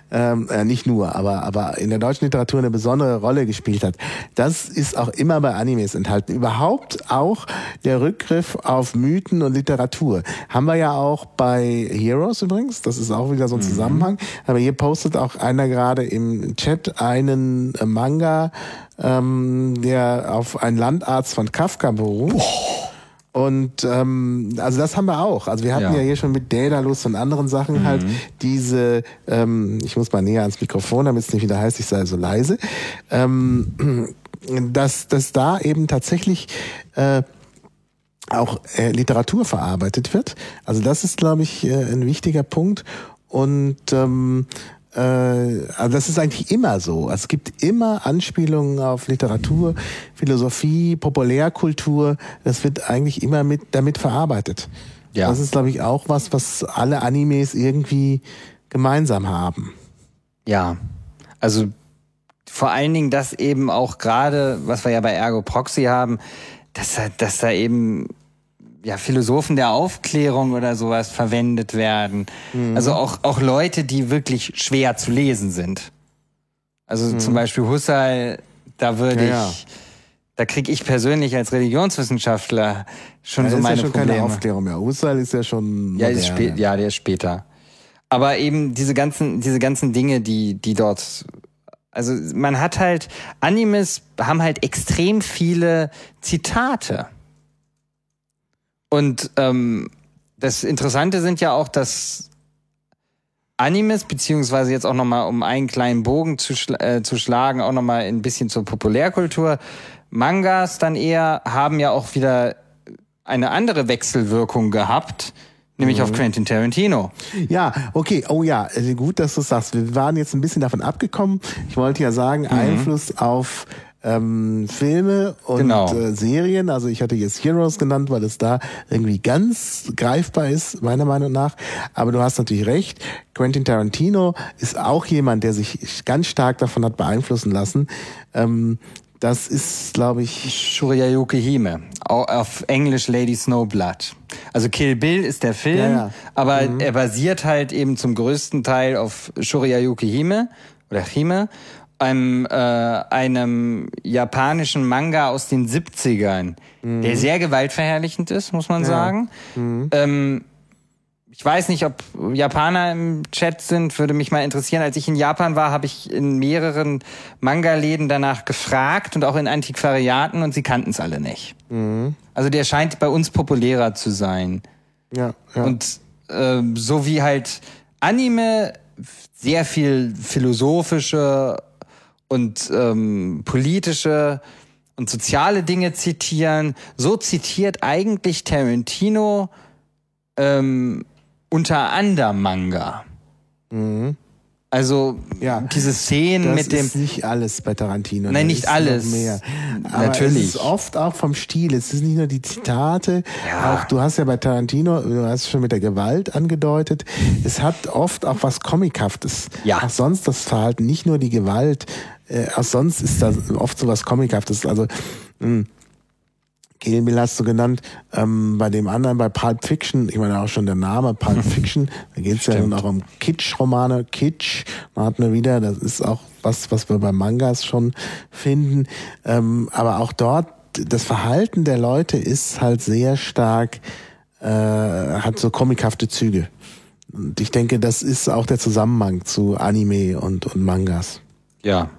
ähm, äh, nicht nur, aber, aber in der deutschen Literatur eine besondere Rolle gespielt hat. Das ist auch immer bei Animes enthalten. Überhaupt auch der Rückgriff auf Mythen und Literatur. Haben wir ja auch bei Heroes übrigens, das ist auch wieder so ein Zusammenhang, aber hier postet auch einer gerade im Chat einen äh, Manga, ähm, der auf einen Landarzt von Kafka beruht. Oh. Und ähm, also das haben wir auch. Also wir hatten ja, ja hier schon mit Daedalus und anderen Sachen mhm. halt diese, ähm, ich muss mal näher ans Mikrofon, damit es nicht wieder heißt, ich sei so leise, ähm, dass, dass da eben tatsächlich äh, auch äh, Literatur verarbeitet wird. Also das ist, glaube ich, äh, ein wichtiger Punkt. Und ähm, äh, also das ist eigentlich immer so. Es gibt immer Anspielungen auf Literatur, Philosophie, Populärkultur. Das wird eigentlich immer mit damit verarbeitet. Ja. Das ist, glaube ich, auch was, was alle Animes irgendwie gemeinsam haben. Ja, also vor allen Dingen das eben auch gerade, was wir ja bei Ergo Proxy haben, dass da, dass da eben ja Philosophen der Aufklärung oder sowas verwendet werden. Mhm. Also auch auch Leute, die wirklich schwer zu lesen sind. Also mhm. zum Beispiel Husserl, da würde ja, ich, ja. da kriege ich persönlich als Religionswissenschaftler schon ja, so meine ist ja schon Probleme. Keine Aufklärung mehr. Husserl ist ja schon ja, ist spä- ja, der ist später. Aber eben diese ganzen diese ganzen Dinge, die die dort, also man hat halt, Animes haben halt extrem viele Zitate. Und ähm, das Interessante sind ja auch, dass Animes, beziehungsweise jetzt auch nochmal, um einen kleinen Bogen zu, schla- äh, zu schlagen, auch nochmal ein bisschen zur Populärkultur, Mangas dann eher, haben ja auch wieder eine andere Wechselwirkung gehabt, nämlich mhm. auf Quentin Tarantino. Ja, okay, oh ja, gut, dass du sagst. Wir waren jetzt ein bisschen davon abgekommen. Ich wollte ja sagen, mhm. Einfluss auf ähm, Filme und genau. äh, Serien. Also ich hatte jetzt Heroes genannt, weil es da irgendwie ganz greifbar ist, meiner Meinung nach. Aber du hast natürlich recht. Quentin Tarantino ist auch jemand, der sich ganz stark davon hat beeinflussen lassen. Ähm, Das ist, glaube ich... Shurayuki Hime, auf Englisch Lady Snowblood. Also Kill Bill ist der Film, ja, ja. aber mhm. er basiert halt eben zum größten Teil auf Shurayuki Hime, oder Hime, einem, äh, einem japanischen Manga aus den siebzigern, mhm. der sehr gewaltverherrlichend ist, muss man ja. sagen. Mhm. Ähm, Ich weiß nicht, ob Japaner im Chat sind, würde mich mal interessieren. Als ich in Japan war, habe ich in mehreren Manga-Läden danach gefragt und auch in Antiquariaten und sie kannten es alle nicht. Mhm. Also der scheint bei uns populärer zu sein. Ja, ja. Und äh, so wie halt Anime sehr viel philosophische und ähm, politische und soziale Dinge zitieren, so zitiert eigentlich Tarantino ähm, unter anderem Manga. Mhm. Also ja, diese Szenen mit dem... Das ist nicht alles bei Tarantino. Nein, nicht alles. Mehr. Aber natürlich. Es ist oft auch vom Stil. Es ist nicht nur die Zitate. Ja. Auch du hast ja bei Tarantino, du hast schon mit der Gewalt angedeutet. Es hat oft auch was Comichaftes. Ja. Auch sonst das Verhalten, nicht nur die Gewalt. Äh, auch sonst ist da oft so was Comichaftes. Also mh. Kill Bill hast du genannt, ähm, bei dem anderen, bei Pulp Fiction, ich meine auch schon der Name, Pulp Fiction, da geht es ja nun auch um Kitsch-Romane, Kitsch, da hat man wieder, das ist auch was, was wir bei Mangas schon finden, ähm, aber auch dort, das Verhalten der Leute ist halt sehr stark, äh, hat so comichafte Züge. Und ich denke, das ist auch der Zusammenhang zu Anime und, und Mangas. Ja.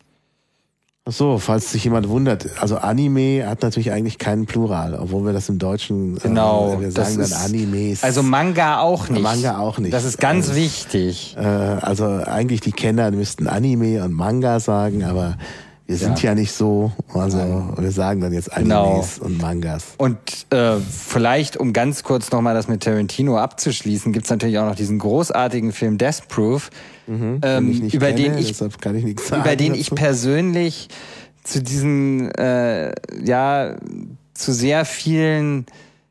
Ach so, falls sich jemand wundert, also Anime hat natürlich eigentlich keinen Plural, obwohl wir das im Deutschen genau, äh, wir sagen dann Animes. Also Manga auch nicht. Manga auch nicht. Das ist ganz also, wichtig. Äh, also eigentlich die Kenner müssten Anime und Manga sagen, aber wir sind ja, ja nicht so, also Nein. wir sagen dann jetzt Animes genau. und Mangas. Und äh, vielleicht, um ganz kurz nochmal das mit Tarantino abzuschließen, gibt's natürlich auch noch diesen großartigen Film Death Proof, mhm, ähm, ich über, kenne, den ich, kann ich nichts sagen über den dazu. ich persönlich zu diesen, äh, ja, zu sehr vielen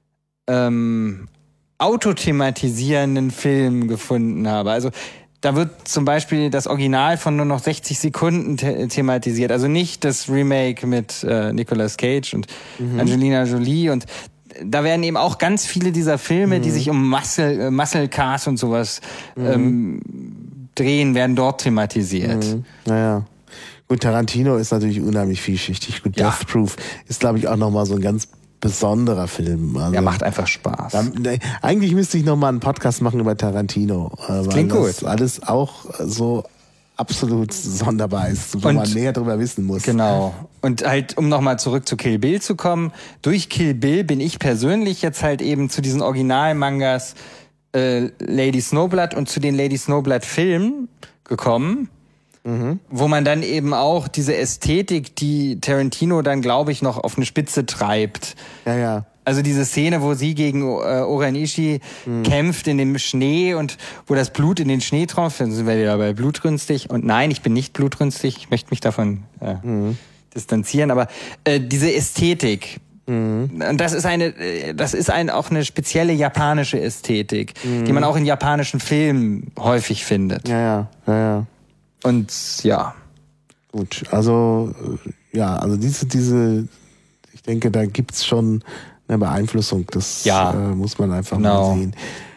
ähm, autothematisierenden Filmen gefunden habe. Also da wird zum Beispiel das Original von nur noch sechzig Sekunden the- thematisiert. Also nicht das Remake mit äh, Nicolas Cage und mhm. Angelina Jolie. Und da werden eben auch ganz viele dieser Filme, mhm. die sich um Muscle, äh, Muscle Cars und sowas mhm. ähm, drehen, werden dort thematisiert. Mhm. Naja. Gut, Tarantino ist natürlich unheimlich vielschichtig. Gut, Ja. Death Proof ist, glaube ich, auch nochmal so ein ganz besonderer Film. Also, Der macht einfach Spaß. Dann, ne, eigentlich müsste ich nochmal einen Podcast machen über Tarantino. Das klingt das gut. alles auch so absolut sonderbar ist, wo Und- man näher drüber wissen muss. Genau. Und halt, um nochmal zurück zu Kill Bill zu kommen, durch Kill Bill bin ich persönlich jetzt halt eben zu diesen Originalmangas äh, Lady Snowblood und zu den Lady Snowblood Filmen gekommen, mhm. wo man dann eben auch diese Ästhetik, die Tarantino dann, glaube ich, noch auf eine Spitze treibt. Ja, ja. Also diese Szene, wo sie gegen äh, Oren Ishii mhm. kämpft in dem Schnee und wo das Blut in den Schnee tropft, dann sind wir wieder bei blutrünstig. Und nein, ich bin nicht blutrünstig, ich möchte mich davon äh, mhm. distanzieren, aber äh, diese Ästhetik, mhm. und das ist eine, das ist ein, auch eine spezielle japanische Ästhetik, mhm. die man auch in japanischen Filmen häufig findet. Ja, ja, ja, ja. Und ja. Gut, also ja, also diese, diese, ich denke, da gibt's schon eine Beeinflussung, das ja. äh, muss man einfach genau. mal sehen.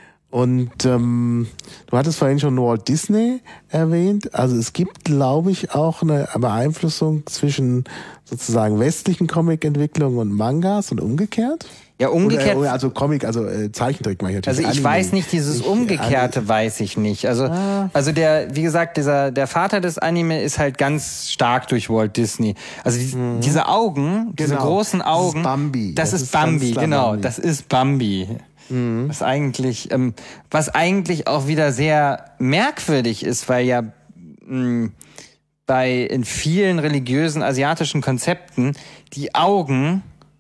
Und ähm, du hattest vorhin schon Walt Disney erwähnt. Also es gibt, glaube ich, auch eine Beeinflussung zwischen sozusagen westlichen Comicentwicklungen und Mangas und umgekehrt. Ja, umgekehrt. Oder, also Comic, also äh, Zeichentrick meine ich natürlich. Also ich Anime. weiß nicht, dieses ich, Umgekehrte also, weiß ich nicht. Also, ah. also der, wie gesagt, dieser, der Vater des Anime ist halt ganz stark durch Walt Disney. Also die, mhm. diese Augen, diese genau. großen Augen. Das ist Bambi. Das, das ist, ist Bambi, genau. Bambi. Das ist Bambi. Mhm. Was eigentlich, ähm, was eigentlich auch wieder sehr merkwürdig ist, weil ja mh, bei in vielen religiösen asiatischen Konzepten die Augen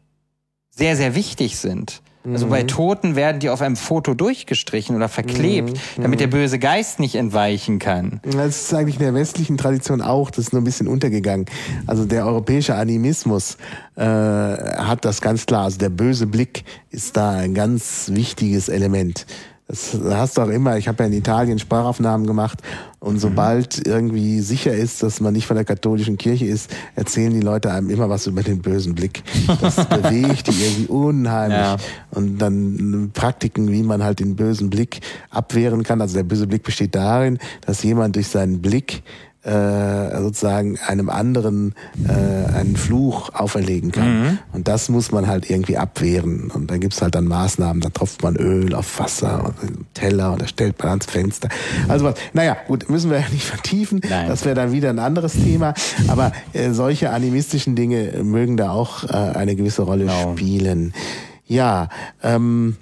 sehr, sehr wichtig sind. Also mhm. bei Toten werden die auf einem Foto durchgestrichen oder verklebt, mhm. damit der böse Geist nicht entweichen kann. Das ist eigentlich in der westlichen Tradition auch, das ist nur ein bisschen untergegangen. Also der europäische Animismus äh, hat das ganz klar. Also der böse Blick ist da ein ganz wichtiges Element. Das hast du auch immer, ich habe ja in Italien Sprachaufnahmen gemacht und sobald irgendwie sicher ist, dass man nicht von der katholischen Kirche ist, erzählen die Leute einem immer was über den bösen Blick. Das bewegt die irgendwie unheimlich. Ja. Und dann Praktiken, wie man halt den bösen Blick abwehren kann. Also der böse Blick besteht darin, dass jemand durch seinen Blick äh, sozusagen einem anderen äh, einen Fluch auferlegen kann. Mhm. Und das muss man halt irgendwie abwehren. Und da gibt's halt dann Maßnahmen, da tropft man Öl auf Wasser und einen Teller und da stellt man ans Fenster. Also was, naja, gut, müssen wir ja nicht vertiefen. Nein. Das wäre dann wieder ein anderes Thema. Aber äh, solche animistischen Dinge mögen da auch äh, eine gewisse Rolle genau. spielen. Ja, ähm,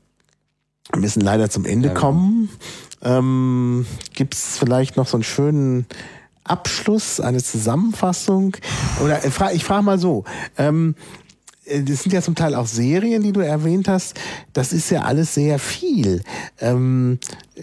wir müssen leider zum Ende ja. kommen. Ähm, gibt's vielleicht noch so einen schönen Abschluss, eine Zusammenfassung? Oder ich frage ich frag mal so, ähm, das sind ja zum Teil auch Serien, die du erwähnt hast. Das ist ja alles sehr viel. Ähm,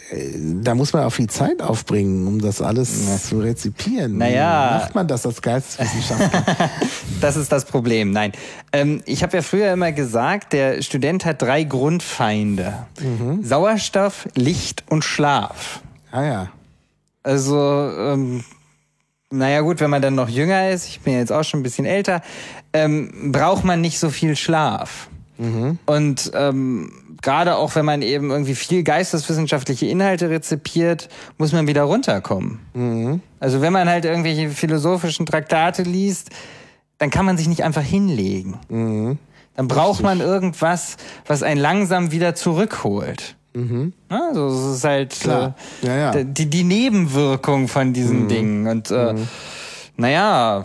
da muss man auch viel Zeit aufbringen, um das alles ja. zu rezipieren. Naja. Wie macht man das als Geisteswissenschaftler? Das ist das Problem. Nein. Ähm, ich habe ja früher immer gesagt, der Student hat drei Grundfeinde. Mhm. Sauerstoff, Licht und Schlaf. Ah ja. Also, ähm, naja gut, wenn man dann noch jünger ist, ich bin jetzt auch schon ein bisschen älter, ähm, braucht man nicht so viel Schlaf. Mhm. Und ähm, gerade auch wenn man eben irgendwie viel geisteswissenschaftliche Inhalte rezipiert, muss man wieder runterkommen. Mhm. Also wenn man halt irgendwelche philosophischen Traktate liest, dann kann man sich nicht einfach hinlegen. Mhm. Dann braucht Richtig. man irgendwas, was einen langsam wieder zurückholt. Mhm. Also es ist halt Klar. Äh, ja, ja. Die, die Nebenwirkung von diesen mhm. Dingen. Und äh, mhm. naja,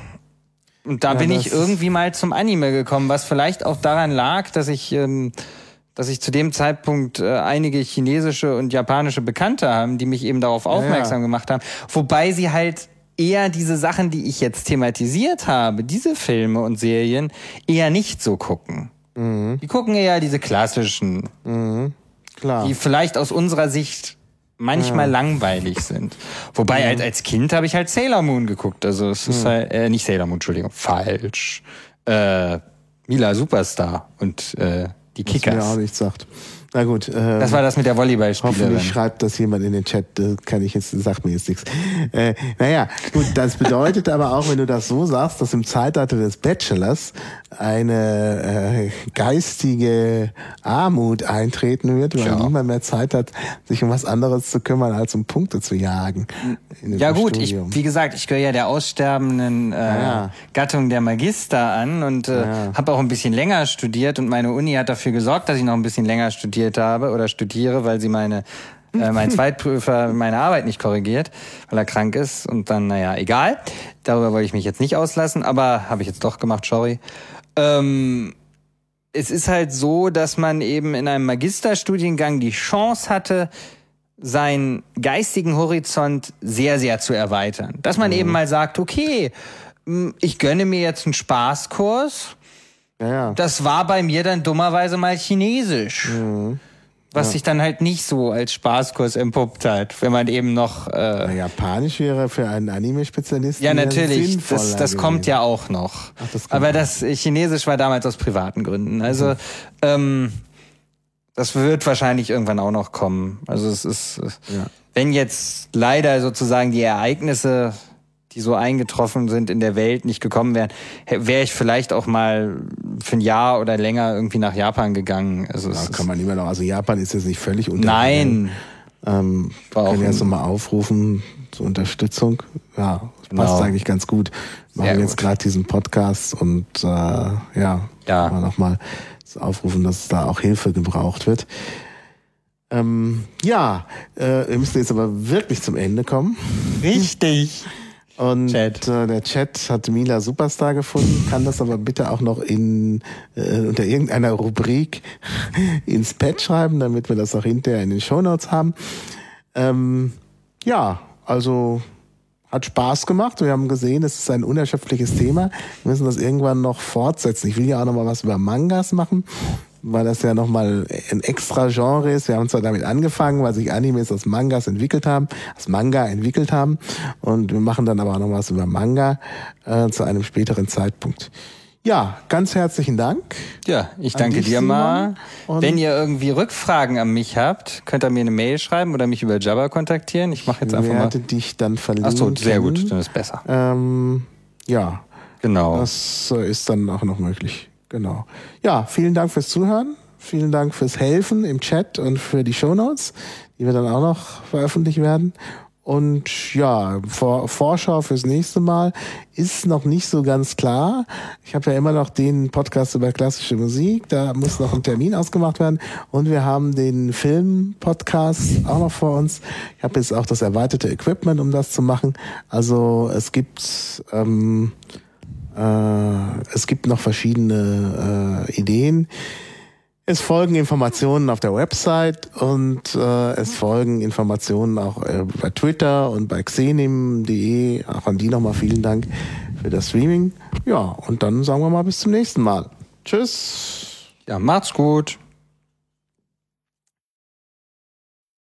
und da ja, bin ich irgendwie mal zum Anime gekommen, was vielleicht auch daran lag, dass ich, ähm, dass ich zu dem Zeitpunkt äh, einige chinesische und japanische Bekannte haben, die mich eben darauf aufmerksam ja, ja. gemacht haben. Wobei sie halt eher diese Sachen, die ich jetzt thematisiert habe, diese Filme und Serien, eher nicht so gucken. Mhm. Die gucken eher diese klassischen. Mhm. Klar. Die vielleicht aus unserer Sicht manchmal ja. langweilig sind. Wobei, ja. als, als Kind habe ich halt Sailor Moon geguckt. Also es ist ja. halt, äh, nicht Sailor Moon, Entschuldigung, falsch. Äh, Mila Superstar und äh, die Kickers. Was mir auch nichts sagt. Na gut. Ähm, das war das mit der Volleyballspielerin. Hoffentlich schreibt das jemand in den Chat. Das kann ich jetzt, sagt mir jetzt nichts. Äh, naja, gut, das bedeutet aber auch, wenn du das so sagst, dass im Zeitalter des Bachelors eine äh, geistige Armut eintreten wird, weil ja. niemand mehr Zeit hat, sich um was anderes zu kümmern, als um Punkte zu jagen. Ja gut, ich, wie gesagt, ich gehöre ja der aussterbenden äh, ja. Gattung der Magister an und äh, ja. habe auch ein bisschen länger studiert und meine Uni hat dafür gesorgt, dass ich noch ein bisschen länger studiert habe oder studiere, weil sie meine äh, mein Zweitprüfer meine Arbeit nicht korrigiert, weil er krank ist und dann, naja, egal. Darüber wollte ich mich jetzt nicht auslassen, aber habe ich jetzt doch gemacht, sorry. Ähm, es ist halt so, dass man eben in einem Magisterstudiengang die Chance hatte, seinen geistigen Horizont sehr, sehr zu erweitern. Dass man mhm. eben mal sagt, okay, ich gönne mir jetzt einen Spaßkurs. Ja, ja. Das war bei mir dann dummerweise mal Chinesisch. Mhm. Was ja. sich dann halt nicht so als Spaßkurs entpuppt hat, wenn man eben noch... Äh Na, Japanisch wäre für einen Anime-Spezialisten ja, natürlich, das, das kommt ja auch noch. Ach, das Aber das Chinesisch war damals aus privaten Gründen. Also, mhm. ähm, das wird wahrscheinlich irgendwann auch noch kommen. Also es ist, ja. wenn jetzt leider sozusagen die Ereignisse, die so eingetroffen sind in der Welt, nicht gekommen wären, wäre ich vielleicht auch mal für ein Jahr oder länger irgendwie nach Japan gegangen. Also ja, kann man immer noch. Also Japan ist jetzt nicht völlig unter. Nein. Ähm, können ja so mal aufrufen zur Unterstützung. Ja, genau. Passt eigentlich ganz gut. Wir machen jetzt gerade diesen Podcast und äh, ja, ja. mal nochmal aufrufen, dass da auch Hilfe gebraucht wird. Ähm, ja, äh, wir müssen jetzt aber wirklich zum Ende kommen. Richtig. Und Chat. Äh, der Chat hat Mila Superstar gefunden, kann das aber bitte auch noch in äh, unter irgendeiner Rubrik ins Pad schreiben, damit wir das auch hinterher in den Shownotes haben. Ähm, ja, also hat Spaß gemacht. Wir haben gesehen, es ist ein unerschöpfliches Thema. Wir müssen das irgendwann noch fortsetzen. Ich will ja auch noch mal was über Mangas machen, weil das ja nochmal ein extra Genre ist. Wir haben zwar damit angefangen, weil sich Animes aus Mangas entwickelt haben, aus Manga entwickelt haben. Und wir machen dann aber auch noch was über Manga äh, zu einem späteren Zeitpunkt. Ja, ganz herzlichen Dank. Ja, ich danke dir mal. Wenn ihr irgendwie Rückfragen an mich habt, könnt ihr mir eine Mail schreiben oder mich über Jabber kontaktieren. Ich mache jetzt einfach mal. Ich werde dich dann verlinken. Ach so, sehr gut, dann ist besser. Ähm, ja, genau. Das ist dann auch noch möglich. Genau. Ja, vielen Dank fürs Zuhören. Vielen Dank fürs Helfen im Chat und für die Shownotes, die wir dann auch noch veröffentlichen werden. Und ja, Vor- Vorschau fürs nächste Mal ist noch nicht so ganz klar. Ich habe ja immer noch den Podcast über klassische Musik, da muss noch ein Termin ausgemacht werden. Und wir haben den Film-Podcast auch noch vor uns. Ich habe jetzt auch das erweiterte Equipment, um das zu machen. Also es gibt ähm, äh, es gibt noch verschiedene äh, Ideen. Es folgen Informationen auf der Website und äh, es folgen Informationen auch äh, bei Twitter und bei xenim punkt de. Auch an die nochmal vielen Dank für das Streaming. Ja, und dann sagen wir mal bis zum nächsten Mal. Tschüss. Ja, macht's gut.